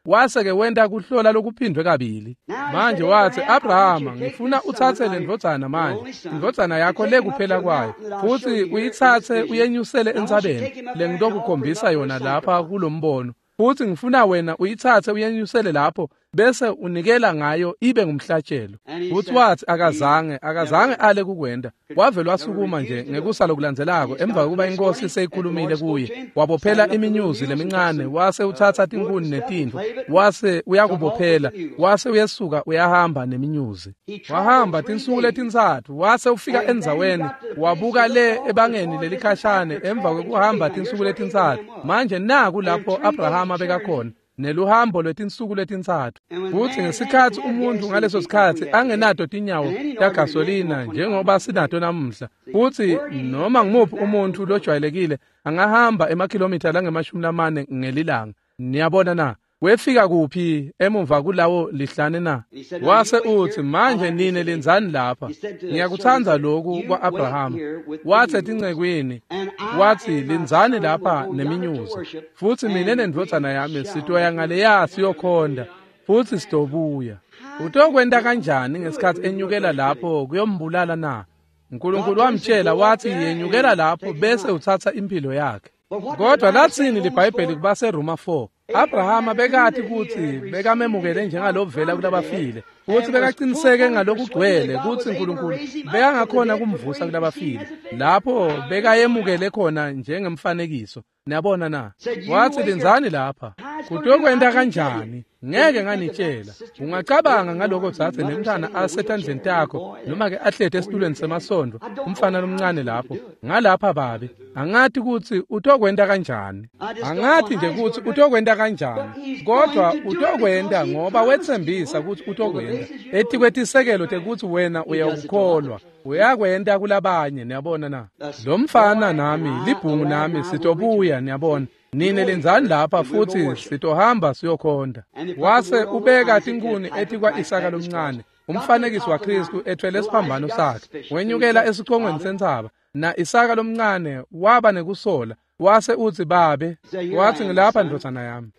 wase-ke wenda kuhlola lokuphindwe kabili. Manje wathi, Abrahama, ngifuna uthathe le ndvodzana manje, indvodzana yakho le kuphela kwayo, futhi uyithathe uyenyusele entsabeni, le ngitokukhombisa yona lapha kulo mbono. Futhi ngifuna wena uyithathe uyenyusele lapho, bese unikela ngayo ibe ngumhlatshelo. Futhi wathi akazange, akazange ale kukwenda. Wavele wasukuma nje ngekusa lokulandzelako, emva kokuba inkosi seyikhulumile kuye. Wabophela iminyuzi lemincane, wase uthatha tinkuni netindlu, wase uyakubophela, wase uyesuka uyahamba neminyuzi. Wahamba tinsuku letintsathu, wase ufika endzaweni, wabuka le ebangeni lelikhashane. Emva kokuhamba tinsuku letintsathu, manje naku lapho Abrahama bekakhona, neluhambo lwetinsuku letintsathu. Futhi ngesikhathi umuntu ngaleso sikhathi angenato tinyawo tagasolina njengoba sinato namuhla, futhi noma ngimuphi umuntu lojwayelekile angahamba emakhilomitha langemashumi lamane ngelilanga. Niyabona na? Wefika kuphi emumva kulawo lihlane na? Wase uthi, manje nine lenzani lapha? Ngiyakuthanza lokhu kwa-Abrahama. Wathi etincekwini, wathi lenzani lapha neminyuzi? Futhi mina nendvodzana yami sitoya ngaleya siyokhonda, futhi sitobuya. Utokwenda kanjani ngesikhathi enyukela lapho kuyombulala na? uNkulunkulu wamtshela wathi yenyukela lapho bese uthatha impilo yakhe. Kodwa lathini liBhayibheli kubaseRoma four? Abrahama bekathi ukuthi bekamemukele njengalovela kulabafile, futhi bekaqiniseke ngalokugcwele ukuthi uNkulunkulu bekangakhona kumvusa kulabafile, lapho bekayemukele khona njengemfanekiso. Niyabona na? Wathi lenzani lapha? Kutokwenda kanjani? Ngeke nganitshela. Ungacabanga ngaloko thathe nemntana asetandleni takho, noma ke ahlete esitulweni semasondo, umfana omncane lapho. Ngalapha babi, angathi ukuthi utokwenda kanjani. Angathi nje ukuthi utokwenda kanjani. Kodwa utokwenda ngoba wethembisa ukuthi utokwenda. Ethi kwetisekelo tekuthi wena uyakukholwa, uyakwenda kulabanye. Niyabona na? Lo mfana nami, libhungu nami sitobuya. Niyabona? Nine lenzani lapha futhi sitohamba siyokhonda. Wase ubeka tinkuni ethi kwa Isaka lomncane, umfanekiso waKristu ethwele isiphambano sakhe. Wenyukela esiqongweni sentsaba, na Isaka lomncane waba nekusola. Wase uthi babe, wathi ngilapha ndvodzana yami.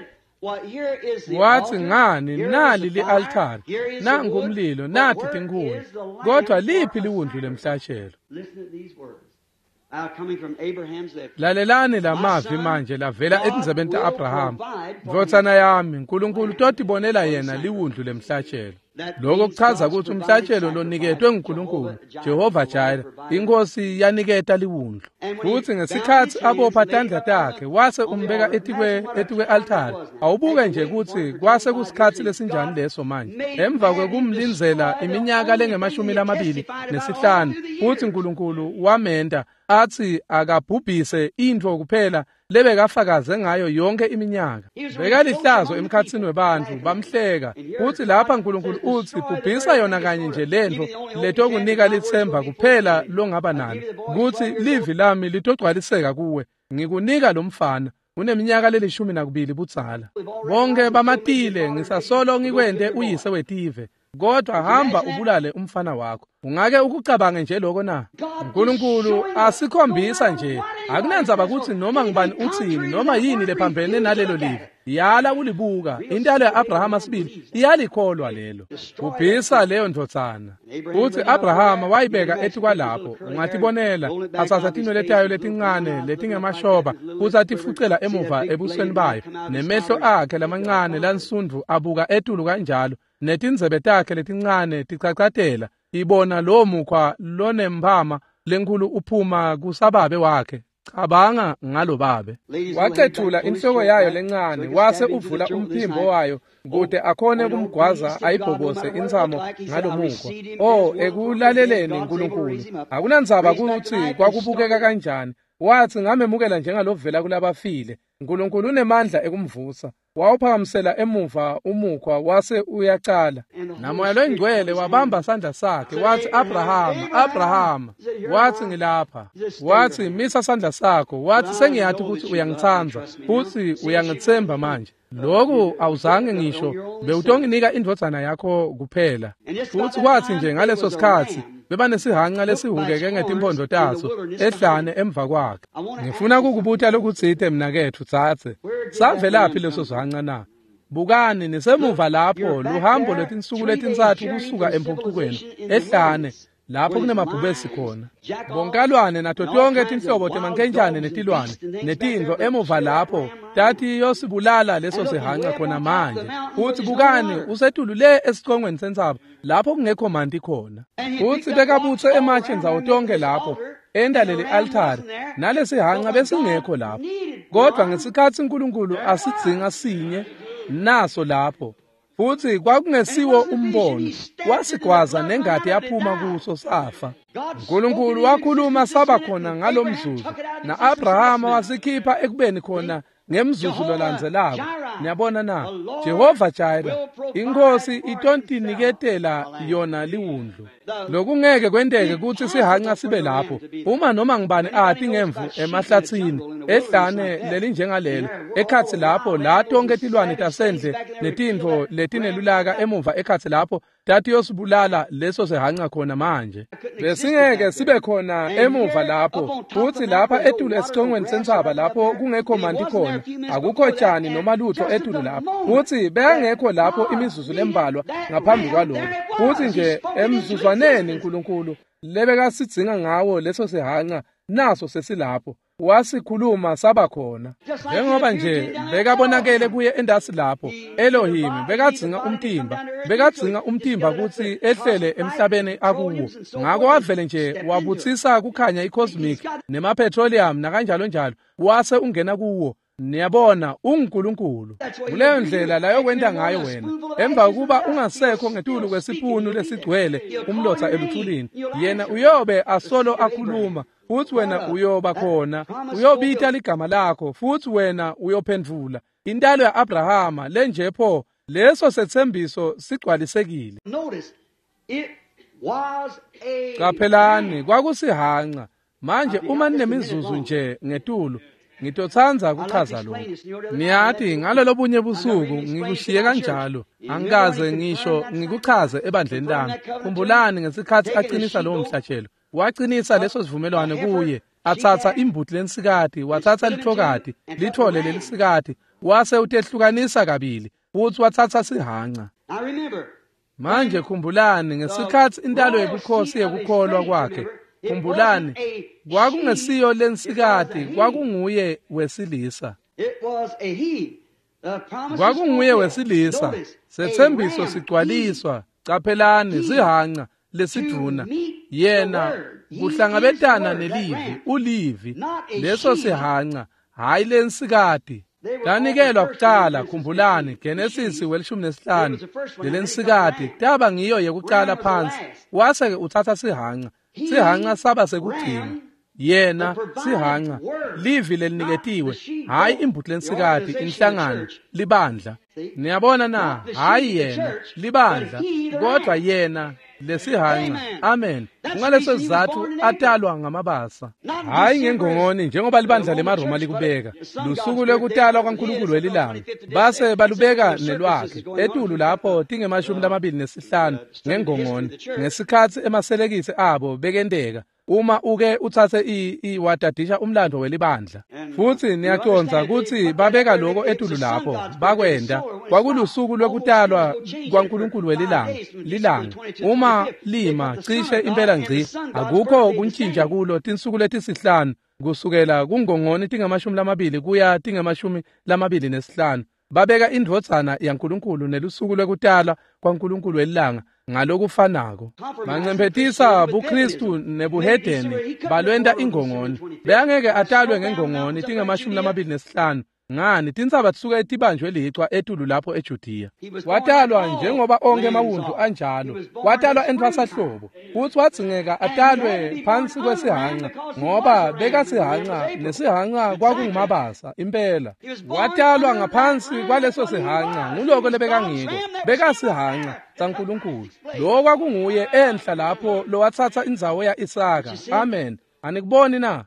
Wathi ngani nali li-altari, nangu umlilo, nathi tinkuni, kodwa liphi liwundlu lemhlatshelo? Lalelani lamavi manje lavela etinzebeni ta-Abrahama. Ndvodzana yami, uNkulunkulu totibonela yena liwundlu lemhlatshelo. Lokho kuchaza ukuthi umhlatshelo loniketwe nguNkulunkulu, Jehova Jireh, inkosi yaniketa liwundlu. Futhi ngesikhathi abopha tandla takhe, wase umbeka etikwe etikwe altari. Awubuke nje ukuthi kwase kusikhathi lesinjani leso manje. Emva kwekumlinzela iminyaka lengemashumi lamabili nesihlanu, futhi uNkulunkulu wamenda athi akabhubhise into kuphela lebekafakaze ngayo yonke iminyaka. Bekalihlazo emkhathini webantu, bamhleka. Futhi lapha uNkulunkulu uthi bhubhisa yona kanye nje lento letokunika lithemba kuphela longaba nalo, ukuthi livi lami litogcwaliseka kuwe. Ngikunika lo mfana uneminyaka lelishumi nakubili budzala. Bonke bamatile ngisasolo ngikwende uyise wetive. Kodwa hamba ubulale umfana wakho. Ungake ukucabange nje lokho na? uNkulunkulu asikhombisa nje, akunandzaba ukuthi noma ngibani uthini noma yini lephambene nalelo livi. Yala ulibuka, intalo ya-Abrahama sibili iyalikholwa lelo. Ubhisa leyo ndvodzana. Uthi Abrahama wayibeka ethi kwalapho, ungatibonela, athatha tino letayo letincane letingemashoba, uthi atifucela emuva ebusweni bayo, nemehlo akhe lamancane lansundvu abuka etulu kanjalo, netindzebe takhe letincane ticacatela, ibona lo mukhwa lonemphama lenkulu uphuma kusababe wakhe. Cabanga ngalo babe. Waqethula inhloko yayo lencane, wase uvula umphimbo wayo kude akhone kumgwaza ayibhobose insamo ngalo mukhwa. Oh, ekulaleleni uNkulunkulu. Akunandzaba ukuthi kwakubukeka kanjani. Wathi ngamemukela njengalovela kulabafile. uNkulunkulu unemandla ekumvusa. Wawuphakamisela emuva umukhwa wase uyacala. Namoya loyingcwele wabamba isandla sakhe, wathi Abrahama, Abrahama. Wathi ngilapha. Wathi misa isandla sakho. Wathi sengiyathi ukuthi uyangithanza futhi uyangithemba manje. Lokhu awuzange ngisho bewutonginika indvodzana yakho kuphela. Futhi kwathi nje ngaleso sikhathi beba nesihanqa lesihungeke ngetimpondo taso ehlane emva kwakhe. Ngifuna ukukubutha lokuthi ithe mina kethu thathe. Savelaphi leso sihanqa na? bukani nisemuva lapho luhambo lwetinsuku letintathu kusuka empucukweni ehlane lapho kunemabhubesi khona bonkalwane nato tonke tinhlobo temankenjane netilwane netindlo emuva lapho tathi yosibulala leso sihanqa khona manje uthi bukani usetulu le esiqongweni sentsaba lapho kungekho manti khona uthi bekabuthe ematshe nzawo tonke lapho endaleli altari nalesihanqa besingekho lapho kodwa ngesikhathi uNkulunkulu asidzinga sinye naso lapho futhi kwakungesiwo umbono wasigwaza nengadi yaphuma kuso safa uNkulunkulu wakhuluma saba khona ngalomzuzu na-Abrahama wasikhipha ekubeni khona ngemzuzu lolandzelako niyabona na Jehova Jireh inkosi itontiniketela yona liwundlu lokungeke kwendeke ukuthi sihanqa sibe lapho uma noma ngibani athi ngemvu emahlathini ehlane leli njengalelo ekhathi lapho la tonke tilwane tasendle netindvo letinelulaka emuva ekhathi lapho tathi yosibulala leso sihanqa khona manje besingeke sibe khona emuva lapho futhi lapha etulu esiqongweni sentsaba lapho kungekho manti khona akukho tshani noma lutho etulu lapho futhi beyangekho lapho imizuzu lembalwa ngaphambi kwalokho futhi nje emzuzwaneni uNkulunkulu lebekasidzinga ngawo leso sihanqa naso sesilapho wasikhuluma saba khona njengoba nje bekabonakele kuye endasi lapho Elohim bekadzinga umtimba bekadzinga umtimba ukuthi ehlele emhlabeni akuwo ngako wavele nje wabuthisa kukhanya icosmic nemapetroleum nakanjalo njalo wase ungena kuwo niyabona uNkulunkulu kuleyo ndlela la yokwenda ngayo wena emva ukuba ungasekho ngetulu kwesipunu lesigcwele umlotha eluthulini yena uyobe asolo akhuluma futhi wena uyoba khona uyobita ligama lakho futhi wena uyophendvula intalo ya-Abrahama lenjepho leso sethembiso sigcwalisekile qaphelani kwakusihanqa manje uma ninemizuzu nje ngetulu ngitothanza kuchaza lokho niyathi ngalo lobunye busuku ngikushiye kanjalo angikaze ngisho ngikuchaze ebandleni lami khumbulani ngesikhathi aqinisa lowo mhlatshelo waqinisa leso sivumelwano kuye athatha imbuti lensikati wathatha lithokati lithole lelisikati wase utehlukanisa kabili futhi wathatha sihanqa manje khumbulani ngesikhathi intalo yebukhosi yekukholwa kwakhe khumbulani kwakungesiyo lensikati kwakunguye wesilisa kwakunguye wesilisa sethembiso sigcwaliswa qaphelani sihanqa lesiduna yena kuhlangabetana nelivi ulivi leso sihanqa hayi lensikati lanikelwa kuqala khumbulani Genesis welishumi nesihlanu lelensikati taba ngiyo yekuqala phansi wase uthatha sihanqa sihanqa saba sekugcina yena sihanqa livi leliniketiwe hayi imbuti lensikati inhlangano libandla niyabona na hayi yena libandla kodwa yena lesihanqa amen ngaleso sizathu atalwa ngamabasa hayi ngengongoni njengoba libandla lemaroma likubeka lusuku lwekutalwa kwaNkulunkulu welilanga base balubeka nelwakhe etulu lapho tingemashumi lamabili nesihlanu ngengongoni ngesikhathi emaselekisi abo bekendeka uma uke uthathe iwadadisha umlando welibandla futhi niyaconza ukuthi babeka lokho etulu lapho bakwenda kwakulusuku lwekutalwa kwaNkulunkulu welilanga lilanga uma lima cishe impela ngci akukho kuntshintsha kulo tinsuku letisihlanu kusukela kungongoni tingamashumi lamabili kuya tingamashumi lamabili nesihlanu babeka indvodzana yaNkulunkulu nelusuku lwekutalwa kwaNkulunkulu welilanga ngalokufanako bancemphetisa buKristu nebuhedeni balwenda ingongoni beyangeke atalwe ngengongoni tingamashumi lamabili nesihlanu ngani tintsaba tisuke tibanjwe licwa etulu lapho eJudiya watalwa njengoba onke amawundlu anjalo watalwa entwasahlobo futhi wadzingeka atalwe phansi kwesihanqa ngoba bekasihanqa nesihanqa kwakungumabasa impela watalwa ngaphansi kwaleso sihanqa nguloko lebekangiko bekasihanqa saNkulunkulu lo kwakunguye enhla lapho lowathatha indzawo ya-Isaka amen anikuboni na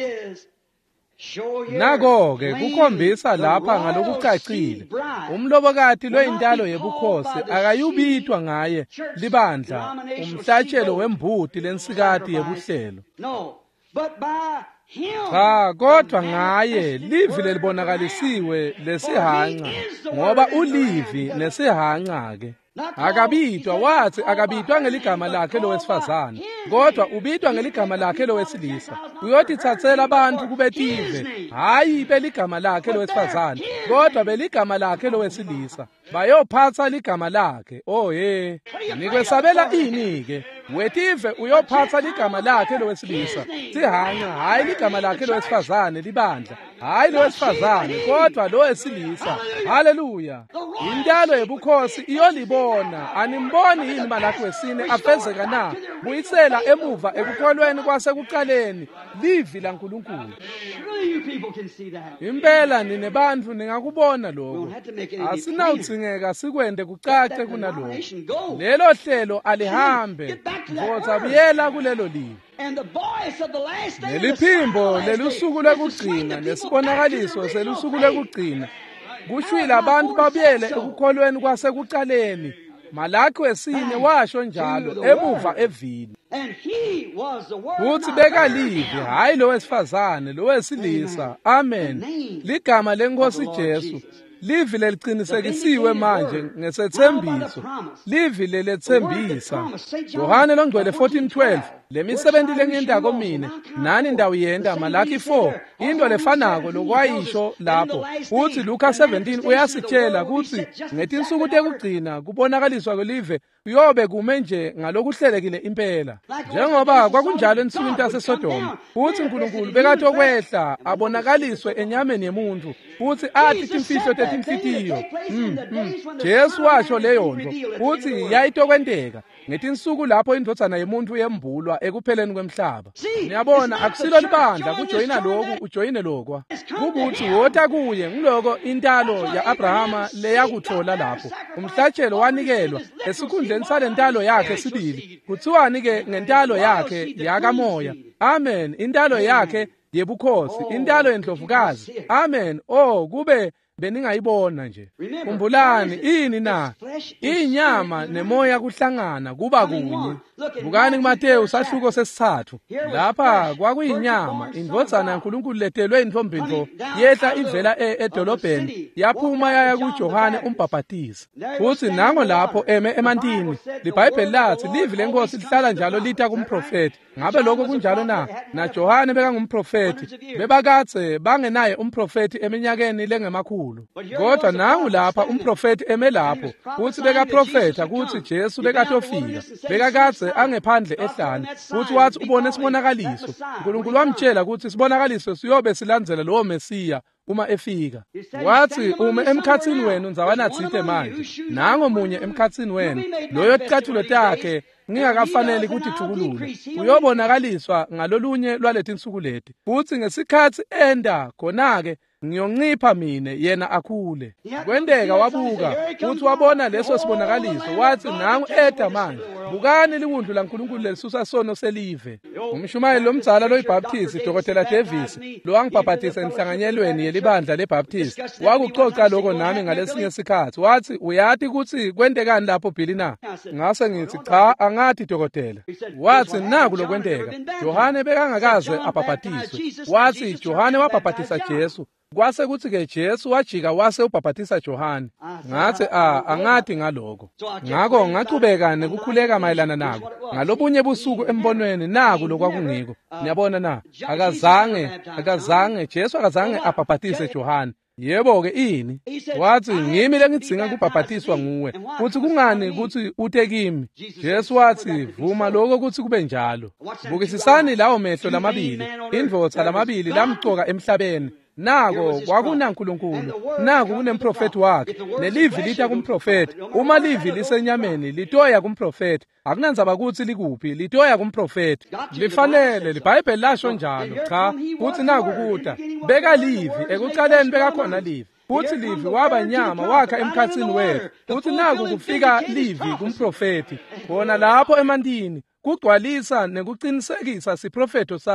nako-ke kukhombisa lapha ngalokucacile umlobokati lweyintalo yebukhosi akayubitwa ngaye libandla umhlatshelo wembuti lensikati yebuhlelo cha kodwa ngaye livi lelibonakalisiwe lesihanqa ngoba ulivi nesihanqa ke akabitwa wathi akabitwa ngeligama lakhe lowesifazane kodwa ubitwa ngeligama lakhe lowesilisa uyothi thathela abantu kubetive hayi beligama lakhe lowesifazane kodwa beligama lakhe lowesilisa bayophatha ligama lakhe oh he nikwesabela ini ke wetive uyophatha ligama lakhe lowesilisa sihanqa hayi ligama lakhe lowesifazane libandla hayi lowesifazane kodwa lowesilisa haleluya intalo yebukhosi iyolibona animboni yini malakhi wesine afezeka na buyisela emuva ekukholweni kwasekuqaleni livi laNkulunkulu impela nine bantu ningakubona lokho asinawudzingeka sikwende kucace kunalokho lelo hlelo alihambe ngoba buyela kulelo livi neliphimbo lelusuku lekugcina nesibonakaliso selusuku lekugcina kushwila abantu babuyele ekukholweni kwasekuqaleni malakhi wesine washo njalo emuva evini uthi beka livi hayi lowesifazane lowesilisa amen ligama lenkosi Jesu livi leliqinisekisiwe manje ngesethembiso livi lelethembisa Yohane longcwele fourteen twelve lemisebenzi lengiyendako mina nani ndawo yenda Malaki four into lefanako lokwayisho lapho uthi Luka seventeen uyasitshela ukuthi ngetinsuku tekugcina kubonakaliswa kwelive uyobe kume nje ngalokuhlelekile impela njengoba kwakunjalo ensukwini taseSodoma uthi uNkulunkulu bekathi okwehla abonakaliswe enyameni yemuntu uthi athi imfihlo tetimfitiyo mm, mm. Jesu washo leyo nto uthi yayitokwenteka ngetinsuku lapho indodana yemuntu yembulwa ekupheleni kwemhlaba niyabona akusilo libandla kujoyina lokhu ujoyine lokwa kubuthi wota kuye ngiloko intalo ya Abrahama leyakuthola lapho umhlatshelo wanikelwa esikhundleni salentalo yakhe sibili kuthiwani ke ngentalo yakhe yakamoya amen intalo yakhe yebukhosi intalo yendlovukazi amen oh kube beningayibona nje kumbulani ini na inyama nemoya kuhlangana kuba kunye bukani kuMateyu sahluko sesithathu lapha kwakuyinyama indvodzana yaNkulunkulu letelwe intlombindlo yehla ivela edolobheni yaphuma yaya kuJohane umbhaphathizi futhi nango lapho eme emantini liBhayibheli lathi livi lenkosi lihlala njalo lita kumprofeti ngabe lokho kunjalo na na Johane bekangumprofeti bebakatse bangenaye umprofeti eminyakeni lengemakhulu kodwa nangu lapha umprofeti eme lapho uthi bekaprofeta ukuthi Jesu bekatofika bekakatse angephandle ehlane uthi wathi ubone isibonakaliso uNkulunkulu wamtshela ukuthi isibonakaliso siyobe silandzela lowo Mesiya uma efika wathi uma emkhathini wenu ndzawanathite manje nango munye emkhathini wenu loyo ticathulo takhe ngingakafanele ukuthi thukulule uyobonakaliswa ngalolunye lwaletinsuku leti futhi ngesikhathi enda khona-ke ngiyoncipha mine yena akhule kwendeka wabuka uthi wabona leso sibonakaliso wathi nangu eda manje bukani liwundlu laNkulunkulu lelisusa sono selive umshumayeli lomdzala loyibhaptizi Dokotela Davis lo wangibhaphathisa enhlanganyelweni yelibandla lebhaptizi wakuxoxa lokho nami ngalesinye isikhathi wathi uyathi ukuthi kwendekani lapho Billy na ngase ngithi cha angathi dokotela wathi naku lokwendeka Johane bekangakaze abhaphathiswe wathi Johane wabhaphathisa Jesu kwase kuthi ke Jesu wajika wase ubhaphathisa Johane ngathi a angathi ngaloko ngakho ngachubeka nekukhuleka mayelana nako ngalobunye busuku embonweni naku lokwakungiko niyabona na akazange akazange Jesu akazange abhaphathise Johane yebo ke ini wathi ngimi lengidzinga kubhaphathiswa nguwe uthi kungani ukuthi uthe kimi Jesu wathi vuma lokho ukuthi kube njalo bukisisani lawo mehlo lamabili indvodza lamabili lamcoka emhlabeni nako kwakunaNkulunkulu naku kunemprofeti wakhe nelivi lita kumprofeti uma livi lisenyameni litoya kumprofeti akunandzaba ukuthi likuphi litoya kumprofeti lifanele liBhayibheli lasho njalo cha kuthi naku kuta beka livi ekuqaleni beka khona livi futhi livi waba nyama wakha emkhathini wethu futhi naku kufika livi kumprofeti khona lapho emantini kugcwalisa nekuqinisekisa siprofeto sakhe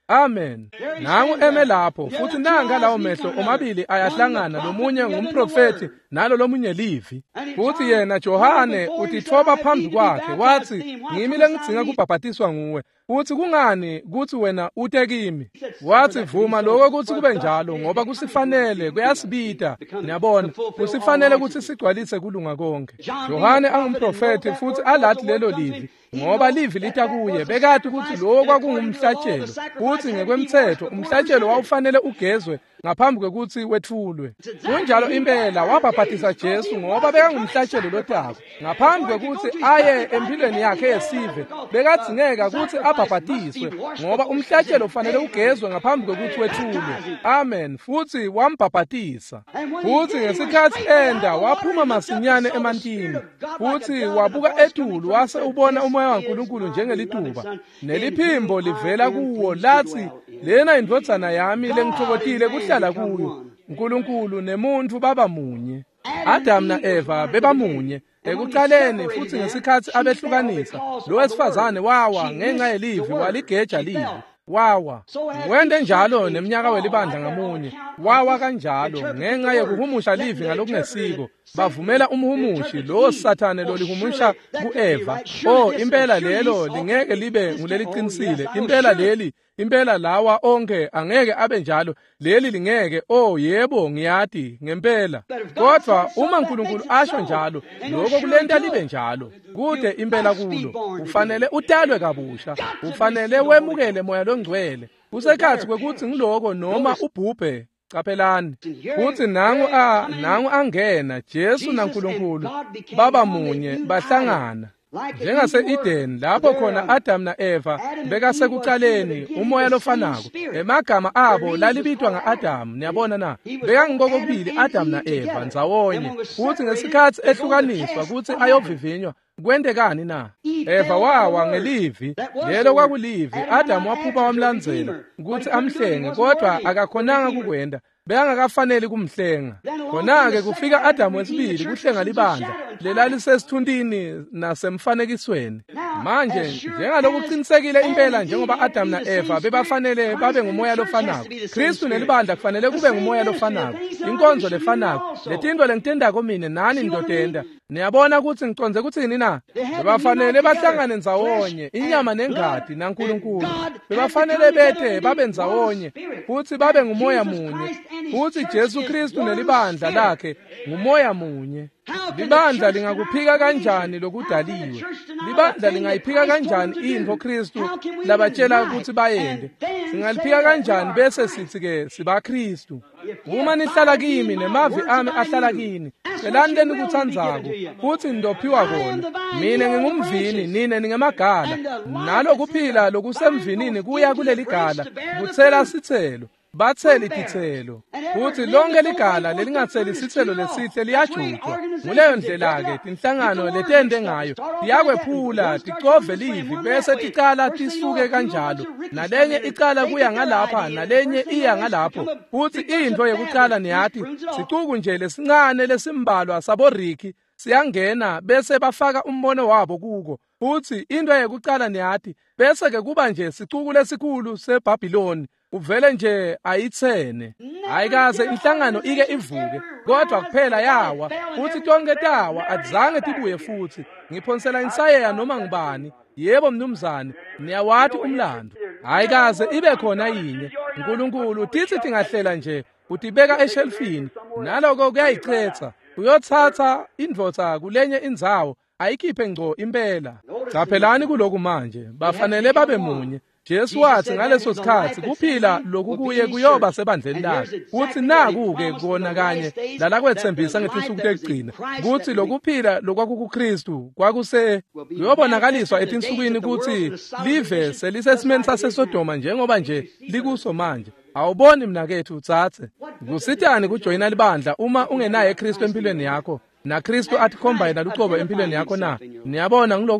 Amen. Nangu eme lapho futhi nanga lawo mehlo omabili ayahlangana, lomunye ngumprofeti nalo lomunye livi. Futhi yena Johane utithoba phambi kwakhe wathi, ngimi lengidzinga kubhabhatiswa nguwe. Uthi kungani kuthi wena ute kimi? Wathi vuma lokho ukuthi kube njalo ngoba kusifanele kuyasibita. Niyabona, kusifanele ukuthi sigcwalise kulunga konke. Johane angumprofeti futhi alathi lelo livi ngoba livi lita kuye. Bekade ukuthi lokho kwakungumhlatshelo futhi ngekwemthetho umhlatshelo wawufanele ugezwe ngaphambi kokuthi wethulwe. Kunjalo impela wabhabhatisa Jesu ngoba bekangumhlatshelo lotako. Ngaphambi kokuthi aye empilweni yakhe yesive bekadzingeka ukuthi abhabhatiswe ngoba umhlatshelo ufanele ugezwe ngaphambi kokuthi wethulwe. Amen. Futhi wambhabhatisa. Futhi ngesikhathi enda waphuma masinyane emantini. Futhi wabuka etulu wase ubona umoya kaNkulunkulu njengelituba. Neliphimbo livela kuwo lathi, lena indvodzana yami lengithokozile kuhlala kuyo. uNkulunkulu nemuntu baba munye. Adam na Eva bebamunye ekuqaleni, futhi ngesikhathi abehlukanisa lo wesifazane wawa ngenxa yelivi, waligeja livi wawa. Wende njalo neminyaka welibandla ngamunye wawa kanjalo ngenxa yokuhumusha livi ngalokungesiko. Bavumela umhumushi lo Sathane lo lihumusha kuEva. Oh, impela lelo lingeke libe nguleliqinisile. Impela leli impela lawa onke angeke abe njalo. Leli lingeke. Oh yebo ngiyati ngempela. Kodwa uma uNkulunkulu asho njalo, lokho kulenta libe njalo. Kude impela kulo ufanele utalwe kabusha. Ufanele wemukele moya longcwele. Kusekhathi kwekuthi ngiloko noma ubhubhe. Capelani. Futhi nangu a nangu angena Jesu naNkulunkulu baba munye bahlangana. Njengase Eden lapho khona Adam na Eva bekasekuqaleni umoya lofanako. Emagama abo lalibitwa ngaAdam. Niyabona na? Bekangibokubili Adam na Eva ndzawonye. Futhi ngesikhathi ehlukaniswa kuthi ayovivinywa kwendekani na? Eva wawa ngelivi, lelo kwakulivi. Adam waphupha wamlandzela ukuthi amhlenge, kodwa akakhonanga kukwenda. Bekangakafanele kumhlenga. Khona-ke kufika Adam wesibili kuhlenga libandla lelalisesithundini nasemfanekisweni. Manje njengaloku kuqinisekile impela njengoba Adam na Eva bebafanele babe ngumoya lofanako, Kristu nelibandla kufanele kube ngumoya lofanako, inkonzo lefanako. Letinto lengitendako mina nani nidotenda. Niyabona ukuthi ngiconze kuthini na? Bebafanele bahlangane ndzawonye, inyama nengadi naNkulunkulu. Bebafanele bethe babe ndzawonye futhi babe ngumoya munye. Futhi Jesu Kristu nelibandla lakhe ngumoya munye. Libandla lingakuphika kanjani lokudaliwe? Libandla lingayiphika kanjani into Kristu labatshela ukuthi bayende? Singaliphika kanjani bese sithi ke siba Kristu? Uma nihlala kimi nemavi ami ahlala kini, celani ukuthandzako futhi ndophiwa kona. Mina ngingumvini, nine ningemagala. Nalo kuphila lokusemvinini kuya kuleli gala kuthela sithelo. Batheli tithelo. Futhi lonke ligala lelingatheli sithelo lesihle liyajutshwa. Nguleyo ndlela-ke tinhlangano letende ngayo tiyakwephula, ticove livi bese ticala tisuke kanjalo. Nalenye icala kuya ngalapha, nalenye iya ngalapho. Futhi into yokuqala niyathi sicuku nje lesincane lesimbalwa saboriki siyangena bese bafaka umbono wabo kuko. Futhi into yokuqala niyathi bese ke kuba nje sicuku lesikhulu seBhabhiloni. Uvele nje ayithene. Ayikaze inhlangano ike ivuke, kodwa kuphela yawa. Futhi tonke tawa adzange tibuye futhi. Ngiphonsela insayeya noma ngibani. Yebo mnumzane, niyawathi umlando. Ayikaze ibe khona yinye. uNkulunkulu tithi tingahlela nje utibeka eshelfini, naloko kuyayichetha. Uyothatha indvodza kulenye indzawo ayikhiphe ngco impela. Caphelani kuloku manje, bafanele babe munye. Jesu wathi ngaleso sikhathi kuphila lokhu kuye kuyoba sebandleni lakhe. Uthi naku-ke kona kanye lala kwethembisa ngetinsuku tekugcina kuthi lokuphila lokwakukuKristu kwakuse kuyobonakaliswa etinsukwini ukuthi live selisesimeni saseSodoma njengoba nje likuso manje. Awuboni mnakethu utsatse kusithani kujoyina libandla uma ungenaye eKristu empilweni yakho, na Kristu athi khomba yena lucobo empilweni yakho na? Niyabona ngiloko-ke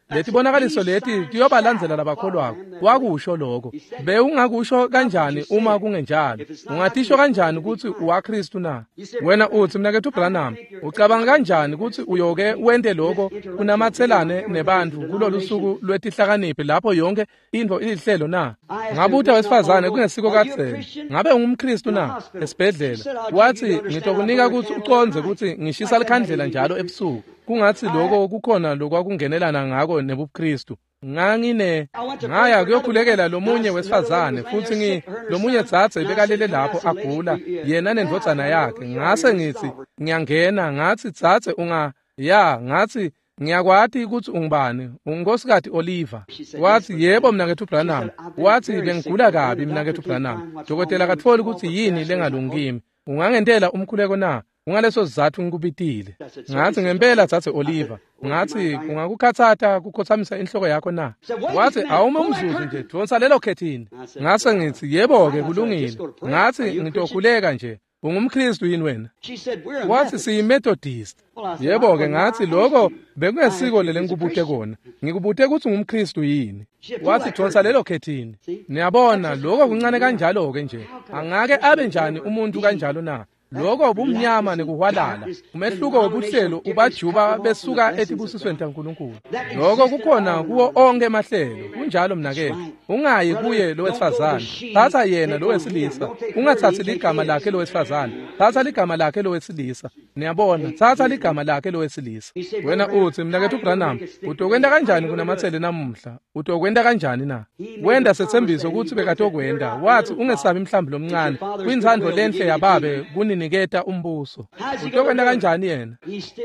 letibonakaliso leti tiyobalandzela labakholwako. Wakusho lokho. Bewungakusho kanjani uma kungenjalo? Ungatisho kanjani ukuthi uwaKristu na? Wena uthi mnakethu Branham, ucabanga kanjani ukuthi uyoke wende lokho kunamathelane nebantfu kulolu suku lwetihlakaniphi lapho yonke into ilihlelo na? Ngabuta wesifazane kungesiko katsele. Ngabe ungumKristu na esibhedlela? Wathi ngitokunika ukuthi uconze ukuthi ngishisa likhandlela njalo ebusuku. Kungathi lokho kukhona lokwakungenelana ngako nebuKristu. Ngangine ngaya kuyokhulekela lomunye wesifazane futhi ngi lomunye dzadze bekalele lapho agula yena nendodzana yakhe. Ngase ngithi ngiyangena ngathi dzadze unga ya ngathi ngiyakwati ukuthi ungubani? Ungosikati Oliver. Wathi yebo mnakethu Branham. Wathi bengigula kabi mnakethu Branham. Dokotela katfoli ukuthi yini lengalungimi. Ungangendela umkhuleko na? Ungaleso sizathu ngikubitile. Ngathi ngempela dzadze Oliver. Ngathi ungakukhathatha kukhothamisa inhloko yakho na? Wathi awume umzuzu nje donsa lelo khethini. Ngase ngithi yebo ke kulungile. Ngathi ngitokhuleka nje. UngumKristu yini wena? Wathi siyiMethodist. Yebo ke ngathi lokho bekungesiko lele ngikubute kona. Ngikubute ukuthi ungumKristu yini. Wathi donsa lelo khethini. Niyabona lokho kuncane kanjalo ke nje. Angake abe njani umuntu kanjalo na? Lokho ubumnyama nekuhwalala. Umehluko wobuhlelo ubajuba besuka etibusisweni taNkulunkulu. Lokho kukhona kuwo onke emahlelo. Kunjalo mnakethu. Ungayi kuye lo wesifazane. Thatha yena lo wesilisa. Ungathathi ligama lakhe lo wesifazane. Thatha ligama lakhe lo wesilisa. Niyabona, thatha ligama lakhe lo wesilisa. Wena uthi mnakethu Branham, utokwenda kanjani kunamathele namuhla? Utokwenda kanjani na? Wenda sethembiso ukuthi bekatokwenda. Wathi ungesabi mhlambi lomncane. Kwinzando lenhle yababe kunini niketa umbuso. Utokwenda kanjani yena?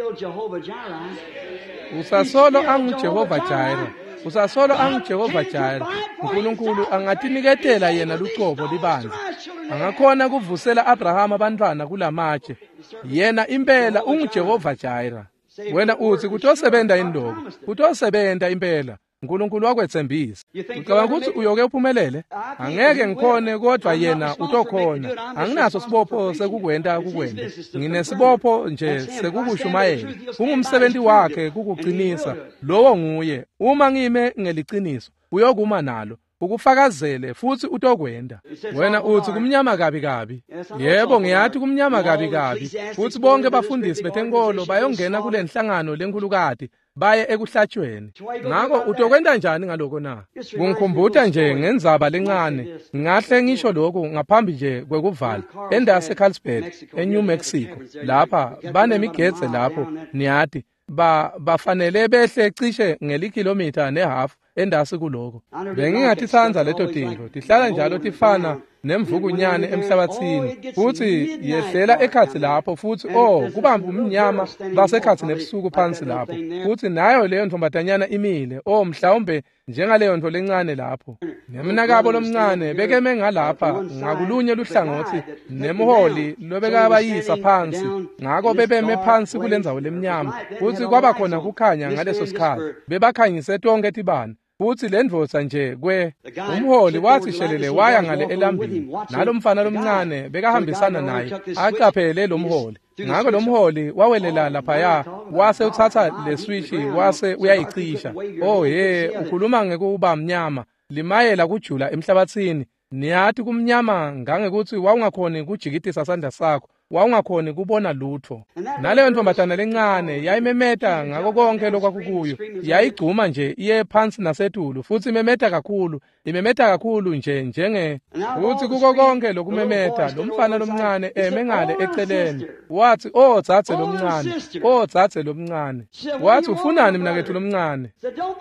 Usasolo anguJehova Jireh. Usasolo anguJehova Jireh. uNkulunkulu angatiniketela yena lucobo libanzi. Angakhona kuvusela Abraham abantwana kulamatshe. Yena impela unguJehova Jireh. Wena uthi kutosebenza indoko. Kutosebenza impela. uNkulunkulu wakwethembisa. Ucabanga ukuthi uyoke uphumelele? Angeke ngikhone kodwa yena utokhona. Anginaso sibopho sekukwenda kukwenda. Nginesibopho nje sekukushumayela. Ungumsebenzi wakhe kukuqinisa. Lowo nguye. Uma ngime ngeliqiniso, uyokuma nalo. Ukufakazele futhi utokwenda. Wena uthi kumnyama kabi kabi. Yebo ngiyathi kumnyama kabi kabi. Futhi bonke bafundisi betenkolo bayongena kule nhlangano lenkulukati baye ekuhlatshweni. Ngakho utokwenda njani ngaloko na? Kungikhumbuta nje ngenzaba lencane. Ngahle ngisho lokho ngaphambi nje kwekuvala endase Carlsbad eNew Mexico. Lapha banemigetse lapho niyathi ba bafanele behle cishe ngelikilometer nehalf endasi kuloko. Bengingathithanza leto tinto. Tihlala njalo tifana nemvukunyane emhlabathini. Futhi yehlela ekhathi lapho futhi oh kubamba umnyama basekhathi nebusuku phansi lapho. Futhi nayo leyo ntombatanyana imile. Oh mhlawumbe njengaleyo nto lencane lapho. Nemnakabo lomncane bekeme ngalapha ngakulunye luhlangothi nemholi lobekabayisa phansi. Ngako bebeme phansi kulenzawo lemnyama. Futhi kwaba khona kukhanya ngaleso sikhathi. Bebakhanyise tonke tibani. Futhi lendvodza nje kwe umholi wathi shelele waya ngale elambini. Nalo mfana lomncane bekahambisana naye acaphele lo mholi. Ngako lo mholi wawelela laphaya wase uthatha le switch wase uyayicisha. Oh ye ukhuluma ngekuba mnyama limayela kujula emhlabathini. Niyathi kumnyama ngangekuthi wawungakhoni kujikitisa sandla sakho. Wawungakhoni kubona lutho. Naleyo ntombatana lencane yayimemeta ngako konke lokwakukuyo. Yayigcuma nje iye phansi nasetulu futhi imemeta kakhulu. Imemeta kakhulu nje njenge uthi kuko konke lokumemeta lo mfana lomncane eme ngale eceleni. Wathi oh dzadze lomncane. Oh dzadze lomncane. Wathi ufunani mnakethu lomncane?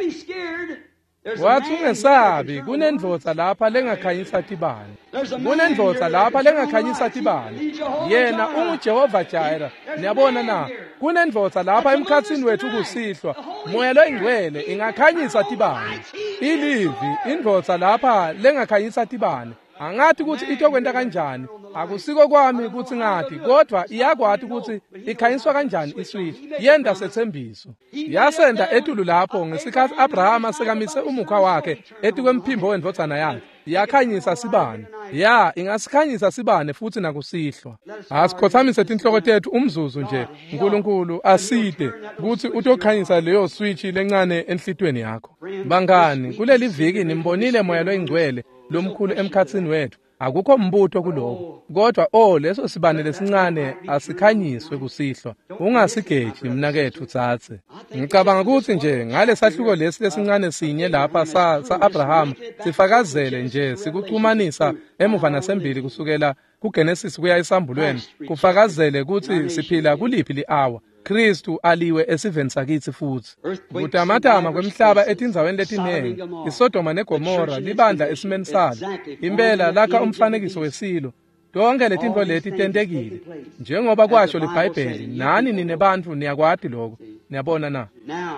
Wathi ungesabi kunendvodza lapha lengakhanyisa tibani. Kunendvodza lapha lengakhanyisa tibani. Yena unguJehova Jireh. Niyabona na? Kunendvodza lapha emkhatsini wethu kusihlwa. Moya loyingcwele ingakhanyisa tibani. Ilivi indvodza lapha lengakhanyisa tibani. angathi ukuthi itokwenta kanjani, akusiko kwami ukuthi ngathi, kodwa iyakwathi ukuthi ikhanyiswa kanjani iswitch, yenda sethembiso. Yasenda etulu lapho ngesikhathi Abrahama sekamise umukha wakhe ethi kwemphimbo wendvodzana yakhe, yakhanyisa sibane. Ya, ingasikhanyisa sibane futhi nakusihlwa. Asikhothamise tinhloko tethu umzuzu nje, uNkulunkulu aside ukuthi utokhanyisa leyo switch lencane enhlitweni yakho. Bangani, kuleli viki nimbonile moya loyingcwele lomkhulu emkhatsini wethu. Akukho mbutho kuloko, kodwa oh leso sibane lesincane asikhanyiswe kusihlwa. Ungasigeji mnakethu tsatse. Ngicabanga ukuthi nje ngale sahluko lesi lesincane sinye lapha sa, sa Abraham sifakazele nje sikuxhumanisa emuva nasembili kusukela kuGenesis kuya esambulweni, kufakazele ukuthi siphila kuliphi li-hour. Kristu aliwe esiveni sakithi futhi. Kutamatama kwemhlaba etindzaweni letinengi, iSodoma neGomora libandla esimeni salo. Impela lakha umfanekiso wesilo. Tonke letinto leti tentekile. Njengoba kwasho liBhayibheli, nani nine bantu niyakwati lokho. Niyabona na?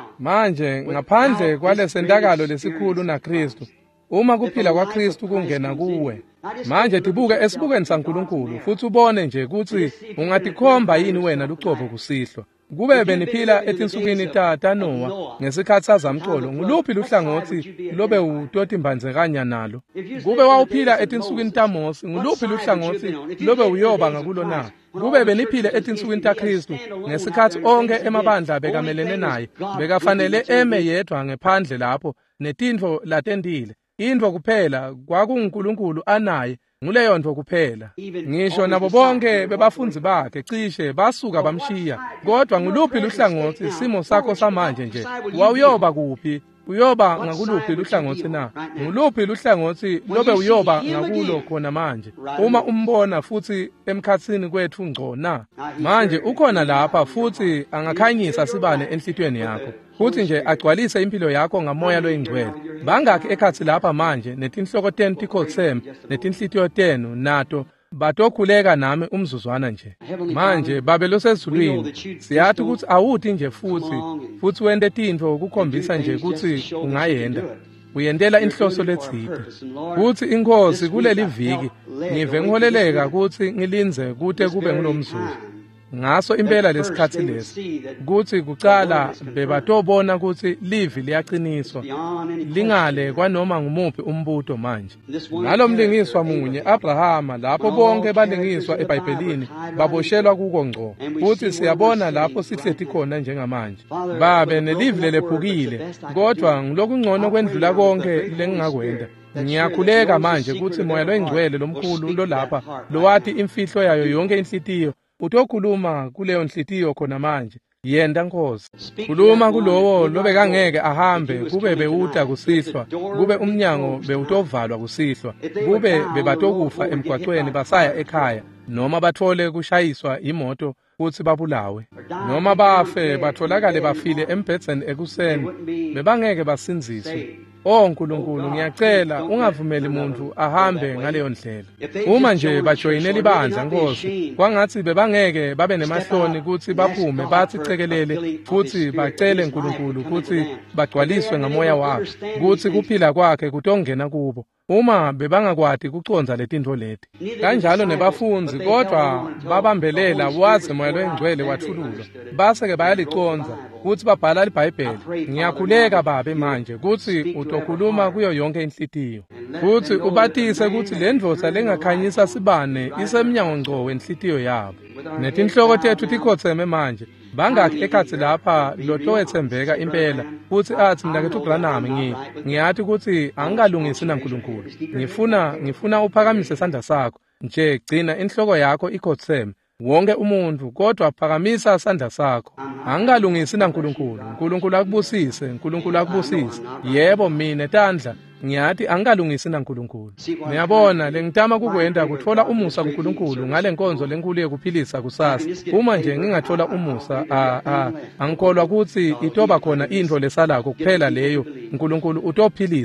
Manje ngaphandle kwalesendakalo lesikhulu na Kristu, uma kuphila kwa Kristu kungena kuwe. Manje tibuke esibukweni saNkulunkulu futhi ubone nje ukuthi ungatikhomba yini wena lucobo kusihlwa. Kube beniphila etinsukwini ta Noah ngesikhathi sazamcolo, nguluphi luhlangothi lobe utoti mbanzekanya nalo? Kube wawuphila etinsukwini taMose, nguluphi luhlangothi lobe uyoba ngakulo na? Kube beniphile etinsukwini taKristu ngesikhathi onke emabandla bekamelene naye, bekafanele eme yedwa ngephandle lapho netintfo latendile. Indvo kuphela kwakunguNkulunkulu anaye, nguleyo ndvo kuphela. Ngisho nabo bonke bebafunzi bakhe cishe basuka bamshiya, kodwa nguluphi luhlangothi isimo sakho samanje nje? Wawuyoba kuphi? Uyoba ngakuluphi luhlangothi na? Nguluphi luhlangothi lobe uyoba ngakulo khona manje? Uma umbona futhi emkhatsini kwethu ngco na? Manje ukhona lapha futhi angakhanyisa sibane enhlitweni yakho. Futhi nje agcwalise impilo yakho ngamoya loyingcwele. Bangakhi ekhathi lapha manje netinhloko tenu tikhotseme netinhlitiyo tenu nato batokhuleka nami umzuzwana nje. Manje babelo sezulwini siyathi ukuthi awuthi nje futhi futhi wende tintfo ukukhombisa nje ukuthi ungayenda. Uyendela inhloso letside. Kuthi inkosi kuleli viki ngive ngiholeleka ukuthi ngilinze kute kube ngulomzuzu. Ngaso impela lesikhathi lesi kuthi kucala bebatobona ukuthi livi liyaqiniswa lingale kwanoma ngumuphi umbuto manje. Ngalomlingiswa munye Abrahama lapho bonke balingiswa eBhayibhelini baboshelwa kuko ngco, futhi siyabona lapho sihlethi khona njengamanje. Babe nelivi lelephukile, kodwa ngilokungcono kwendlula konke lengingakwenda. Ngiyakhuleka manje ukuthi moya loyingcwele lomkhulu lo lapha lowathi imfihlo yayo yonke inhlitiyo utokhuluma kuleyo nhlitiyo khona manje. Yenda Nkosi, khuluma kulowo lobe kangeke ahambe, kube bewuta kusihlwa, kube umnyango bewutovalwa kusihlwa, kube bebatokufa emgwaqweni basaya ekhaya, noma bathole kushayiswa imoto futhi babulawe, noma bafe batholakale bafile embhedzeni ekuseni, bebangeke basinziswe. Oh Nkulunkulu, ngiyacela ungavumeli muntu ahambe ngaleyo ndlela. Uma nje bajoyinela ibandla Nkosi, kwangathi bebangeke babe nemahloni ukuthi baphume bathi cekelele futhi bacele Nkulunkulu ukuthi bagcwaliswe ngamoya wakhe, ukuthi kuphila kwakhe kutongena kubo. Uma bebangakwati kuconza letintfo leti. Kanjalo nebafunzi, kodwa babambelela waze moya loyingcwele wathululwa. Base ke bayaliconza ukuthi babhala iBhayibheli. Ngiyakhuleka babe manje ukuthi utokhuluma kuyo yonke inhlitiyo. Futhi ubatise ukuthi le ndvodza lengakhanyisa sibane isemnyango ngco wenhlitiyo yabo. Netinhloko tethu tikhotseme manje. Bangakhi ekhathi lapha lotowethembeka impela futhi athi mnakethu uGranami ngi ngiyathi ukuthi angalungisi naNkulunkulu. Ngifuna ngifuna uphakamise isandla sakho nje, gcina inhloko yakho ikhotseme wonke umuntu, kodwa phakamisa isandla sakho. Angalungisi naNkulunkulu. uNkulunkulu akubusise, uNkulunkulu akubusise. Yebo mina tandla ngiyathi angalungisi naNkulunkulu. Niyabona lengitama kukwenda kuthola umusa kuNkulunkulu ngale nkonzo lenkulu yekuphilisa kusasa. Uma nje ngingathola umusa a a angikholwa ukuthi itoba khona into lesalako kuphela leyo uNkulunkulu utophilisa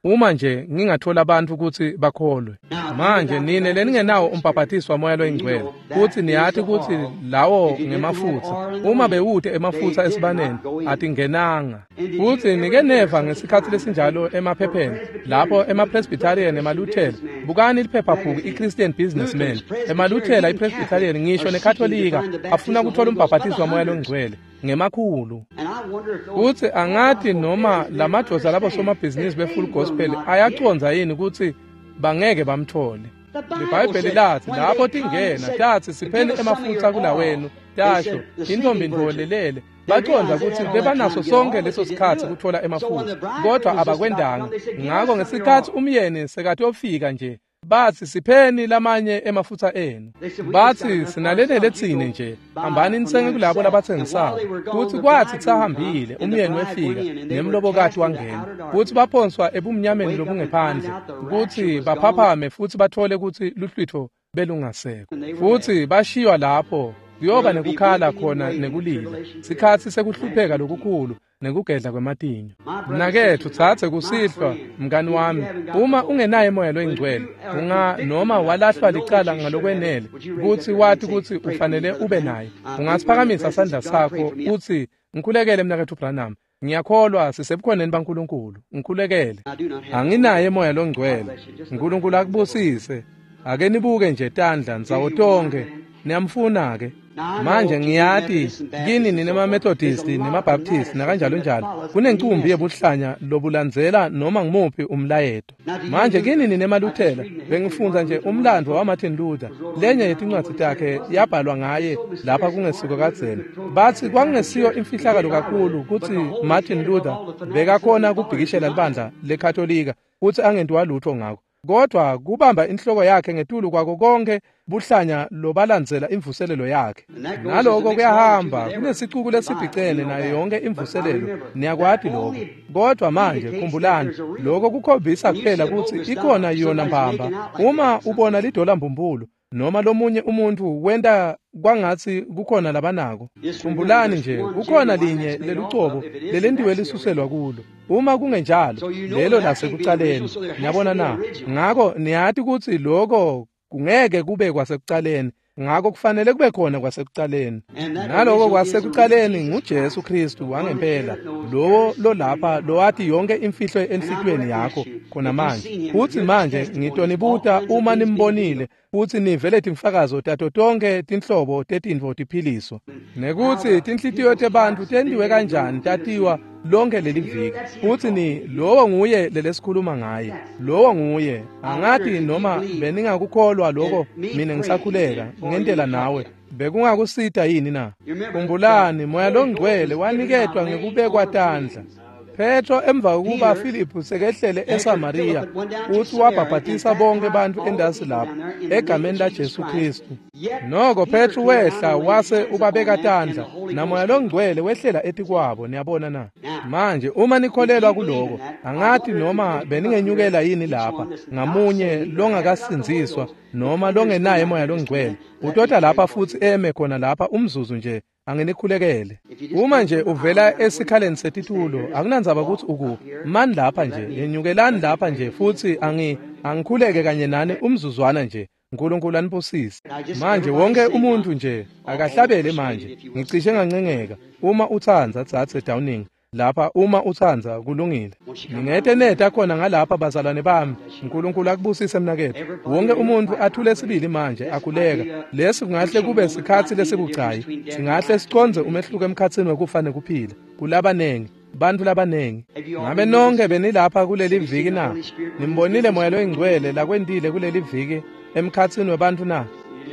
uma nje ngingathola abantu ukuthi bakholwe. Manje nine leningenawo umbhaphathiso wamoya loyingcwele futhi niyathi ukuthi lawo ngemafutha, uma bewude emafutha esibaneni atingenanga. Futhi nike neva ngesikhathi lesinjalo emaphepheni lapho emapresbyterian emaluthela bukani liphephabhuku iChristian Businessman emaluthela ipresbyterian ngisho nekatholika afuna ukuthola umbhaphathiso wamoya loyingcwele ngemakhulu. Futhi angathi noma lamadlozi labo somabhizinisi befull gospel ayaconza yini ukuthi bangeke bamthole. IBhayibheli lathi lapho tingena tathi siphele emafutha kula wenu tasho intombi ndolelele baconza ukuthi bebanaso sonke leso sikhathi kuthola emafutha kodwa abakwendanga. Ngakho ngesikhathi umyeni sekathi ofika nje bathi sipheni lamanye emafutha enu, bathi sinalelele thine nje hambani nisenge kulabo labathengisayo. Kuthi kwathi sahambile umyeni wefika nemlobokati wangena, kuthi baphonswa ebumnyameni lobungephandle ukuthi baphaphame futhi bathole ukuthi luhlwitho belungasekho. Futhi bashiywa lapho kuyoba nekukhala khona nekulila sikhathi sekuhlupheka lokukhulu nekugedla kwematinyo. Nakethu thathe kusihlwa mngani wami, uma ungenaye moya loyingcwele unga noma walahlwa licala ngalokwenele ukuthi wathi ukuthi ufanele ube naye, ungasiphakamisa isandla sakho uthi ngikhulekele mnakethu Branham, ngiyakholwa sisebukhoneni baNkulunkulu, ngikhulekele anginaye moya loyingcwele. uNkulunkulu akubusise. Ake nibuke nje tandla nzawo tonke niyamfuna ke. Manje ngiyathi kini ninema Methodist nema Baptist nakanjalo njalo kunencumbi yebuhlanya lobulandzela noma ngimuphi umlayeto. Manje kini ninema Luthela bengifunza nje umlando waMartin Luther, lenye yetincwadi takhe yabhalwa ngaye lapha kungesiko kadzeni. Bathi kwangesiyo imfihlakalo kakhulu ukuthi Martin Luther bekakhona kubhikishela libandla lekatholika uthi angentiwa lutho ngakho, kodwa kubamba inhloko yakhe ngetulu kwako konke buhlanya lobalandzela imvuselelo yakhe. Naloko kuyahamba kunesicuku lesibhicene nayo yonke imvuselelo niyakwati lokho. Kodwa manje khumbulani lokho kukhombisa kuphela ukuthi ikhona yona mbamba. Uma ubona lidola mbumbulu noma lomunye umuntu wenda kwangathi kukhona labanako, khumbulani nje kukhona linye lelucobo lelendiwe lisuselwa kulo. Uma kungenjalo lelo lasekucaleni, niyabona na? Ngakho niyathi ukuthi lokho kungeke kube kwasekucaleni, ngakho kufanele kube khona kwasekucaleni. Naloko kwasekucaleni nguJesu Kristu wangempela, lowo lo lapha lo wathi yonke imfihlo enhlitweni yakho khona manje. Futhi manje ngitonibuta uma nimbonile futhi nivele timfakazo tato tonke tinhlobo tetintfo tiphiliso, nekuthi tinhlitiyo tebantu tendiwe kanjani tatiwa lonke leli viki. Futhi ni lowo nguye lelesikhuluma ngaye, lowo nguye. Angathi noma beningakukholwa lokho mina ngisakhuleka ngendlela nawe bekungakusita yini na? Khumbulani moya longcwele waniketwa ngekubekwa tandla. Petro emva kokuba Philippu sekehlele eSamaria uthi wabhaphathisa bonke abantu endasi lapho egameni laJesu Kristu. Noko Petro wehla wase ubabeka tandla namoya longcwele wehlela ethi kwabo, niyabona na? Manje uma nikholelwa kuloko angathi noma beningenyukela yini lapha ngamunye longakasinziswa noma longenaye moya longcwele utotha lapha futhi eme khona lapha umzuzu nje angenikhulekele. Uma nje uvela esikhaleni setitulo akunandzaba ukuthi ukuphi, mani lapha nje yenyukelani lapha nje futhi angi angikhuleke kanye nani umzuzwana nje. uNkulunkulu anibusise. Manje wonke umuntu nje akahlabele manje, ngicishe ngancengeka uma uthanza thathe Downing lapha, uma uthanza kulungile ningete neta khona ngalapha bazalwane bami. uNkulunkulu akubusise mnakethu. Wonke umuntu athule sibili manje akhuleka. Lesi kungahle kube sikhathi lesibucayi, singahle siconze umehluko emkhatsini wekufa nekuphila kulabanengi bantu labanengi. Ngabe nonke benilapha kuleli viki na? Nimbonile moya loyingcwele lakwendile kuleli viki emkhatsini webantu na?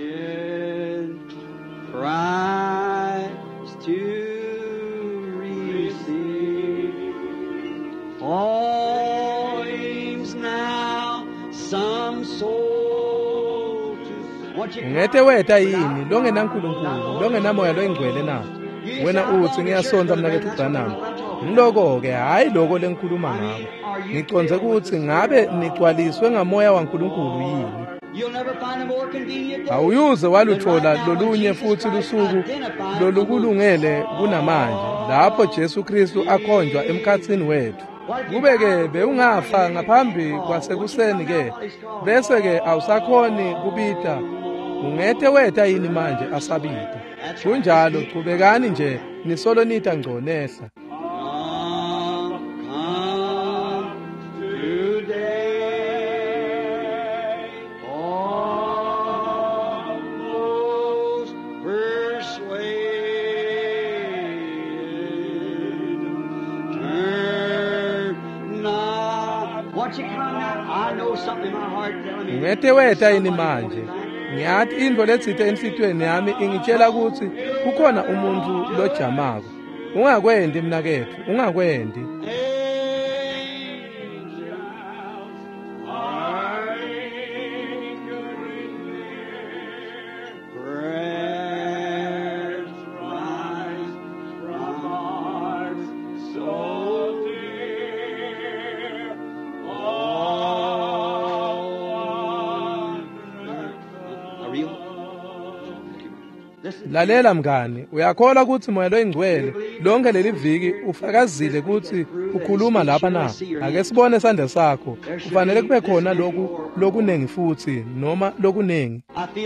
Ngete weta yini longena nkulunkulu longena moya loyingcwele na? Wena uthi ngiyasonza mnakethu Branham. Ngiloko ke hayi lokho lengikhuluma ngako. Ngiconze ukuthi ngabe nigcwaliswe ngamoya waNkulunkulu yini. Awuyuze waluthola lolunye futhi lusuku lolukulungele kunamanje lapho Jesu Kristu akhonjwa emkhatsini wethu. kube-ke bewungafa ngaphambi kwasekuseni-ke bese-ke awusakhoni kubita, ungethe wetha yini manje asabita? Kunjalo qhubekani nje nisolonita ngco nehla. Ungethe wetha yini manje? Ngiyathi indvo letsite enhlitweni yami ingitshela ukuthi kukhona umuntu lojamako. Ungakwendi mnakethu, ungakwendi. Lalela mngani, uyakholwa ukuthi moya loyingcwele lonke leli viki ufakazile ukuthi ukhuluma lapha na? Ake sibone isandla sakho. Kufanele kube khona lokhu lokunengi futhi noma lokunengi.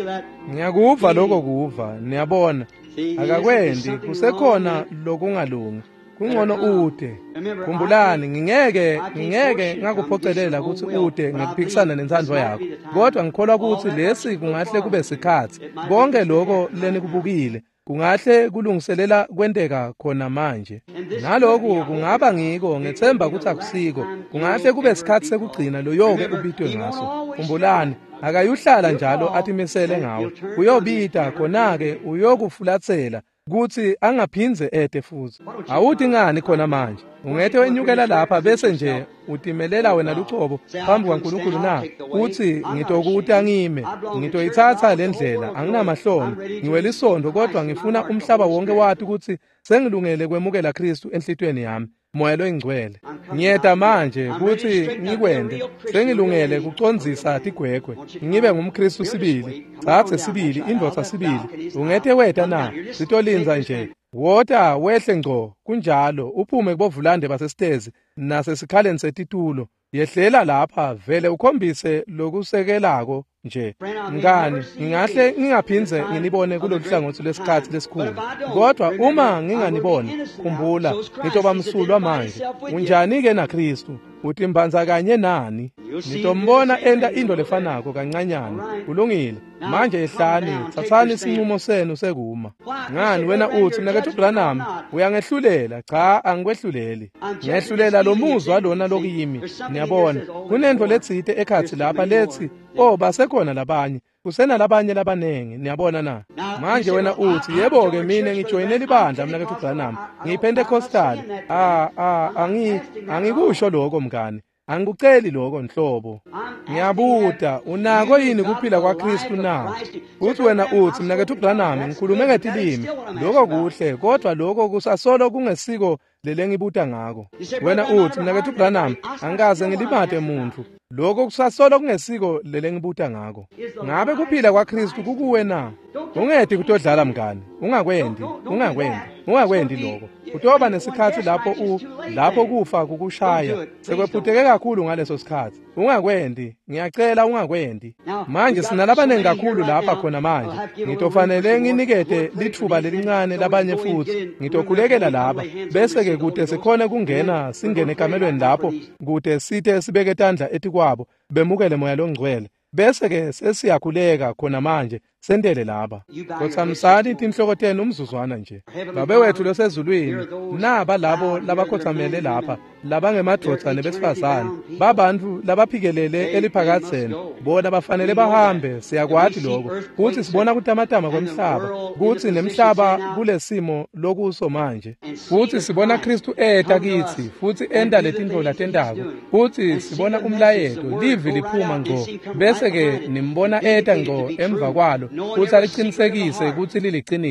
Ngiyakuva lokho kuva, niyabona. Akakwendi kusekhona lokungalungi. Kungcono ude. Khumbulani, ngingeke ngingeke ngakuphocelela ukuthi ude ngekuphikisana nensandvo yakho. Kodwa ngikholwa ukuthi lesi kungahle kube sikhathi. Konke lokho leni kubukile kungahle kulungiselela kwenteka khona manje. Nalokho kungaba ngiko ngethemba ukuthi akusiko. Kungahle kube sikhathi sekugcina lo yonke ubitwe ngaso. Khumbulani, akayuhlala njalo atimisele ngawe. Uyobita khona-ke uyokufulathela kuthi angaphindze ede futhi. Awuthi ngani khona manje? Ungethe wenyukela lapha bese nje utimelela wena luchobo phambi kwaNkulunkulu na? Uthi ngitokuta ngime, ngitoyithatha le ndlela, anginamahloni, ngiwela isondo kodwa ngifuna umhlaba wonke wathi ukuthi sengilungele kwemukela Kristu enhlitweni yami. Moya loyingcwele, ngiyeda manje ukuthi ngikwende, sengilungele kucondzisa tigwegwe, ngibe ngumKristu sibili, sathe sibili, indvodza sibili. Ungethe wetha na? Sitolinza nje. Wota wehle ngco, kunjalo uphume kubovulande basesitezi nasesikhaleni setitulo. Yehlela lapha vele ukhombise lokusekelako nje. Ngani, ngingahle ngingaphindze nginibone kulolu hlangothi lesikhathi lesikhulu. Kodwa uma nginganiboni, khumbula, ngitoba msulwa manje. Unjani-ke na Kristu? Uthi mbanza kanye nani? Ngitombona enda into lefanako kancanyana. Kulungile. Manje ehlani, thathani isinqumo senu sekuma. Ngani wena uthi mnakethu Branham uyangehlulela? Cha, angikwehluleli. Ngehlulela lo muzwa lona lokuyimi. Niyabona, kunento letsite ekhathi lapha lethi, oh basekhona labanye. Kusena labanye labanengi, niyabona na? Manje wena uthi yebo-ke mina ngijoyinela ibandla mnakethu Branham. NgiyiPentecostal. Ah ah angi angikusho lokho mngani. Angikuceli lokho nhlobo. Ngiyabuta, unako yini kuphila kwaKristu na? Uthi wena uthi mnakethu Branham ngikhulume ngetilimi. Lokho kuhle, kodwa lokho kusasolo kungesiko lele ngibuta ngako. Wena uthi mnakethu Branham angikaze ngilimate umuntu. Lokho kusasolo kungesiko lele ngibuta ngako. Ngabe kuphila kwaKristu kukuwe na? Ungedi kutodlala mngani, ungakwendi, ungakwendi, ungakwendi lokho. Utoba nesikhathi lapho u lapho kufa kukushaya. Sekwephuteke kakhulu ngaleso sikhathi. Ungakwendi, ngiyacela ungakwendi. Manje sinalabanengi kakhulu lapha khona manje. Ngitofanele nginikete lithuba lelincane labanye futhi. Ngitokhulekela laba bese ke kude sikhona kungena singene ekamelweni lapho kude sithe sibeke tandla etikwabo bemukele moya longcwele. Bese ke sesiyakhuleka khona manje sendele laba. Kothamsani tinhlokoteni umzuzwana nje. Babe wethu losezulwini naba labo labakhothamele lapha laba ngemadvodza nebesifazane babantu labaphikelele eliphakatheni bona bafanele bahambe siyakwathi lokho kuthi sibona kutamatama kwemhlaba kuthi nemhlaba kulesimo lokuso manje kuthi sibona Kristu eda kithi futhi enda letindlo latendako kuthi sibona umlayeto livi liphuma ngco bese ke nimbona eda ngco emva kwalo kuthi aliqinisekise ukuthi liliqiniso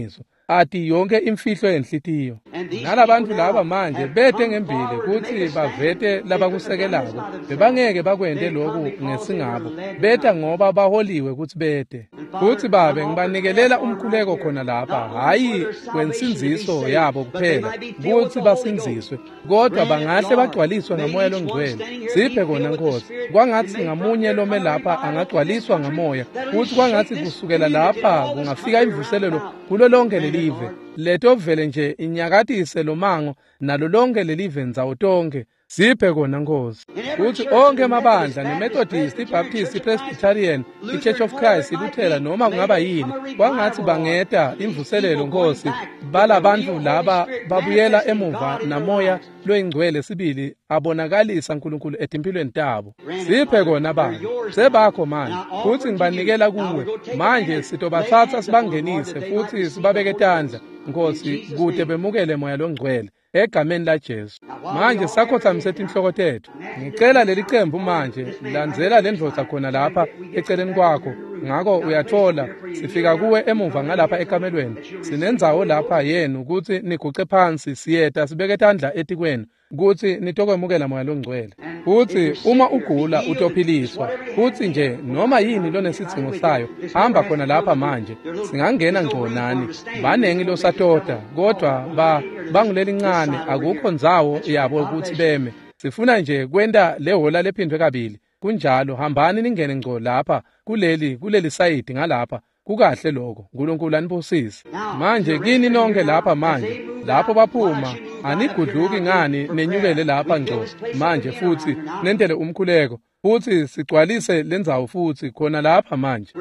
athi yonke imfihlo yenhlitiyo. Nalabantu laba manje bethe ngembili ukuthi bavete labakusekelako bebangeke bakwende lokhu ngesingabo betha ngoba baholiwe ukuthi bete. Futhi babe ngibanikelela umkhuleko khona lapha hayi kwensinziso yabo kuphela ukuthi basinziswe kodwa bangahle bagcwaliswe ngomoya longcwele. Siphe kona Nkosi kwangathi ngamunye lome lapha angagcwaliswa ngomoya futhi kwangathi kusukela lapha kungafika imvuselelo kulo lonke lelive leto vele nje inyakatise lo mango nalo lonke lelive nzawo tonke. Siphe kona Nkosi futhi onke amabandla neMethodist, iBaptist, iPresbyterian, iChurch of Christ, iLuthela noma kungaba yini kwangathi bangeta imvuselelo Nkosi balabantu laba babuyela emuva namoya loyingcwele sibili abonakalisa uNkulunkulu etimpilweni tabo. Siphe kona baba sebakho manje futhi ngibanikela kuwe manje sitobathatha sibangenise futhi sibabeke tandla Nkosi kude bemukele moya longcwele egameni laJesu. Manje sakhothamisa inhloko tethu ngicela leli qembu manje landzela lendvodza khona lapha eceleni kwakho ngako uyathola sifika kuwe emuva ngalapha ekamelweni sinenzawo lapha yenu ukuthi niguce phansi siyeta sibeke tandla etikweni ukuthi nitokwemukela moya longcwele. Futhi uma ugula utophiliswa futhi nje noma yini lonesidzingo sayo hamba khona lapha manje singangena ngco nani banengi losatoda kodwa ba banguleli ncane akukho nzawo yabo ukuthi beme sifuna nje kwenda lehola lephindwe kabili kunjalo hambani ningene ngco lapha kuleli kuleli side ngalapha kukahle lokho uNkulunkulu anibusise. Manje kini nonke lapha manje lapho baphuma anigudluki ngani nenyukele lapha ngco manje futhi nendele umkhuleko futhi sigcwalise lendzawo futhi khona lapha manje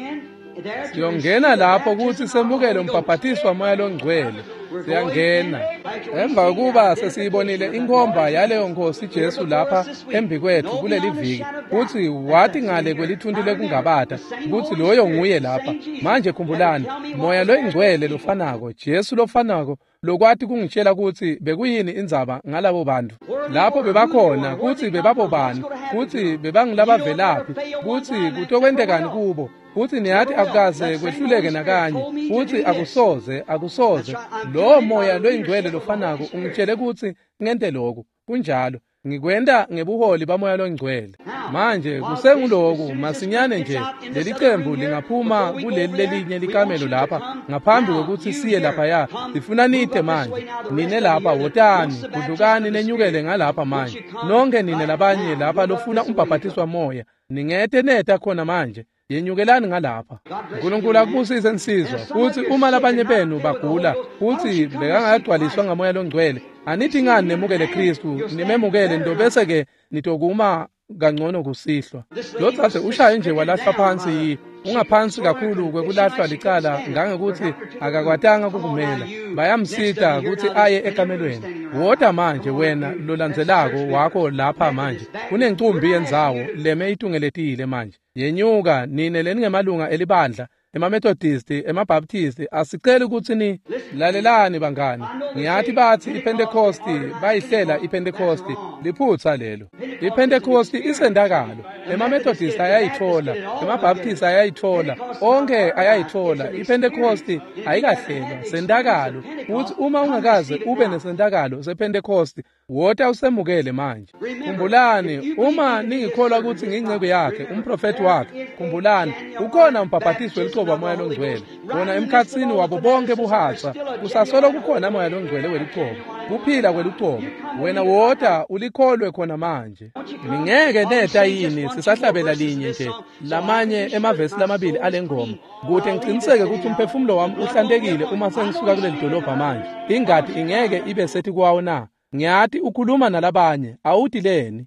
siyongena lapho ukuthi semukele umbhaphathiswa moya longcwele. Siyangena emva kuba sesiyibonile inkomba yaleyo Nkosi Jesu lapha embi kwethu kuleli viki futhi wathi ngale kwelithundile kungabatha ukuthi loyo nguye lapha manje khumbulani moya loyingcwele lofanako Jesu lofanako lokwathi kungitshela ukuthi bekuyini indzaba ngalabo bantu lapho bebakhona ukuthi bebabobani ukuthi bebangilaba velaphi ukuthi kutokwendekani kubo futhi niyathi akukaze kwehluleke nakanye futhi akusoze akusoze lo moya loyingcwele lofanako ungitshele ukuthi ngente lokho kunjalo ngikwenda ngebuholi bamoya longcwele. Manje kusenguloku masinyane nje leli qembu lingaphuma kuleli lelinye likamelo lapha ngaphambi kokuthi siye lapha ya sifuna nite manje nine lapha wotani kudlukani nenyukele ngalapha manje nonke nine labanye lapha lofuna umbhaphathiswa moya ningete neta khona manje yenyukelani ngalapha. uNkulunkulu akubusise nsizwa futhi uma labanye benu bagula futhi bekangagcwaliswa ngamoya longcwele anithi ngani nemukele Kristu nimemukele ndo bese ke nitokuma kangcono kusihlwa lotsase ushaye nje walahla phansi ungaphansi kakhulu kwekulahlwa licala ngangekuthi akakwatanga kukumela bayamsita ukuthi aye ekamelweni woda manje wena lolandzelako wakho lapha manje kunencumbi yenzawo leme itungeletile manje yenyuka nine leningemalunga elibandla emaMethodist emaBaptist asicela ukuthi ni lalelani bangani ngiyathi bathi iPentecost bayihlela iPentecost liphutha lelo iPentecost isendakalo emaMethodist ayayithola emaBaptist ayayithola onke ayayithola iPentecost ayikahlelwa sendakalo ukuthi uma ungakaze ube nesendakalo sePentecost wota usemukele manje. Khumbulani uma ningikholwa ukuthi ngingcebo yakhe umprofeti wakhe khumbulani ukhona umbhaphathiswa elicoba moya longcwele wona emkhatsini wabo bonke buhatsa kusasolo kukhona moya longcwele welicoba kuphila kwelicoba wena wota ulikholwe khona manje. Ningeke neta yini sisahlabela linye nje lamanye emavesi lamabili alengoma kuthi ngiqiniseke ukuthi umphefumulo wami uhlantekile uma sengisuka kuleli dolobha manje ingadi ingeke ibe sethi kwawo na ngiyathi ukhuluma nalabanye awuthi leni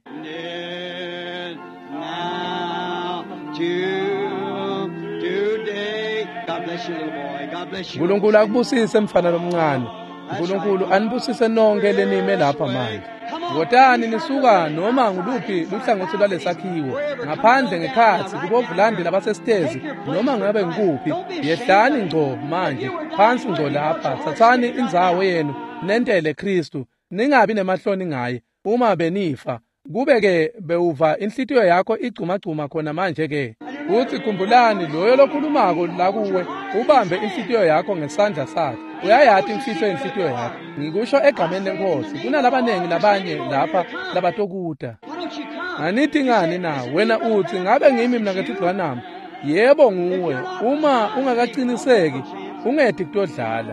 uNkulunkulu akubusise mfana lomncane uNkulunkulu anibusise nonke lenime lapha manje wotani nisuka noma nguluphi luhlangothi lwalesakhiwo ngaphandle ngekhathi kubovulandi labasestezi noma ngabe ngikuphi yehlani ngco manje phansi ngco lapha thathani indzawo yenu nentele Kristu ningabi nemahloni ngaye uma benifa kube-ke bewuva inhlitiyo yakho igcumagcuma khona manje-ke uthi khumbulani loyo lokhulumako la kuwe ubambe inhlitiyo yakho ngesandla sakhe uyayathi imfihlo yenhlitiyo yakho ngikusho egameni lenkosi kunalabaningi labanye lapha labatokuda angithi ngani na wena uthi ngabe ngimi mina ngethudranamu yebo nguwe uma ungakaciniseki ungedi kutodlala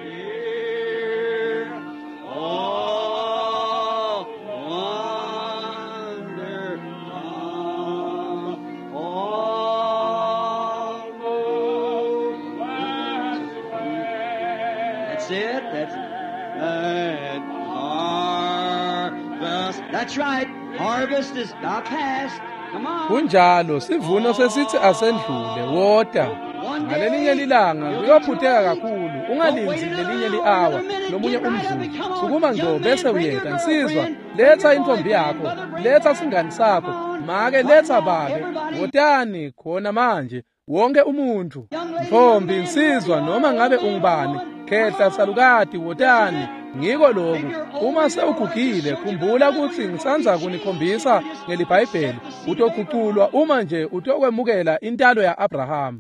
It. That's that harvest. That's right. Harvest is not past. Come on. Kunjalo sivuno sesithi asendlule woda. Ngalelinye lilanga kuyophutheka kakhulu. Ungalinzi lelinye liawa lomunye umdluli. Sukuma nje bese uyeka nsizwa. Letha intombi yakho. Letha singani sakho. Make letha babe. Wodani khona manje. Wonke umuntu. Ntombi insizwa noma ngabe ungubani. Khehla salukati wotani ngiko lokhu uma sewugugile khumbula ukuthi ngisanza kunikhombisa ngelibhayibheli utoguculwa uma nje utokwemukela intalo yaAbraham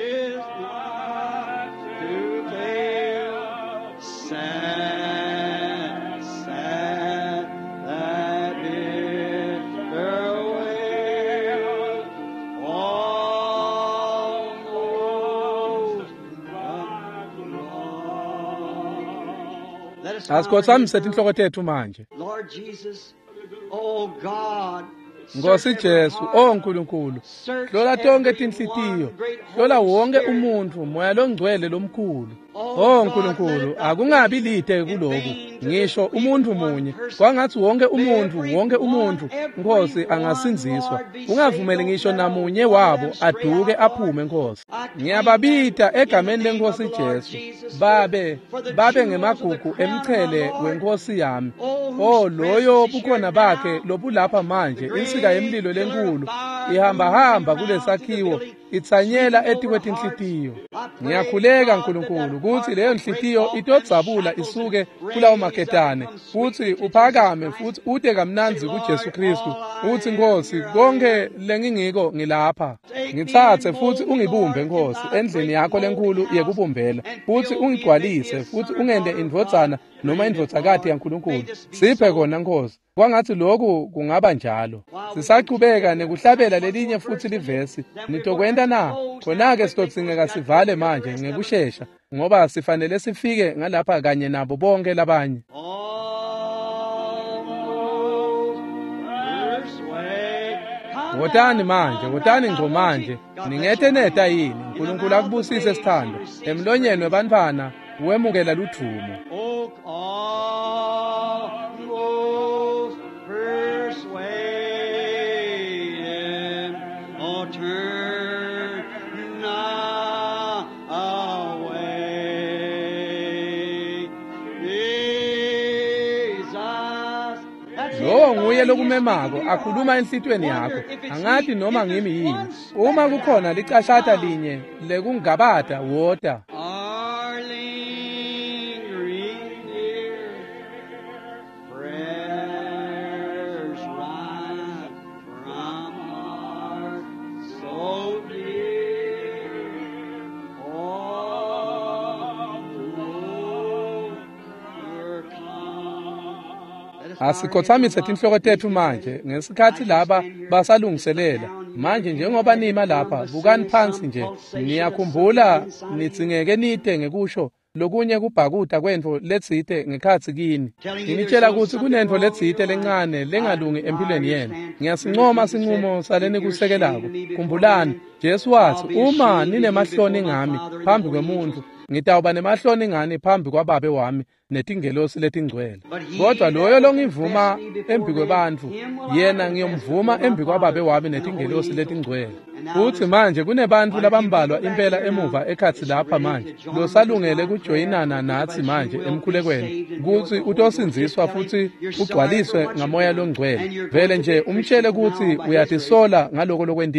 Asikhosami sethu inhloko tethu manje. Lord Jesus, oh God, Nkosi Jesu, oh Nkulunkulu, hlola tonke tinhlitiyo, hlola wonke umuntu moya longcwele lomkhulu. Oh Nkulunkulu, akungabi lite kuloko. Ngisho umuntu munye, kwangathi wonke umuntu, wonke umuntu, Nkosi angasinziswa. Ungavumeli ngisho namunye wabo aduke aphume Nkosi. Ngiyababita egameni leNkosi Jesu, babe, babe ngemagugu emchele wenkosi yami. Oh loyo bukhona bakhe lobulapha manje, insika yemlilo lenkulu, ihamba hamba kulesakhiwo, ithanyela etikwethu inhlitiyo. Ngiyakhuleka Nkulunkulu ukuthi leyo nhlitiyo itodzabula isuke kulawo maketane futhi uphakame futhi ude kamnanzi kuJesu Kristu uthi Nkosi konke lengingiko ngilapha ngithathe futhi ungibumbe Nkosi endlini yakho lenkulu yekubumbela futhi ungigcwalise futhi ungende indvodzana noma indvodzakade yaNkulunkulu siphe kona Nkosi kwangathi lokhu kungaba njalo sisaqhubeka nekuhlabela lelinye futhi livesi nitokwenda na khona-ke sitodzingeka sivale manje ngekushesha ngoba sifanele sifike ngalapha kanye nabo bonke labanye wotani manje wotani ngco manje ningethe neta yini uNkulunkulu akubusise sithando emlonyeni webantwana wemukela luthumo Lo nguye lokumemako akhuluma enhlitweni yakho angathi noma ngimi yini uma kukhona licashata linye lekungabada woda Asikhothamise inhloko tethu manje ngesikhathi laba basalungiselela manje njengoba nima lapha bukani phansi nje niyakhumbula nitsingeke nide ngekusho lokunye kubhakuda kwento letsite ngekhathi kini ngitshela ukuthi kunento letsite lencane lengalungi empilweni yenu ngiyasincoma sinqumo saleni kusekelako khumbulani Jesu wathi uma ninemahloni ngami phambi kwemuntu ngitawuba nemahloni ngani phambi kwababe wami netingelosi letingcwele kodwa loyo longivuma embi kwebantu yena ngiyomvuma embi kwababe wami netingelosi letingcwele uthi manje kunebantu labambalwa impela emuva ekhathi lapha manje losalungele kujoyinana nathi manje emkhulekweni ukuthi utosinziswa futhi ugcwaliswe ngamoya longcwele vele nje umtshele ukuthi uyatisola ngaloko lokwendile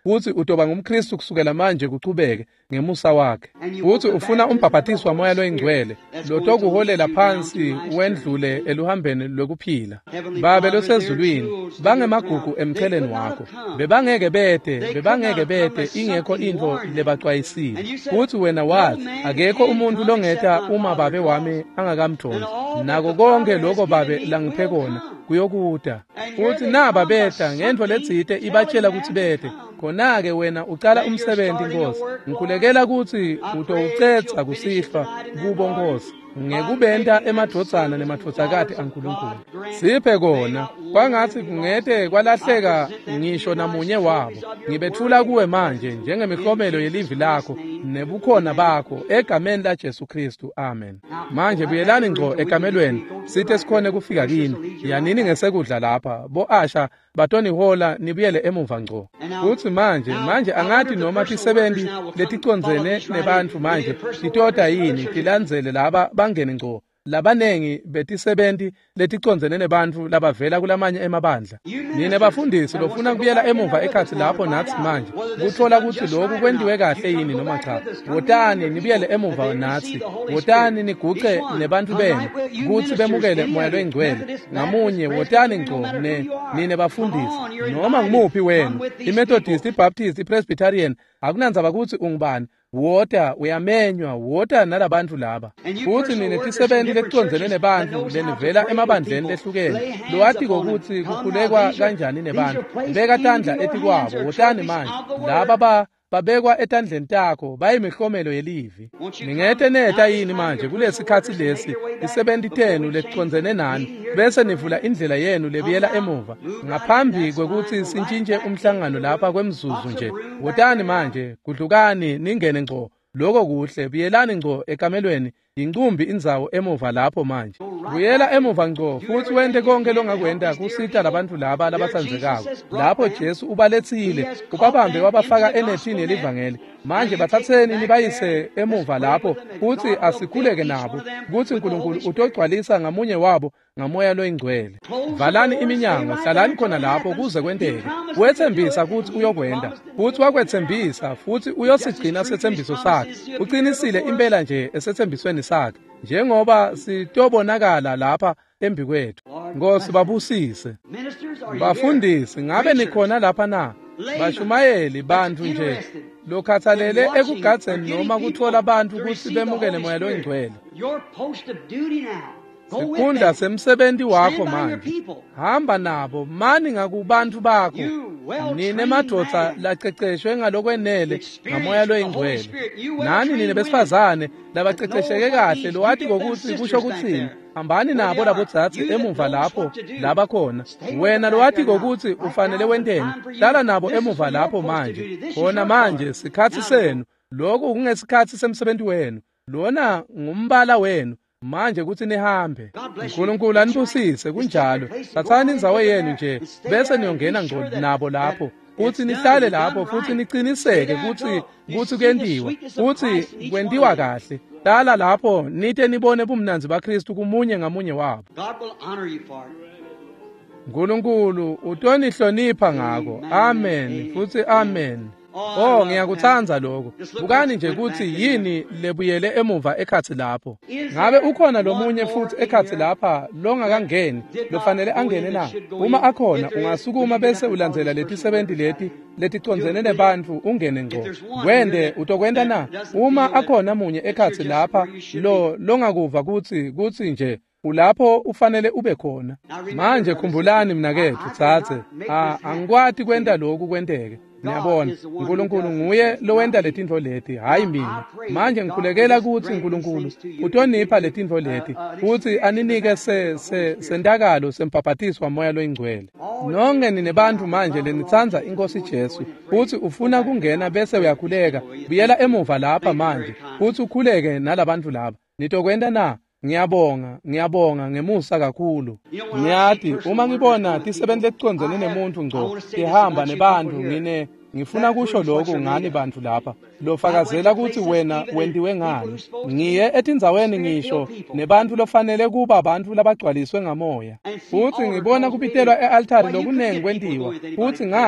futhi utoba ngumKristu kusukela manje kuchubeke ngemusa wakhe, futhi ufuna umbhaphathiso wamoya loyingcwele lotokuholela phansi wendlule eluhambeni lokuphila. Babe losezulwini bangemagugu emcheleni wakho, bebangeke bete bebangeke bete ingekho into lebaxwayisile, futhi wena wathi akekho umuntu longeta uma babe wami angakamthonzi. Nako konke lokho babe langiphe kona kuyokuda, futhi naba beta ngento letsite ibatshela ukuthi bete. Khona-ke wena ucala umsebenzi Nkosi, ngikhulekela ukuthi utowucetha kusihlwa kubo Nkosi, ngekubenta emadvodzana nemadvodzakati aNkulunkulu. Siphe kona kwangathi kungete kwalahleka ngisho namunye wabo. Ngibethula kuwe manje njengemiklomelo yelivi lakho nebukhona bakho egameni laJesu Kristu. Amen. Manje buyelani ngco ekamelweni sithe sikhone kufika kini. Yanini ngesekudla lapha bo Asha batoni hola nibuyele emuva ngco. Uthi manje manje angathi noma tisebenzi leticondzene nebantu manje titoda yini tilandzele laba bangene ngco labanengi betisebenzi leticondzene nebantu labavela kulamanye emabandla. Nine bafundisi lofuna kubuyela emuva ekhathi lapho nathi manje kuthola ukuthi lokhu kwendiwe kahle yini noma cha. Wotani nibuyele emuva nathi, wotani niguce nebantu benu ukuthi bemukele moya loyingcwele ngamunye. Wotani ngco ne nine bafundisi noma ngimuphi wenu, iMethodist, iBaptist, iPresbyterian, akunandzaba ukuthi ungubani. Wota uyamenywa, wota nalabantu laba, futhi nine tisebenzi leticondzene nebantu lenivela emabandleni lehlukene lowati kokuthi kukhulekwa kanjani nebantu. Beka tandla etikwabo. Wotani manje laba ba babekwa etandleni takho bayimihlomelo yelivi. Ningete neta yini manje kulesikhathi lesi isebenzi tenu leticondzene nani bese nivula indlela yenu lebuyela emuva ngaphambi kwekuthi sintshintshe umhlangano lapha kwemzuzu nje. Wotani manje kudlukani ningene ngco lokho kuhle. Buyelani ngco ekamelweni, yincumbi indzawo emuva lapho manje. Buyela emuva ngco futhi wende konke longakwenda kusita labantu laba labatsandzekako. Lapho Jesu ubaletsile ubabambe wabafaka enethini yelivangeli. Manje bathatheni nibayise emuva lapho futhi asikhuleke nabo ukuthi uNkulunkulu utogcwalisa ngamunye wabo ngamoya loyingcwele. Valani iminyango, hlalani khona lapho kuze kwenteke. Wethembisa ukuthi uyokwenda futhi wakwethembisa futhi uyosigcina sethembiso sakhe. Uqinisile impela nje esethembisweni sakhe njengoba sitobonakala lapha embi kwethu. Nkosi babusise. Bafundisi ngabe nikhona lapha na? Bashumayeli bantu nje lokhathalele ekugadzeni noma kuthola abantu ukuthi bemukele moya loyingcwele. Sikhundla semsebenzi wakho manje. Hamba nabo mani ngakubantu bakho. Nine madvodza laceceshwe ngalokwenele ngamoya loyingcwele. Nani nine besifazane labacecesheke kahle lowati kokuthi kusho kuthini. Hambani nabo labo dzatsi emuva lapho laba khona. Wena lowati kokuthi ufanele wenteni, hlala nabo emuva lapho manje. Khona manje sikhathi senu, lokhu kungesikhathi semsebenzi wenu. Lona ngumbala wenu. Manje kuthi nihambe. uNkulunkulu anibusise kunjalo. Thathani indzawo yenu nje bese niyongena ngco nabo lapho. Futhi nihlale lapho futhi niqiniseke ukuthi ukuthi kuyendiwa futhi kwendiwa kahle. Hlala lapho nite nibone bumnanzi baKristu kumunye ngamunye wabo. uNkulunkulu utonihlonipha ngako. Amen futhi amen. Oh, ngiyakuthanza lokho. Bukani nje ukuthi yini lebuyele emuva ekhathi lapho. Ngabe ukhona lomunye futhi ekhathi lapha longakangeni lofanele angene na? Uma akhona ungasukuma bese ulandzela leti seventy leti leticondzene nebantu ungene ngco. Wende utokwenda na? Uma akhona munye ekhathi lapha lo longakuva ukuthi kuthi nje ulapho ufanele ube khona. Manje khumbulani mnakethu thathe. Ah, angikwati kwenda lokhu kwenteke. Niyabona, uNkulunkulu nguye lowenda letintfo leti, hayi mina. Manje ngikhulekela ukuthi uNkulunkulu utonipha letintfo leti, futhi aninike se se sentakalo sempaphatiswa moya loyingcwele. Nonke ninebantu manje lenitsanza iNkosi Jesu, futhi ufuna kungena bese uyakhuleka, buyela emuva lapha manje, futhi ukhuleke nalabantu laba. Nitokwenda na? Ngiyabonga, ngiyabonga ngemusa kakhulu. Ngiyathi uma ngibona tisebenzi leticondzene nemuntu ngco, ihamba nebantu ngine ngifuna kusho lokho ngani bantu lapha. Lofakazela ukuthi wena wendiwe ngani. Ngiye etindzaweni ngisho nebantu lofanele kuba abantu labagcwaliswe ngamoya. Futhi ngibona kupitelwa ealtari lokunengi kwendiwa. Futhi ngani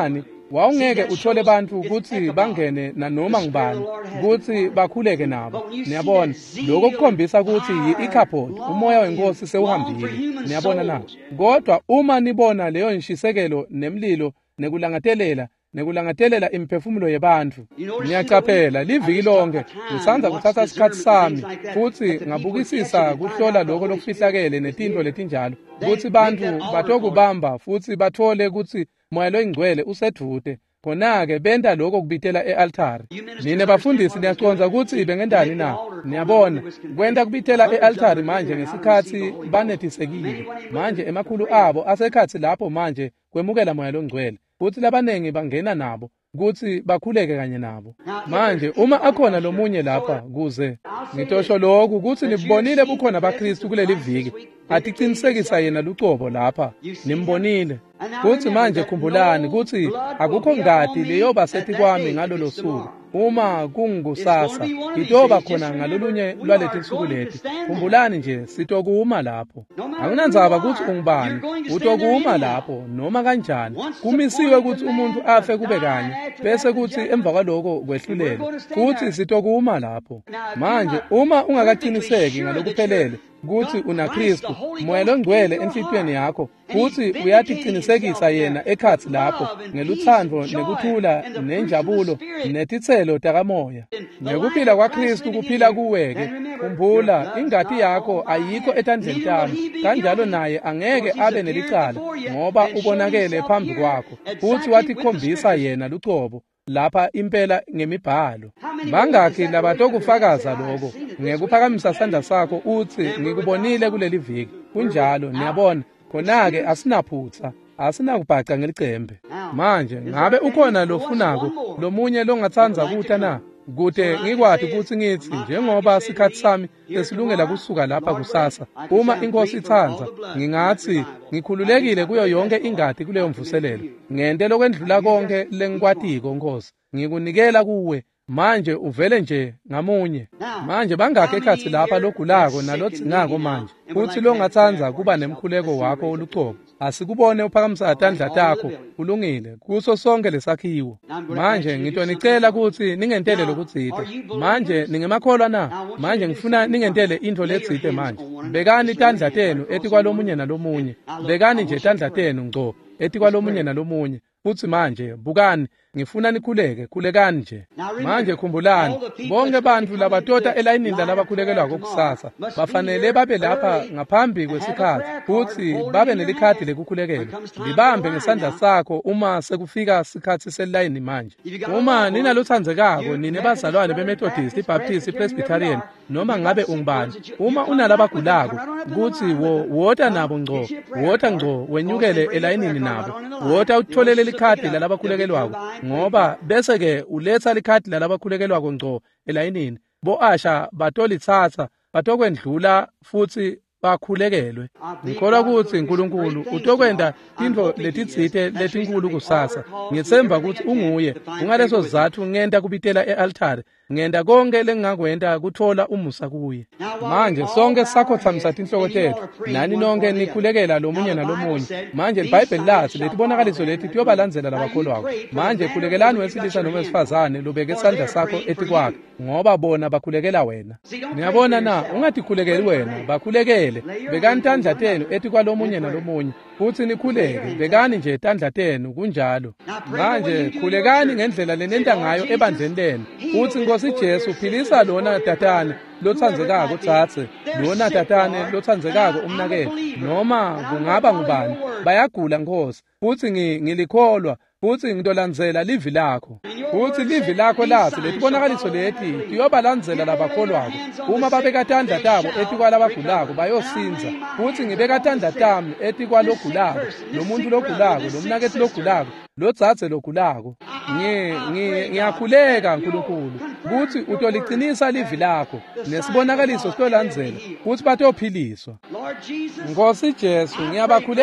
wawungeke uthole bantu ukuthi bangene nanoma ngibani ukuthi bakhuleke nabo. Niyabona lokho kukhombisa ukuthi yi-Ichabod, umoya wenkosi sewuhambile. Niyabona na? Kodwa uma nibona leyo nshisekelo nemlilo nekulangathelela nekulangathelela imphefumulo yebantu, niyacaphela liviki lonke ngisanza kuthatha isikhathi sami futhi ngabukisisa kuhlola lokho lokufihlakele netinto letinjalo ukuthi bantu batokubamba futhi bathole ukuthi moya loyingcwele usedude. Khona-ke benda lokho kubitela e-altari. Nine bafundisi niyaconza ukuthi bengendani na? Niyabona kwenda kubitela e-altari manje ngesikhathi banethisekile. Manje emakhulu abo asekhathi lapho manje kwemukela moya longcwele futhi labanengi bangena nabo ukuthi bakhuleke kanye nabo. Manje uma akhona lomunye lapha kuze ngitosho lokhu ukuthi nibonile bukhona abaKristu kuleli viki atiqinisekisa yena lucobo lapha nimbonile. Kuthi manje khumbulani ukuthi akukho ngadi leyoba sethi kwami ngalolo suku uma kungusasa itoba khona ngalolunye lwalethi insuku lethi. Khumbulani nje sitokuma lapho. Akunandzaba ukuthi ungubani utokuma lapho noma kanjani. Kumisiwe ukuthi umuntu afe kube kanye bese kuthi emva kwaloko kwehlulele futhi sitokuma lapho. Manje uma ungakaqiniseki ngalokuphelele ukuthi unaKristu moya longcwele enhlitiyweni yakho futhi uyatiqinisekisa yena ekhathi lapho ngeluthando nekuthula nenjabulo netithelo takamoya nekuphila kwaKristu kuphila kuweke. Khumbula ingadi yakho ayikho etandleni tami kanjalo naye angeke abe nelicala ngoba ubonakele phambi kwakho futhi watikhombisa yena lucobo lapha impela ngemibhalo. Bangakhi labatokufakaza lokho ngekuphakamisa isandla sakho uthi ngikubonile kuleli viki kunjalo. Niyabona khona-ke asinaphutha asinakubhaca ngelicembe. Manje ngabe ukhona lofunako lomunye longathanza kuta na kude ngikwathi ukuthi ngithi njengoba isikhathi sami esilungela kusuka lapha kusasa uma inkosi ithanza ngingathi ngikhululekile kuyo yonke ingadi kuleyo mvuselelo ngente lokwendlula konke lengikwatiko Nkosi ngikunikela kuwe manje uvele nje ngamunye. Manje bangakho ekhathi lapha logulako nalodzingako manje futhi longathanza kuba nemkhuleko wakho olucobo asikubone uphakamisa atandla takho ulungile kuso sonke lesakhiwo. Manje ngitonicela ukuthi ningentele lokutsite manje ningemakholwa na. Manje ngifuna ningentele into letsite manje. Bekani itandla tenu ethi kwalomunye nalomunye. Bekani nje itandla tenu ngco ethi kwalomunye nalomunye. Futhi manje bukani ngifuna nikhuleke khulekani nje. Manje khumbulani bonke bantu labatota elayinini labakhulekelwako kusasa bafanele babe lapha ngaphambi kwesikhathi futhi babe nelikhadi lekukhulekela. Libambe ngesandla sakho uma sekufika isikhathi selayini manje. Uma ninalothandzekako nine bazalwane beMethodist, iBaptist, iPresbyterian noma ngabe ungubani uma unalabagulako kuthi wo wota nabo ngco wota ngco wenyukele elayinini nabo wota utholele likhadi lalabakhulekelwako ngoba bese ke uletha likhadi lalabakhulekelwako ngco elayinini bo-asha batolithatha batokwendlula futhi bakhulekelwe. Ngikholwa ukuthi uNkulunkulu utokwenda into letitsite letinkulu kusasa. Ngithemba ukuthi unguye ungaleso sizathu ngenta kubitela e-altari ngenda konke lengingakwenda kuthola umusa kuye. Manje sonke sakhothamisa tinhloko tethu nani nonke nikhulekela lomunye nalomunye. Manje iBhayibheli lathi letibonakaliso leti tiyobalandzela labakholwako. Manje khulekelani wesilisa noma wesifazane lobeke isandla sakho ethi kwakhe ngoba bona bakhulekela wena. Niyabona na ungatikhulekeli wena bakhulekele. Bekani tandla tenu ethi kwalomunye nalomunye futhi nikhuleke. Bekani nje tandla tenu kunjalo. Manje khulekani ngendlela lenenta ngayo ebandleni lenu futhi Nkosi Jesu philisa lona tatane lothandzekako Dzatse lona tatane lothandzekako umnakele noma kungaba ngubani bayagula Nkosi futhi ngilikholwa futhi ngitolandzela livi lakho futhi livi lakho lathi letibonakaliso leti tiyobalandzela labakholwako uma babeka tandla tabo ethi kwalabagulako bayosinza futhi ngibeka tandla tami ethi kwalogulako lomuntu logulako lomnakethi logulako lodzatse logulako ngiyakhuleka Nkulunkulu kuthi utoliqinisa livi lakho nesibonakaliso sitolandzela futhi batophiliswa. Nkosi Jesu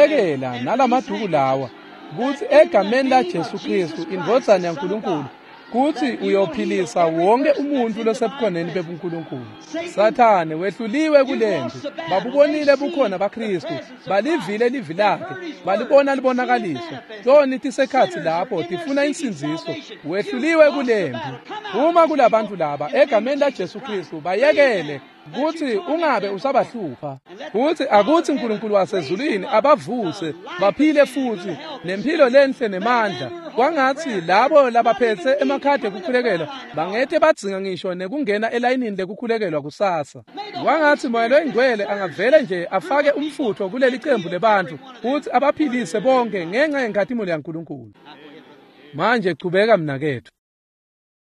ngiyabakhulekela nalamaduku lawa kuthi egameni la Jesu Kristu indvodzana yaNkulunkulu kuthi uyophilisa wonke umuntu losebukhoneni bebuNkulunkulu. Sathane wehluliwe kulempi, babubonile bukhona baKristu, balivile livi lakhe, balibona libonakaliso. Lona itisekhathi lapho tifuna insinziso, wehluliwe kulempi. Uma kulabantu laba egameni laJesu Kristu bayekele kuthi ungabe usabahlupha, kuthi akuthi uNkulunkulu wasezulwini abavuse baphile futhi nempilo lenhle nemandla, kwangathi labo labaphethe emakhadi ekukhulekela bangete badzinga ngisho nekungena elayinini lekukhulekelwa kusasa. Kwangathi Moya Oyingcwele angavele nje afake umfutho kuleli qembu lebantu futhi abaphilise bonke ngenxa yenkathimolo yaNkulunkulu. Manje qhubeka mnakethu.